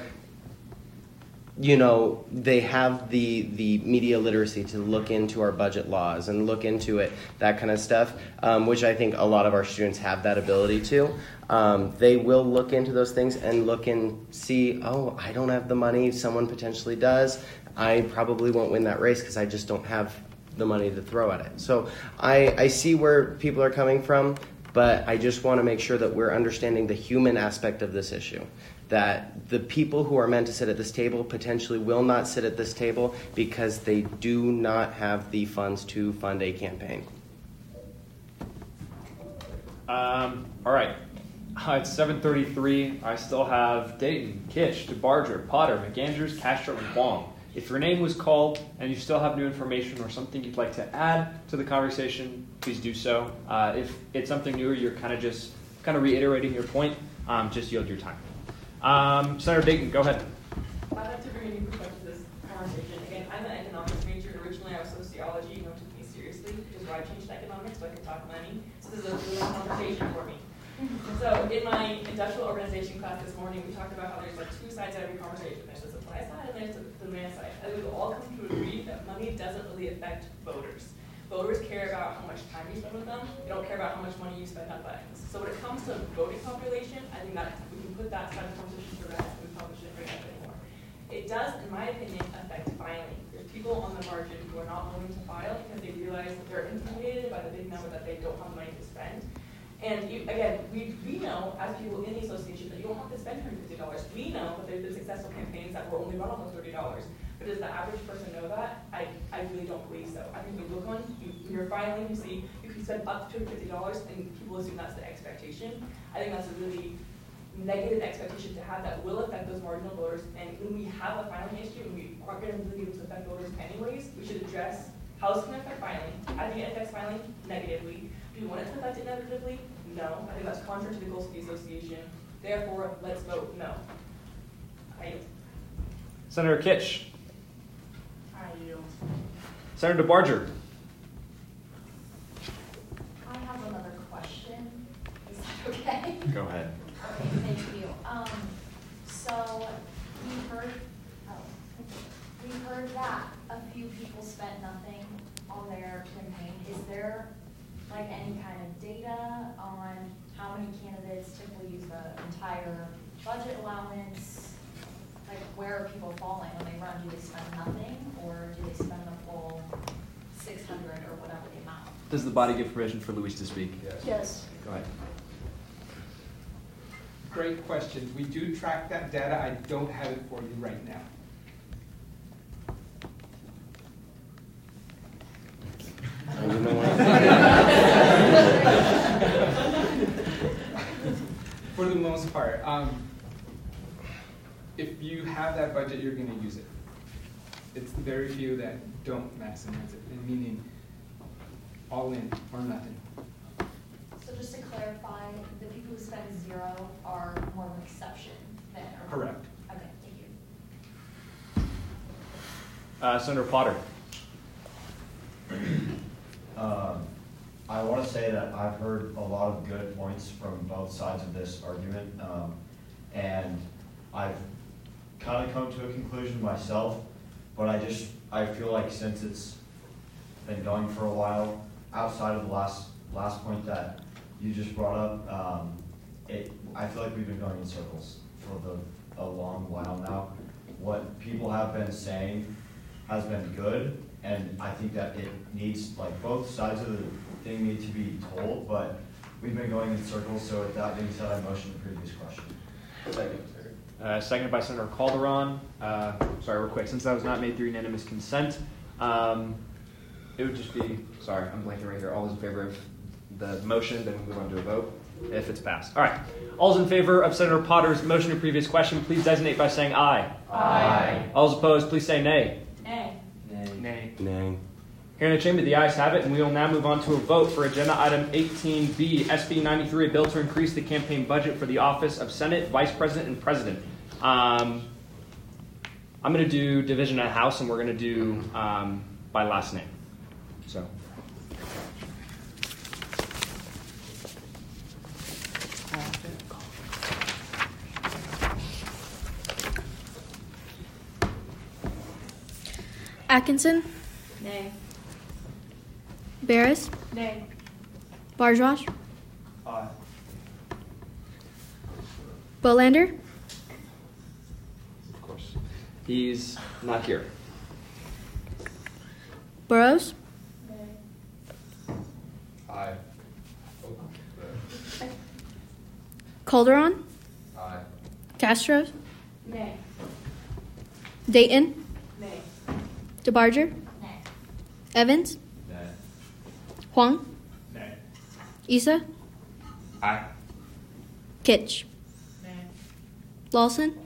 they have the media literacy to look into our budget laws and look into it, that kind of stuff, which I think a lot of our students have that ability to. They will look into those things and look and see, oh, I don't have the money, someone potentially does. I probably won't win that race because I just don't have the money to throw at it. So I see where people are coming from, but I just want to make sure that we're understanding the human aspect of this issue. That the people who are meant to sit at this table potentially will not sit at this table because they do not have the funds to fund a campaign.
All right. It's 7:33. I still have Dayton, Kitch, DeBarger, Potter, McAndrews, Castro, and Wong. If your name was called and you still have new information or something you'd like to add to the conversation, please do so. If it's something new or you're kind of reiterating your point, just yield your time. Senator Dayton, go ahead.
I'd like to bring a new perspective to this conversation. Again, I'm an economics major. Originally, I was sociology. No one took me seriously, which is why I changed to economics, so I can talk money. So this is a real conversation for me. So in my industrial organization class this morning, we talked about how there's two sides to every conversation. There's the supply side and there's the demand side. And we've all come to agree that money doesn't really affect voters. Voters care about how much time you spend with them. They don't care about how much money you spend on buttons. So when it comes to voting population, I think that we can put that side of the conversation to rest and we probably shouldn't bring it up anymore. It does, in my opinion, affect filing. There's people on the margin who are not willing to file because they realize that they're intimidated by the big number that they don't have money to spend. And again, we know as people in the association that you don't have to spend $150. We know that there's been successful campaigns that were only run off of $30. But does the average person know that? I really don't believe so. I think you look on, when you're filing, you see you can spend up to $250 and people assume that's the expectation. I think that's a really negative expectation to have that will affect those marginal voters. And when we have a filing issue and we aren't going to really be able to affect voters anyways, we should address how it's going to affect filing. I think it affects filing negatively. Do you want it to affect it negatively? No. I think that's contrary to the goals of the association. Therefore, let's vote no. I yield.
Senator Kitch.
I yield.
Senator DeBarger.
I have another question. Is that okay?
Go ahead.
Okay, thank you. So we heard that a few people spent nothing on their campaign. Is there any kind of data on how many candidates typically use the entire budget allowance? Where are people falling when they run? Do they spend nothing, or do they spend the full 600 or whatever the amount?
Does the body give permission for Luis to speak?
Yes.
Go ahead.
Great question. We do track that data. I don't have it for you right now. For the most part, if you have that budget, you're going to use it. it's the very few that don't maximize it, and meaning all in or nothing.
So just to clarify, the people who spend 0 are more of an exception than.
Correct.
Okay, thank you.
Senator Potter.
I want to say that I've heard a lot of good points from both sides of this argument, and I've kind of come to a conclusion myself, but I feel like since it's been going for a while, outside of the last point that you just brought up, I feel like we've been going in circles for a long while now. What people have been saying has been good, and I think that it needs, like, both sides of the thing need to be told, but we've been going in circles, so with that being said, I motion the previous question.
Seconded by Senator Calderon. Sorry, real quick, since that was not made through unanimous consent, it would just be, sorry, I'm blanking right here. All those in favor of the motion, then we move on to a vote if it's passed. All right. All those in favor of Senator Potter's motion to previous question, please designate by saying aye.
Aye.
All those opposed, please say nay.
Nay.
Nay.
Nay.
Here in the chamber, the ayes have it, and we will now move on to a vote for agenda item 18B, SB 93, a bill to increase the campaign budget for the office of Senate, Vice President, and President. I'm going to do division of House, and we're going to do by last name. So.
Atkinson,
Nay.
Barris,
Nay.
Bargeron,
Aye.
Bolander,
Of course. He's not here.
Burrows,
Aye.
Calderon,
Aye.
Castro,
Nay.
Dayton,
Nay.
DeBarger,
Nay.
Evans,
Nay.
Huang,
Nay.
Issa,
Aye.
Kitch,
Nay.
Lawson,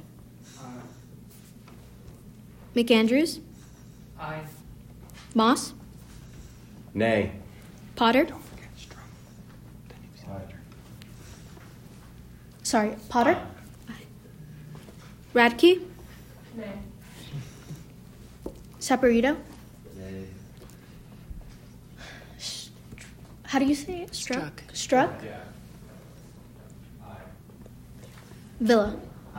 McAndrews,
Aye.
Moss,
Nay.
Potter. Sorry, Potter. Radke,
Nay.
Saporito.
Nay.
How do you say it?
Struck.
Struck.
Yeah.
Villa.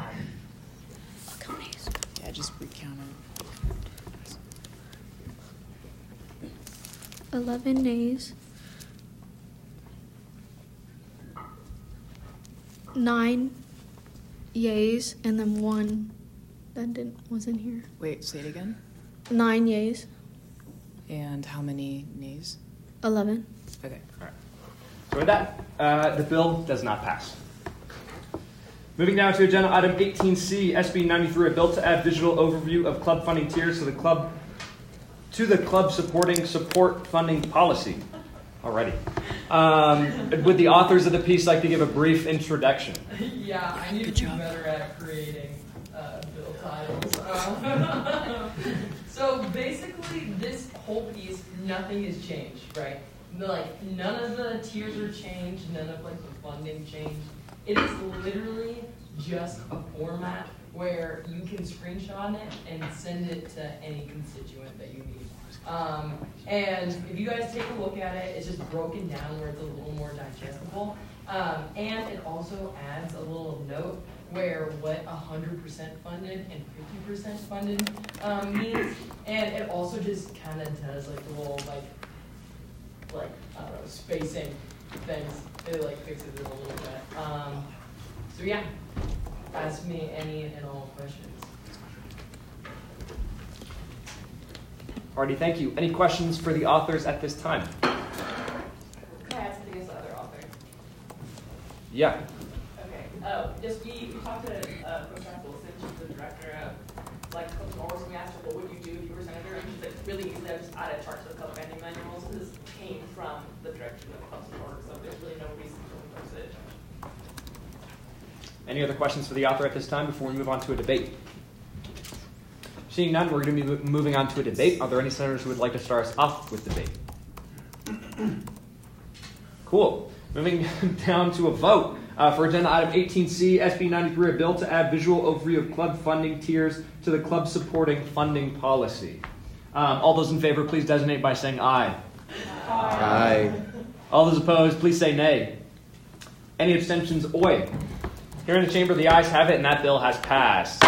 Yeah, just recount it.
11 nays. 9 yays, and then 1 that wasn't here.
Wait, say it again.
9 yays.
And how many nays?
11.
Okay.
All right. So with that, the bill does not pass. Moving now to agenda item 18C, SB 93, a bill to add visual overview of club funding tiers to the club supporting support funding policy. Alrighty. Would the authors of the piece like to give a brief introduction?
Yeah, I need to be better at creating bill titles. So basically, this whole piece, nothing has changed, right? Like, none of the tiers are changed, none of like the funding changed. It is literally just a format where you can screenshot it and send it to any constituent that you need. And if you guys take a look at it, it's just broken down where it's a little more digestible. And it also adds a little note where what 100% funded and 50% funded means. And it also just kind of does like the little like I don't know, spacing things. It like fixes it a little bit. So yeah, ask me any and all questions.
Alrighty, thank you. Any questions for the authors at this time?
Can I add something as the other author?
Yeah.
Okay. Just we talked to Coach Wilson, she's the director of like Coach Morris, and we asked her what would you do if you were senator, and she's like really easy. I just added charts of club banding manuals. This came from the direction of Club Support, so there's really no reason to reverse it.
Any other questions for the author at this time before we move on to a debate? Seeing none, we're going to be moving on to a debate. Are there any senators who would like to start us off with debate? Cool. Moving down to a vote. For agenda item 18C, SB 93, a bill to add visual overview of club funding tiers to the club supporting funding policy. All those in favor, please designate by saying aye.
Aye.
All those opposed, please say nay. Any abstentions, oi. Here in the chamber, the ayes have it, and that bill has passed.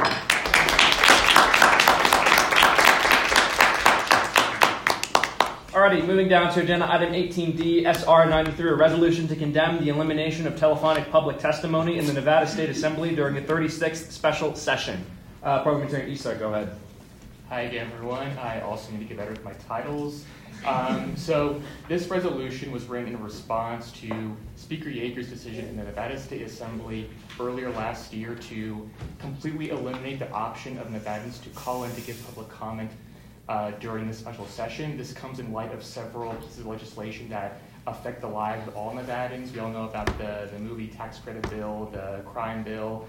Alrighty, moving down to agenda item 18D, SR 93, a resolution to condemn the elimination of telephonic public testimony in the Nevada State Assembly during the 36th special session. Parliamentarian Issa, go ahead.
Hi again, everyone. I also need to get better with my titles. So this resolution was written in response to Speaker Yeager's decision in the Nevada State Assembly earlier last year to completely eliminate the option of Nevadans to call in to give public comment during this special session. This comes in light of several pieces of legislation that affect the lives of all Nevadans. We all know about the movie tax credit bill, the crime bill,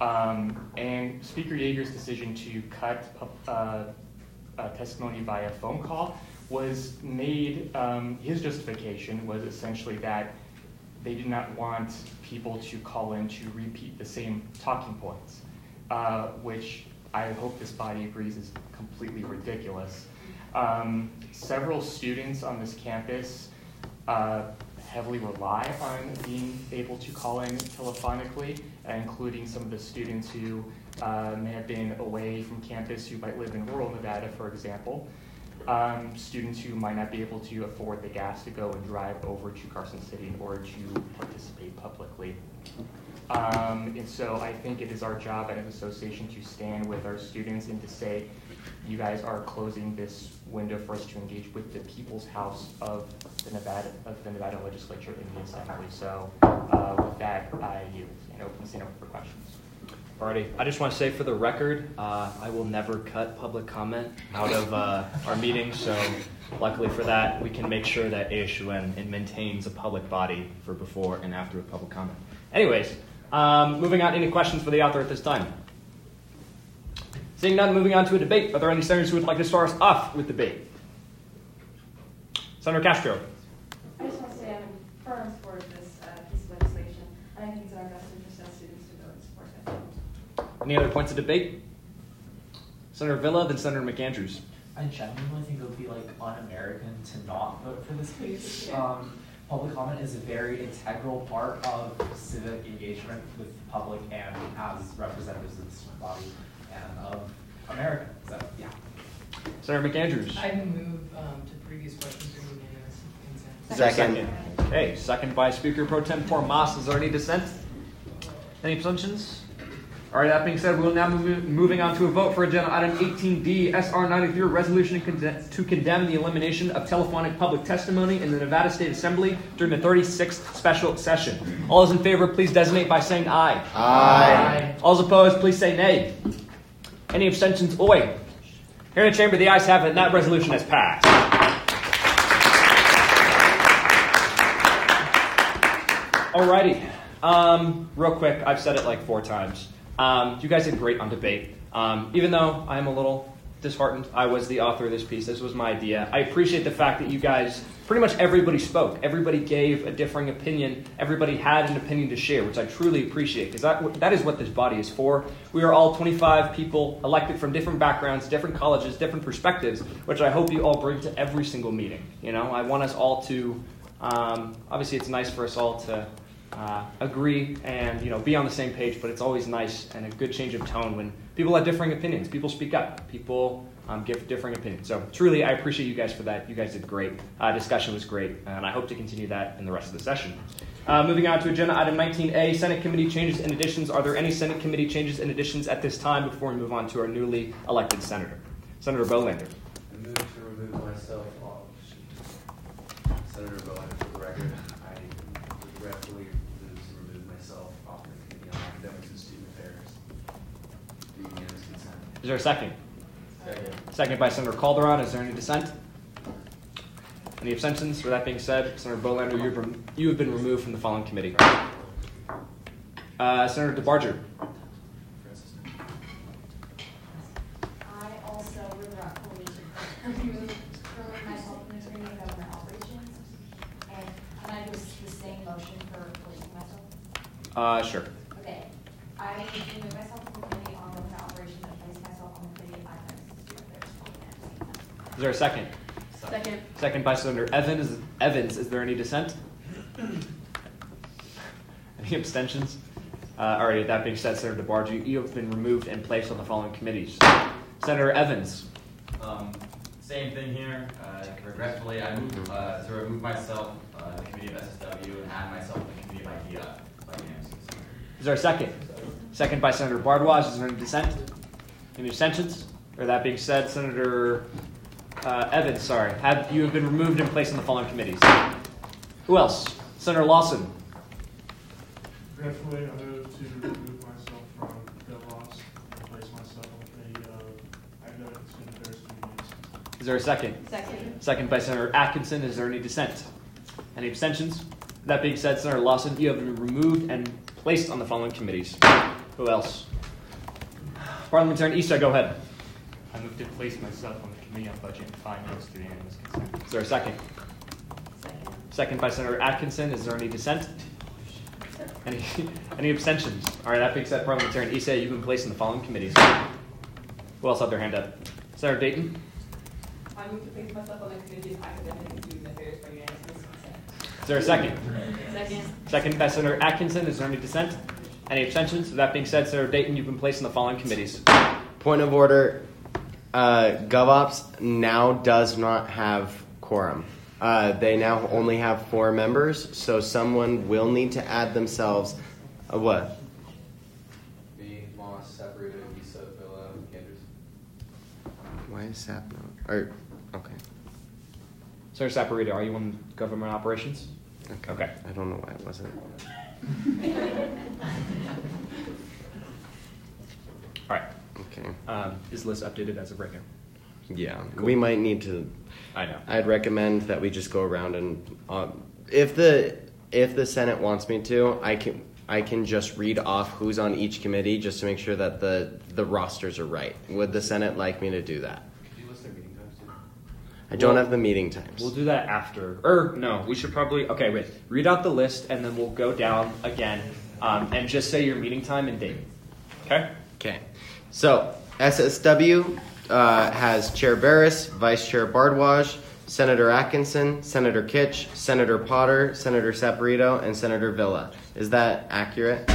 and Speaker Yeager's decision to cut testimony via phone call was made, his justification was essentially that they did not want people to call in to repeat the same talking points, which I hope this body agrees is completely ridiculous. Several students on this campus heavily rely on being able to call in telephonically, including some of the students who may have been away from campus who might live in rural Nevada, for example. Students who might not be able to afford the gas to go and drive over to Carson City in order to participate publicly. And so I think it is our job at an association to stand with our students and to say, you guys are closing this window for us to engage with the people's house of the Nevada legislature in the assembly. So with that, I yield and stand open for questions.
Alrighty, I just want to say for the record, I will never cut public comment out of our meetings, so luckily for that, we can make sure that ASUN maintains a public body for before and after a public comment. Anyways, moving on, any questions for the author at this time? Seeing none, moving on to a debate. Are there any senators who would like to start us off with debate? Senator Castro.
I just want to say I'm in firm support of this piece of legislation, and I think it's in our best interest as students to vote and support it.
Any other points of debate? Senator Villa, then Senator McAndrews.
I genuinely think it would be like un-American to not vote for this case. Public comment is a very integral part of civic engagement with the public and as representatives of the student body and of America. So, yeah.
Senator McAndrews.
I move to previous questions for unanimous consent.
Second. Okay, second by Speaker Pro Tempore Moss. Is there any dissent? Any abstentions? All right, that being said, we will now moving on to a vote for agenda item 18D, SR 93, a resolution to condemn the elimination of telephonic public testimony in the Nevada State Assembly during the 36th special session. All those in favor, please designate by saying aye.
Aye.
All those opposed, please say nay. Any abstentions, oi. Here in the chamber, the ayes have it, and that resolution has passed. Alrighty. Real quick, I've said it like 4 times. You guys did great on debate. Even though I'm a little disheartened, I was the author of this piece. This was my idea. I appreciate the fact that you guys, pretty much everybody spoke. Everybody gave a differing opinion. Everybody had an opinion to share, which I truly appreciate, because that is what this body is for. We are all 25 people elected from different backgrounds, different colleges, different perspectives, which I hope you all bring to every single meeting. You know, I want us all to, obviously it's nice for us all to agree and be on the same page, but it's always nice and a good change of tone when people have differing opinions. People speak up. People give differing opinions. So truly, I appreciate you guys for that. You guys did great. Discussion was great, and I hope to continue that in the rest of the session. Moving on to agenda item 19A, Senate Committee changes and additions. Are there any Senate Committee changes and additions at this time before we move on to our newly elected senator? Senator Bolander.
I move to remove myself off. Senator Bolander, for the record, I regretfully remove myself off the Committee on Academics and Student Affairs. Do unanimous consent.
Is there a second?
Second.
Second by Senator Calderon. Is there any dissent? Any abstentions? With that being said, Senator Bolander, you have been removed from the following committee. Senator DeBarger.
I
Sure.
Okay. I remove myself from the committee on the operations and place myself on the committee of finance and student affairs.
Is there a second?
Second.
Second by Senator Evans. Is there any dissent? Any abstentions? Alrighty, that being said, Senator DeBarge, you have been removed and placed on the following committees. Senator Evans.
Same thing here. Regretfully, I moved to remove myself the committee of SSW and add myself to the committee of IDEA.
Is there a second? Second by Senator Bardwaj. Is there any dissent? Any abstentions? Or that being said, Senator Evans, sorry, you have been removed and placed on the following committees. Who else? Senator Lawson.
Regretfully, I move to remove myself from DevOps and place myself on the committee of academic and student affairs communities.
Is there a second?
Second.
Second by Senator Atkinson. Is there any dissent? Any abstentions? That being said, Senator Lawson, you have been removed and placed on the following committees. Who else? Parliamentarian Issa, go ahead.
I move to place myself on the Committee on Budget and Finance through unanimous consent.
Is there a second?
Second.
Second by Senator Atkinson. Is there any dissent? Any abstentions? All right, that being said, Parliamentarian Issa, you've been placed in the following committees. Who else had their hand up? Senator Dayton?
I move to place myself on the committee of academic and student affairs by unanimous consent.
Is there a second?
Second.
Second by Senator Atkinson. Is there any dissent? Any abstentions? That being said, Senator Dayton, you've been placed in the following committees.
Point of order. GovOps now does not have quorum. They now only have 4 members, so someone will need to add themselves. What?
Me, Moss, Sabrina, Issa, Villa, Andrews.
Why is SAP not? Or okay.
Senator Saporito, are you on government operations? Okay.
I don't know why it wasn't.
All right.
Okay.
Is the list updated as of right now?
Yeah,
Cool.
we might need to.
I know.
I'd recommend that we just go around and if the Senate wants me to, I can just read off who's on each committee just to make sure that the rosters are right. Would the Senate like me to do that?
Could you list their meeting times too?
I don't have the meeting times.
We'll do that after. Or no, we should probably. Okay, wait. Read out the list and then we'll go down again and just say your meeting time and date. Okay.
Okay. So SSW has Chair Barris, Vice Chair Bardwaj, Senator Atkinson, Senator Kitch, Senator Potter, Senator Saporito, and Senator Villa. Is that accurate?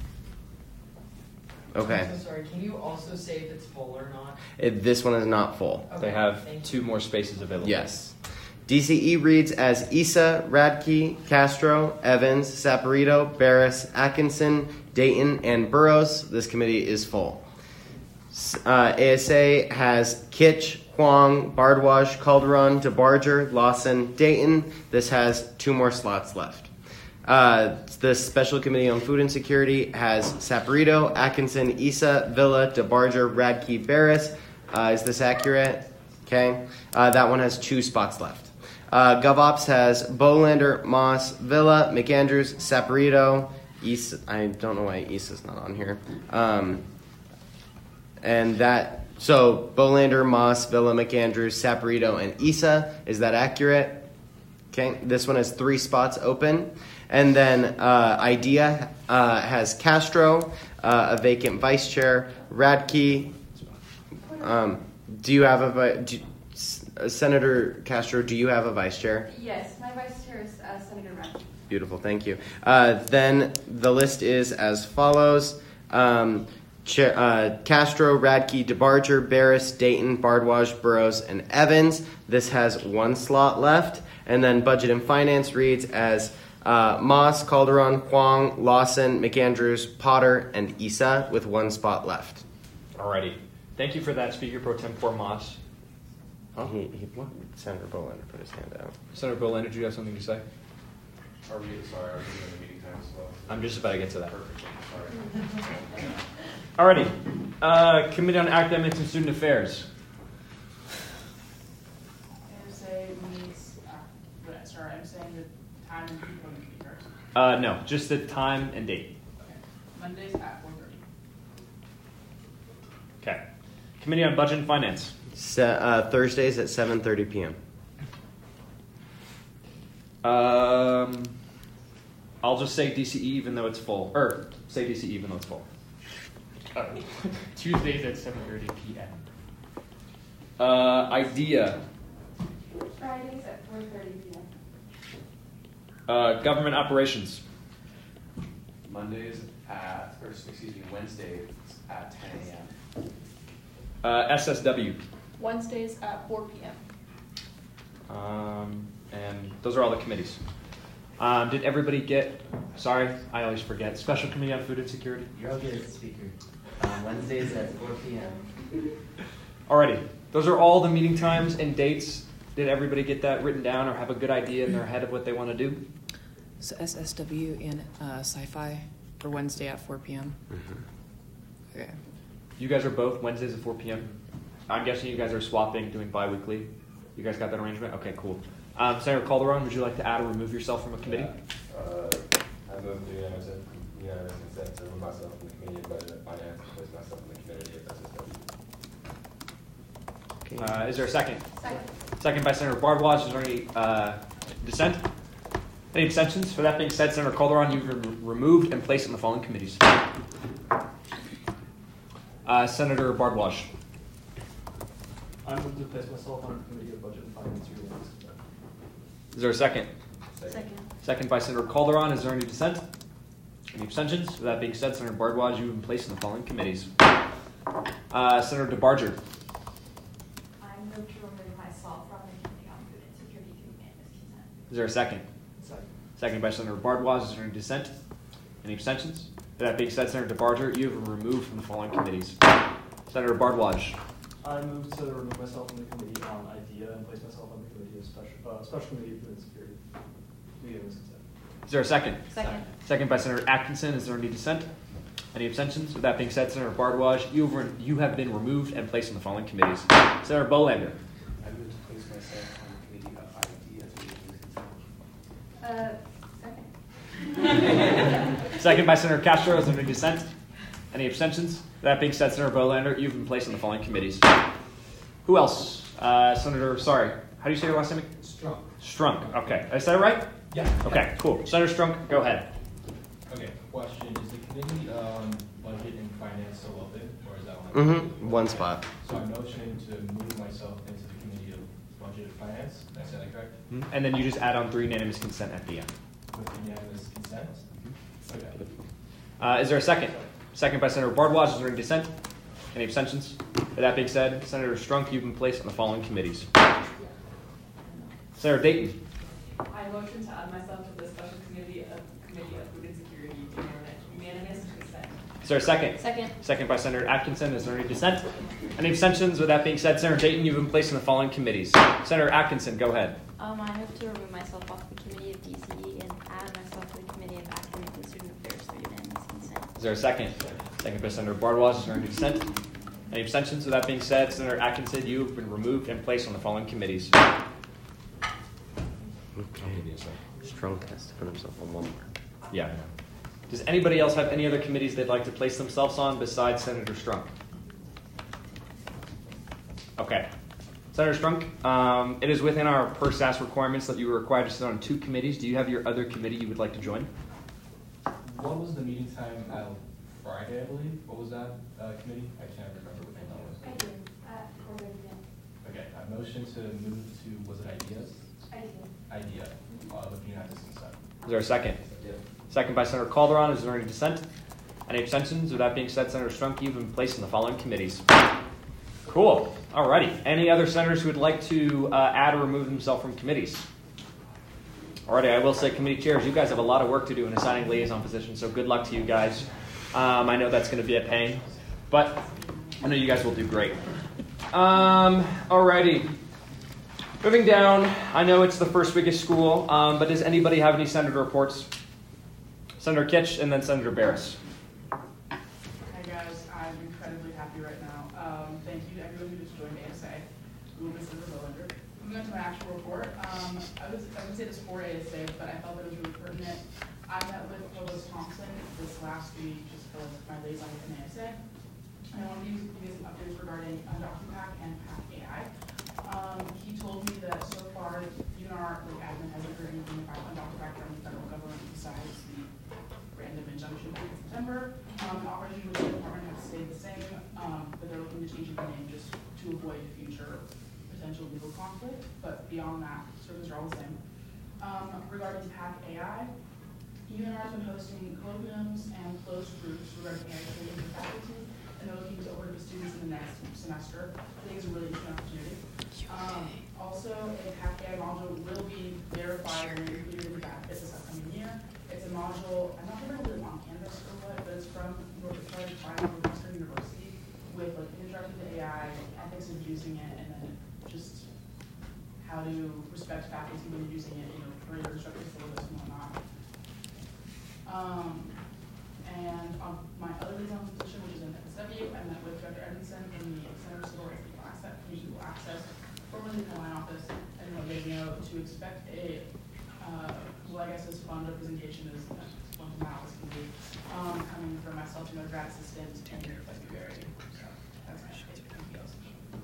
Okay.
I'm so sorry. Can you also say if it's full or not?
This one is not full.
They have 2 more spaces available.
Yes. DCE reads as Issa, Radke, Castro, Evans, Saporito, Barris, Atkinson, Dayton, and Burrows. This committee is full. ASA has Kitch, Huang, Bardwaj, Calderon, DeBarger, Lawson, Dayton. This has 2 more slots left. The Special Committee on Food Insecurity has Saporito, Atkinson, Issa, Villa, DeBarger, Radke, Barris. Is this accurate? Okay. That one has 2 spots left. GovOps has Bolander, Moss, Villa, McAndrews, Saporito, Issa. I don't know why Issa's not on here. And that, so Bolander, Moss, Villa, McAndrews, Saporito, and Issa. Is that accurate? Okay, this one has 3 spots open. And then IDEA has Castro, a vacant vice chair, Radke. Do you have Senator Castro, do you have a vice chair?
Yes, my vice chair is Senator Radke.
Beautiful, thank you. Then the list is as follows. Castro, Radke, DeBarger, Barris, Dayton, Bardwaj, Burrows, and Evans. This has 1 slot left. And then Budget and Finance reads as Moss, Calderon, Huang, Lawson, McAndrews, Potter, and Issa with 1 spot left.
Alrighty. Thank you for that, Speaker Pro Tempore Moss.
Oh, Senator Bolander put his hand out.
Senator Bolander, do you have something to say?
Are we doing the meeting time as well?
I'm just about to get to that.
Perfect.
Alrighty. Committee on Academics and Student Affairs.
ASA meets, sorry, I'm saying the time and people in the meeting first.
No, just the time and date.
Okay. Mondays at 4:30.
Okay. Committee on Budget and Finance.
Thursdays at 7:30 p.m.
I'll just say DCE even though it's full. Or say DCE even though it's full.
Tuesdays at 7:30 p.m.
IDEA.
Fridays at 4:30 p.m.
Government operations.
Wednesdays at 10 a.m.
SSW.
Wednesdays at 4 p.m.
And those are all the committees. Did everybody get, sorry, I always forget, Special Committee on Food Insecurity?
You're all good, Speaker. Wednesdays at 4 p.m.
Alrighty, those are all the meeting times and dates. Did everybody get that written down or have a good idea in their head of what they want to do?
So SSW and Sci-Fi for Wednesday at 4 p.m. Okay.
You guys are both Wednesdays at 4 p.m. I'm guessing you guys are swapping, doing bi-weekly. You guys got that arrangement? Okay, cool. Senator Calderon, would you like to add or remove yourself from a committee?
I move to unanimous consent to remove myself from the committee of budget and finance and place myself in the committee of SSW.
Okay. Is there a second?
Second.
Second by Senator Bardwaj. Is there any dissent? Any abstentions? For that being said, Senator Calderon, you've been removed and placed in the following committees. Senator Bardwaj.
I move to place myself on the Committee of Budget and Finance.
Is there a second?
Second.
Second by Senator Calderon. Is there any dissent? Any abstentions? With that being said, Senator Bardwaj, you've been placed in the following committees. Senator DeBarger.
I move to remove myself from the Committee on Food Insecurity through unanimous consent.
Is there a second?
Second.
Second by Senator Bardwaj. Is there any dissent? Any abstentions? With that being said, Senator DeBarger, you have been removed from the following committees. Senator Bardwaj.
I move to remove myself from the Committee on IDEA and place myself on the Committee of Special Committee of Food Insecurity. Unanimous consent.
Is there a second?
Second.
Second by Senator Atkinson. Is there any dissent? Any abstentions? With that being said, Senator Bardwaj, you have been removed and placed in the following committees. Senator Bolander.
I move to place myself on the Committee of IDEA to
Second.
Second by Senator Castro. Is there any dissent? Any abstentions? That being said, Senator Bolander, you've been placed in the following committees. Who else? Senator, sorry, how do you say your last name?
Strunk.
Strunk. Okay. Did I say it right?
Yeah.
Okay, cool. Senator Strunk, go ahead.
Okay, question. Is the Committee on Budget and Finance still open, or is that one?
Mm-hmm. One spot.
So I'm motioning to move myself into the Committee of Budget and Finance. Did I say that correct?
And then you just add on 3 unanimous consent at the end.
With unanimous consent? Okay.
Is there a second? Second by Senator Bardwaj. Is there any dissent? Any abstentions? With that being said, Senator Strunk, you've been placed on the following committees. Senator Dayton.
I motion to add myself to the Special Committee of Food Insecurity, unanimous consent.
Is there a second?
Second.
Second by Senator Atkinson. Is there any dissent? Any abstentions? With that being said, Senator Dayton, you've been placed in the following committees. Senator Atkinson, go ahead.
I move to remove myself off the Committee of DCE and add myself to the Committee of Academic and Student Affairs through unanimous consent.
Is there a second? Second by Senator Bardwaj. Is there any dissent? Any abstentions? With that being said, Senator Atkinson, you have been removed and placed on the following committees.
Okay. Strunk has to put himself on one more.
Yeah. Does anybody else have any other committees they'd like to place themselves on besides Senator Strunk? Okay. Senator Strunk, it is within our per SAS requirements that you are required to sit on 2 committees. Do you have your other committee you would like to join?
What was the meeting time Friday, I believe? What was that committee? I can't remember what that was.
I do, at 4:30 p.m.
Okay, I motion to move to, was it IDEAs? IDEA, with unanimous consent.
Is there a second? Second by Senator Calderon. Is there any dissent? Any abstentions? With that being said, Senator Strunk, you've been placed in the following committees. Cool. Alrighty. Any other senators who would like to add or remove themselves from committees? Alrighty, I will say, committee chairs, you guys have a lot of work to do in assigning liaison positions, so good luck to you guys. I know that's going to be a pain, but I know you guys will do great. Alrighty. Moving down, I know it's the first week of school, but does anybody have any senator reports? Senator Kitch and then Senator Barris.
Hi guys, I'm incredibly happy right now. Thank you to everyone who just joined ASA. Google this Senator Bolander. I'm going to my actual report. I would say this for ASA, but I felt that it was really pertinent. I met with Provost Thompson this last week just for my liaison with ASA. And I want to give you some updates regarding DocuPack and Pack AI. He told me that so far, even our admin hasn't heard anything about DocuPack from the federal government besides the member. Operations with the department have stayed the same, but they're looking to change the name just to avoid future potential legal conflict. But beyond that, services are all the same. Regarding PAC AI, UNR has been hosting colloquiums and closed groups regarding AI training for faculty, and they're looking to order the students in the next semester. I think it's a really interesting opportunity. Also, a PAC AI module will be verified and included in the benefits this upcoming year. It's a module, I'm not sure if it's on Canvas or what, but it's from Northwestern University with like introduction to AI, ethics of using it, and then just how to respect faculty when using it, for your instructor syllabus and whatnot. And on my other liaison position, which is in SW, I met with Dr. Edmondson in the Center for Civil Rights and Equal Access, formerly the Carolina office, and they know to expect a, well, I guess this fund representation is one of my office can be, coming from myself and my grad assistant in February. So that's my details.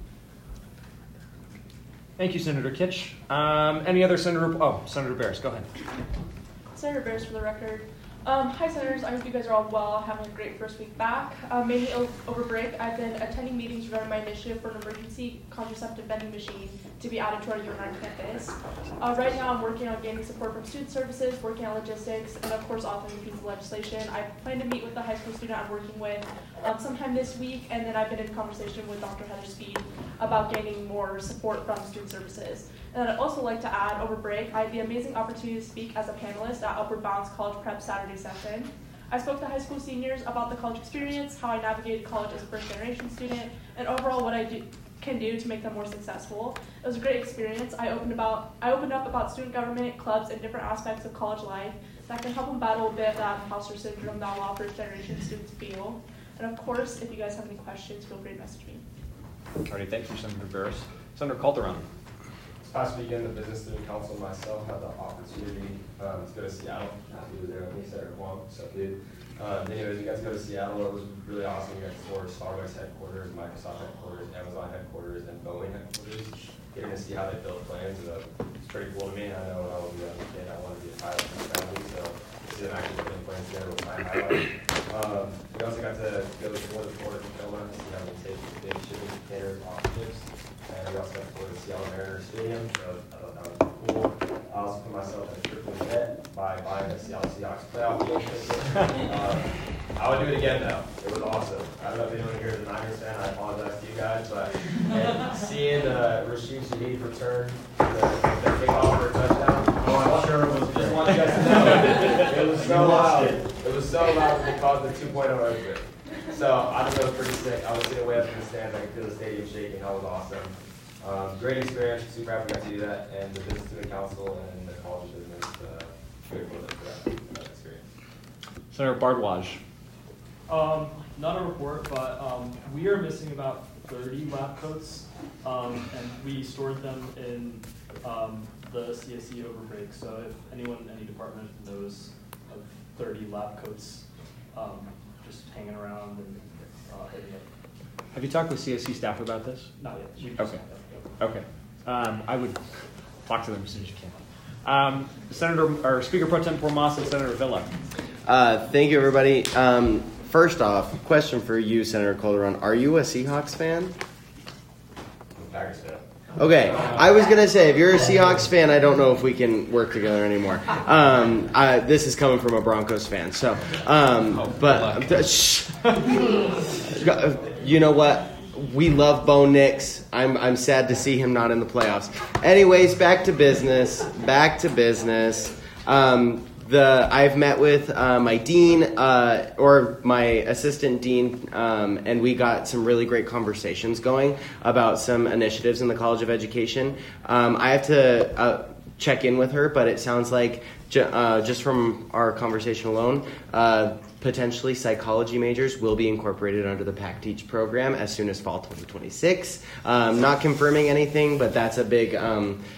Thank you, Senator Kitch. Any other Senator Barris, go ahead.
Senator Barris for the record. Hi, Senators. I hope you guys are all well, having a great first week back. Mainly over break, I've been attending meetings regarding my initiative for an emergency contraceptive vending machine to be added to our UNR campus. Right now, I'm working on gaining support from student services, working on logistics, and of course, authoring a piece of legislation. I plan to meet with the high school student I'm working with sometime this week, and then I've been in conversation with Dr. Heather Speed about gaining more support from student services. And I'd also like to add, over break, I had the amazing opportunity to speak as a panelist at Upward Bounds College Prep Saturday session. I spoke to high school seniors about the college experience, how I navigated college as a first-generation student, and overall what I can do to make them more successful. It was a great experience. I opened up about student government, clubs, and different aspects of college life that can help them battle a bit of that imposter syndrome that a lot of first-generation students feel. And of course, if you guys have any questions, feel free to message me.
Alrighty, thank you, Senator Barris. Senator Calderon.
This past weekend, the Business Student Council and myself had the opportunity to go to Seattle. He was there with me, Senator Huang, so dude. Anyways, we got to go to Seattle. It was really awesome. We got to tour Starbucks headquarters, Microsoft headquarters, Amazon headquarters, and Boeing headquarters. Getting to see how they build planes, it's pretty cool to me. I know when I was a young kid, I wanted to be a pilot in my family, so to see them actually building planes together was my highlight. We also got to go to the port of Tacoma to see how they take big shipping containers off ships. And we also got to go to the Seattle Mariners Stadium, so I thought that was pretty cool. I also put myself in a triple bet by buying a Seattle Seahawks playoff game ticket. I would do it again, though. It was awesome. I don't know if anyone here is a Niners fan. I apologize to you guys, but seeing Rashid Shaheed return the kickoff for a touchdown, I'm sure it was just want you guys to know. It was so loud. It was so loud that they caused the 2.0 earthquake. So I think that was pretty sick. I was sitting way up in the stands. I could feel the stadium shaking. That was awesome. Great experience. Super happy we got to do that. And the Business Student Council and the College of Business, grateful for that experience.
Senator Bardwaj.
Not a report, but we are missing about 30 lab coats, and we stored them in the CSE over break. So if anyone, any department knows of 30 lab coats just hanging around and hitting it.
Have you talked with CSC staff about this?
Not yet.
Okay. I would talk to them as soon as you can. Speaker Pro Tempore Moss and Senator Villa.
Thank you, everybody. First off, question for you, Senator Calderon. Are you a Seahawks fan?
I'm a Packers fan.
Okay, I was going to say, if you're a Seahawks fan, I don't know if we can work together anymore. This is coming from a Broncos fan. So, you know what? We love Bo Nix. I'm sad to see him not in the playoffs. Anyways, back to business. I've met with my dean or my assistant dean, and we got some really great conversations going about some initiatives in the College of Education. I have to check in with her, but it sounds like just from our conversation alone, potentially psychology majors will be incorporated under the PAC Teach program as soon as fall 2026. Not confirming anything, but that's a big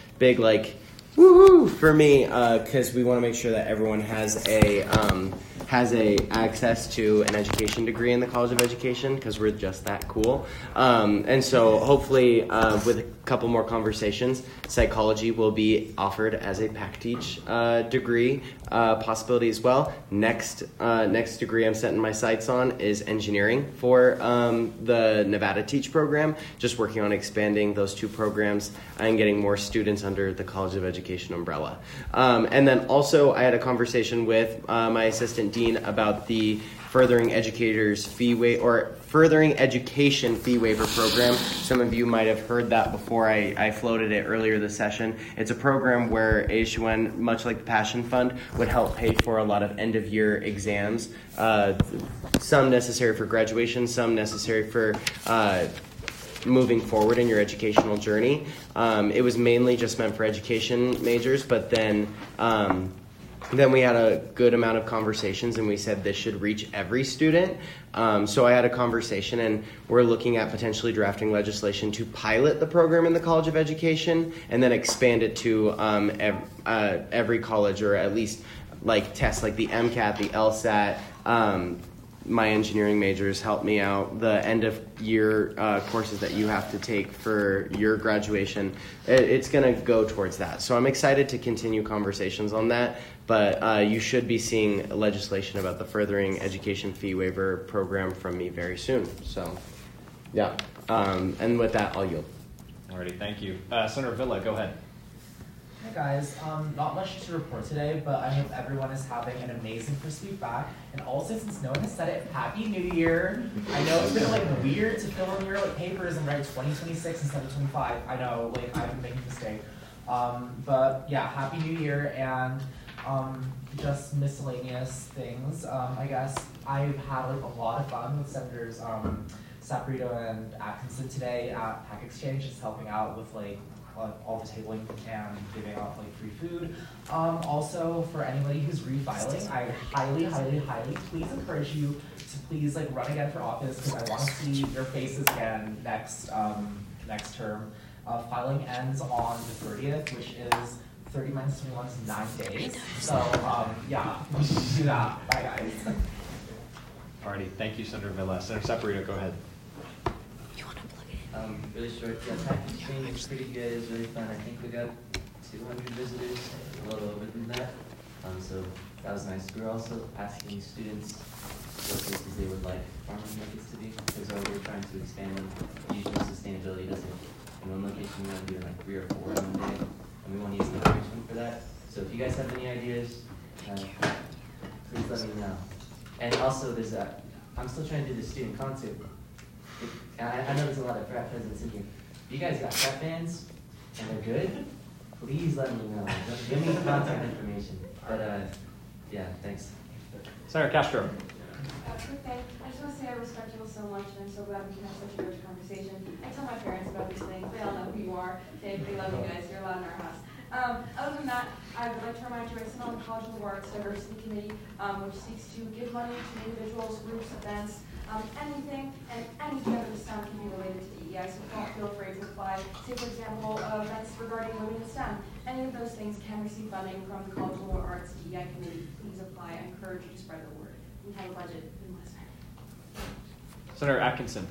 woohoo for me, because we want to make sure that everyone has has access to an education degree in the College of Education because we're just that cool. And so hopefully with a couple more conversations, psychology will be offered as a PacTeach degree possibility as well. Next degree I'm setting my sights on is engineering for the Nevada Teach program, just working on expanding those two programs and getting more students under the College of Education umbrella. And then also I had a conversation with my assistant dean about the Furthering Education Fee Waiver program. Some of you might have heard that before. I floated it earlier this session. It's a program where ASUN, much like the Passion Fund, would help pay for a lot of end-of-year exams, some necessary for graduation, some necessary for moving forward in your educational journey. It was mainly just meant for education majors, but then we had a good amount of conversations and we said this should reach every student. So I had a conversation and we're looking at potentially drafting legislation to pilot the program in the College of Education and then expand it to every college, or at least like tests like the MCAT, the LSAT. My engineering majors help me out. The end of year courses that you have to take for your graduation, it's going to go towards that. So I'm excited to continue conversations on that. But you should be seeing legislation about the Furthering Education Fee Waiver program from me very soon. So, yeah. And with that, I'll yield.
Alrighty, thank you. Senator Villa, go ahead.
Hey guys, not much to report today, but I hope everyone is having an amazing first week back. And also, since no one has said it, Happy New Year! I know it's been like weird to fill in your like papers and write 2026 instead of 25. I know, like I've been making a mistake. But yeah, Happy New Year, and just miscellaneous things. I guess I've had like a lot of fun with Senators Saporito and Atkinson today at Pack Exchange, just helping out with like all the tabling and giving out like free food. Also, for anybody who's refiling, I highly please encourage you to please like run again for office, because I want to see your faces again next term. Filing ends on the 30th, which is 30 minus 21 is 9 days. So yeah, we should do that. Bye guys.
Alrighty, thank you, Senator Villa. Senator Saporito, go ahead.
Really short. Yeah, Pack Exchange is pretty good. It's really fun. I think we got 200 visitors, a little over than that. So that was nice. We were also asking students what places they would like farming markets to be, because we're trying to expand them. Usually sustainability doesn't, in one location we want to do like 3 or 4 in one day, and we want to use the encouragement for that. So if you guys have any ideas, please let me know. And also there's I'm still trying to do the student concert. I know there's a lot of frat presidents in here. If you guys got frat bands and they're good, please let me know. Give me contact information. But yeah, thanks.
Senator Castro.
Quick thing, I just want to say I respect you all so much, and I'm so glad we can have such a rich conversation. I tell my parents about these things. They all know who you are. They love you guys. You're allowed in our house. Other than that, I would like to remind you I sit on the College of Arts Diversity Committee, which seeks to give money to individuals, groups, events, anything and anything under the sun can be related to DEI, so don't feel afraid to apply. Say, for example, events regarding women in STEM. Any of those things can receive funding from the College of Arts DEI Committee. Please apply. I encourage you to spread the word. We have a budget in less time.
Senator Atkinson.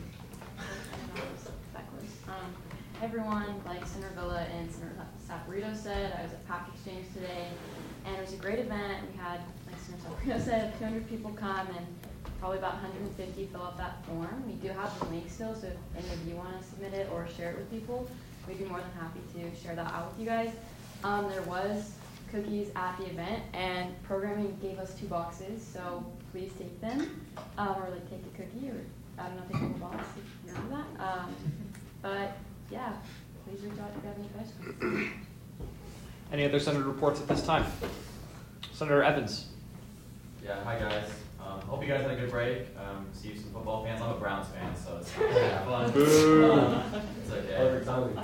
Everyone, like Senator Villa and Senator Saporito said, I was at Pack Exchange today, and it was a great event. We had, like Senator Saporito said, 200 people come, and probably about 150 fill out that form. We do have the link still, so if any of you want to submit it or share it with people, we'd be more than happy to share that out with you guys. There was cookies at the event, and programming gave us 2 boxes, so please take them, or like take a cookie, or I don't know, take a little box if you remember that. But yeah, please reach out if you have any questions.
Any other Senator reports at this time? Senator Evans.
Yeah, hi guys. Hope you guys had a good break. See some football fans. I'm a Browns fan, so it's not really fun.
Boo!
It's okay.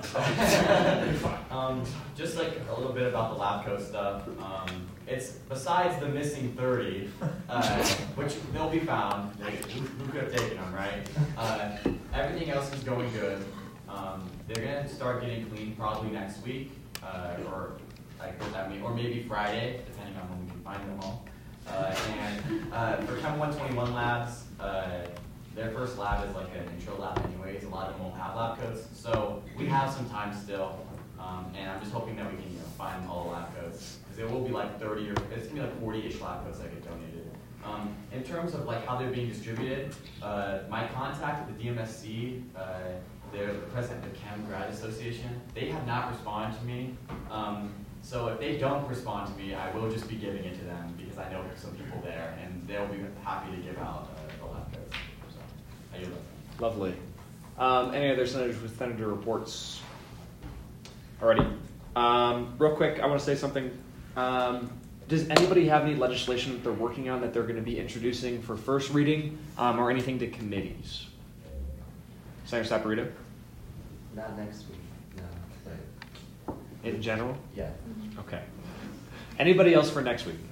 Just like a little bit about the LabCo stuff. It's besides the missing 30, which they'll be found. Who could have taken them, right? Everything else is going good. They're gonna start getting cleaned probably next week, or maybe Friday, depending on when we can find them all. For Chem 121 labs, their first lab is like an intro lab anyways. A lot of them won't have lab coats. So we have some time still. And I'm just hoping that we can find all the lab coats. Because it will be like 30 or, it's going to be like 40-ish lab coats that get donated. In terms of like how they're being distributed, my contact at the DMSC, they're the president of the Chem Grad Association, they have not responded to me. So if they don't respond to me, I will just be giving it to them because I know some people there and they'll be happy to give out the lab coats. So I yield that.
Lovely. Any other senators with senator reports? Alrighty. Real quick, I want to say something. Does anybody have any legislation that they're working on that they're going to be introducing for first reading or anything to committees? Senator Saporito?
Not next week, no. But
in general?
Yeah.
Okay. Anybody else for next week?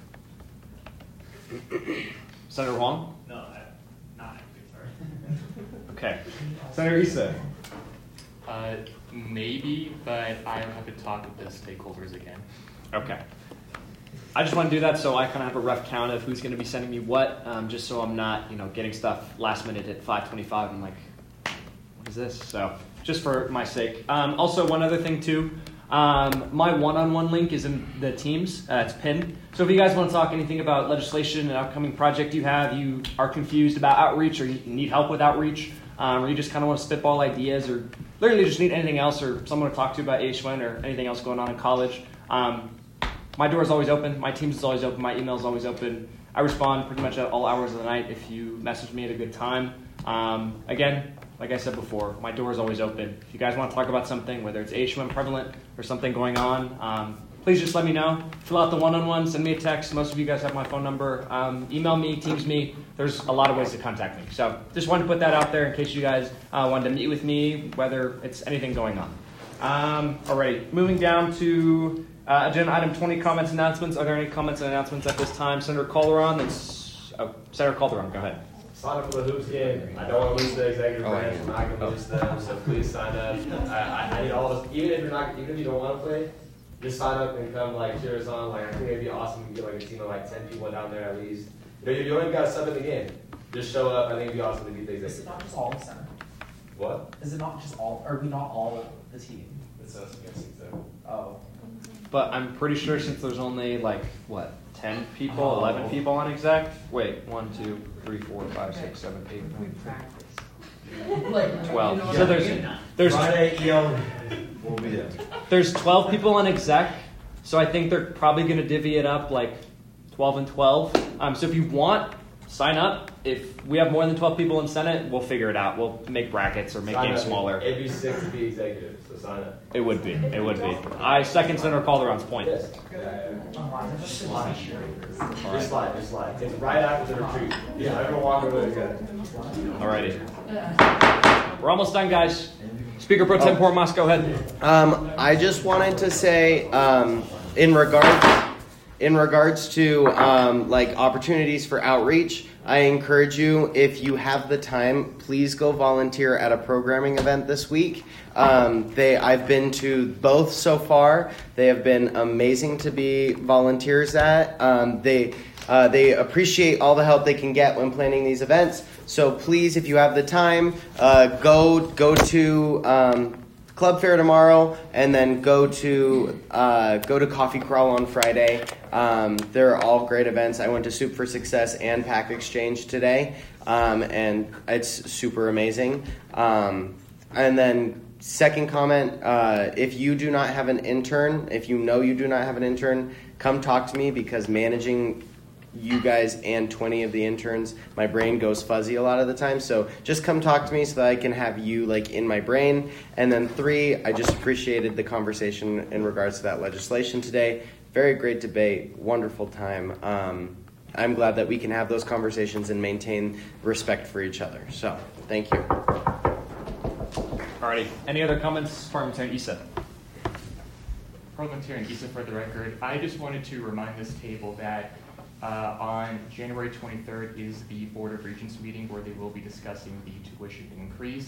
Senator Huang?
No, not next week, sorry.
Okay. Senator Issa?
Maybe, but I have to talk with the stakeholders again.
Okay. I just want to do that so I kind of have a rough count of who's going to be sending me what, just so I'm not, getting stuff last minute at 5:25. I'm like, what is this? So just for my sake. Also, one other thing too. My one-on-one link is in the Teams. It's pinned. So if you guys want to talk anything about legislation, an upcoming project you have, you are confused about outreach, or you need help with outreach, or you just kind of want to spitball ideas, or literally just need anything else, or someone to talk to about AHWN or anything else going on in college, my door is always open. My Teams is always open. My email is always open. I respond pretty much at all hours of the night if you message me at a good time. Again, like I said before, my door is always open. If you guys want to talk about something, whether it's AHWN prevalent or something going on, please just let me know. Fill out the one-on-one, send me a text. Most of you guys have my phone number. Email me, Teams me. There's a lot of ways to contact me. So just wanted to put that out there in case you guys wanted to meet with me, whether it's anything going on. All right, moving down to agenda item 20, comments and announcements. Are there any comments and announcements at this time? Senator Calderon, Senator Calderon, go ahead.
Sign up for the hoops game. I don't want to lose the executive branch. I'm not going to lose them, so please sign up. I need all of us. Even if you don't want to play, just sign up and come cheer us on. I think it'd be awesome to get a team of 10 people down there at least. You don't even got to sub in the game. Just show up. I think it'd be awesome to beat the executive.
Is it not just all the center?
What?
Is it not just all? Are we not all the team?
It's us against each other.
Oh.
But I'm pretty sure since there's only 10 people, 11 people on exec. Wait, 1, 2, 3, 4, 5, 6, 7, 8, 9, 12. So there's
we'll be there.
There's 12 people on exec. So I think they're probably going to divvy it up 12 and 12. So if you want, sign up. If we have more than 12 people in Senate, we'll figure it out. We'll make brackets or make games smaller.
It'd be sick to be executive, so sign up.
It would be. It would be. I second Senator Calderon's point.
Yes. Just slide. It's right after the retreat. Yeah, everyone walk over together.
Alrighty. We're almost done, guys. Speaker Pro Tempore Mas, go ahead.
I just wanted to say, in regards to opportunities for outreach, I encourage you, if you have the time, please go volunteer at a programming event this week. I've been to both so far. They have been amazing to be volunteers at. They appreciate all the help they can get when planning these events. So please, if you have the time, go to Club Fair tomorrow, and then go to Coffee Crawl on Friday. They're all great events. I went to Soup for Success and Pack Exchange today, and it's super amazing. And then second comment, if you do not have an intern, if you know you do not have an intern, come talk to me, because managing you guys and 20 of the interns, my brain goes fuzzy a lot of the time. So just come talk to me so that I can have you in my brain. And then 3, I just appreciated the conversation in regards to that legislation today. Very great debate, wonderful time. I'm glad that we can have those conversations and maintain respect for each other. So thank you.
Alrighty. Any other comments? Parliamentarian Issa.
Parliamentarian Issa, for the record, I just wanted to remind this table that on January 23rd is the Board of Regents meeting, where they will be discussing the tuition increase.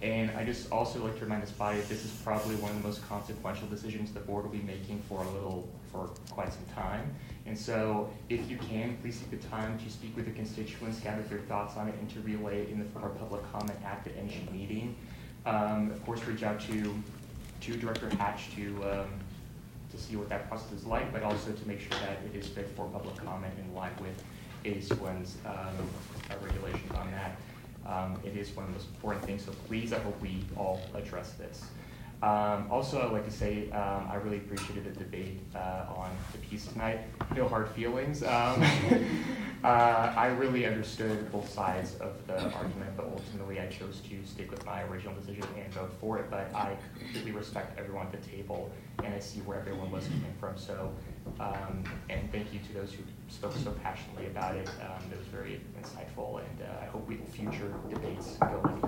And I just also like to remind this body that this is probably one of the most consequential decisions the board will be making for quite some time. And so if you can, please take the time to speak with the constituents, gather their thoughts on it, and to relay it in the form of public comment at the NG meeting. Of course, reach out to Director Hatch to see what that process is like, but also to make sure that it is fit for public comment in line with ACE1's regulations on that. It is one of the most important things, so please, I hope we all address this. Also, I'd like to say I really appreciated the debate on the piece tonight. No hard feelings. I really understood both sides of the argument, but ultimately I chose to stick with my original decision and vote for it. But I completely respect everyone at the table, and I see where everyone was coming from. So, and thank you to those who spoke so passionately about it. It was very insightful, and I hope future debates go like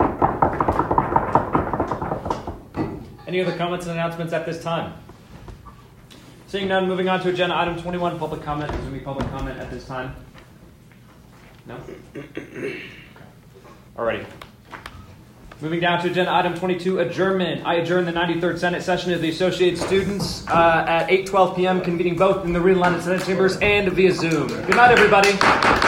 this.
Any other comments and announcements at this time? Seeing none, moving on to agenda item 21, public comment. Is there any public comment at this time? No? Alrighty. Moving down to agenda item 22, adjournment. I adjourn the 93rd Senate session of the Associated Students at 8:12 p.m., convening both in the Reed Line Senate chambers and via Zoom. Good night, everybody.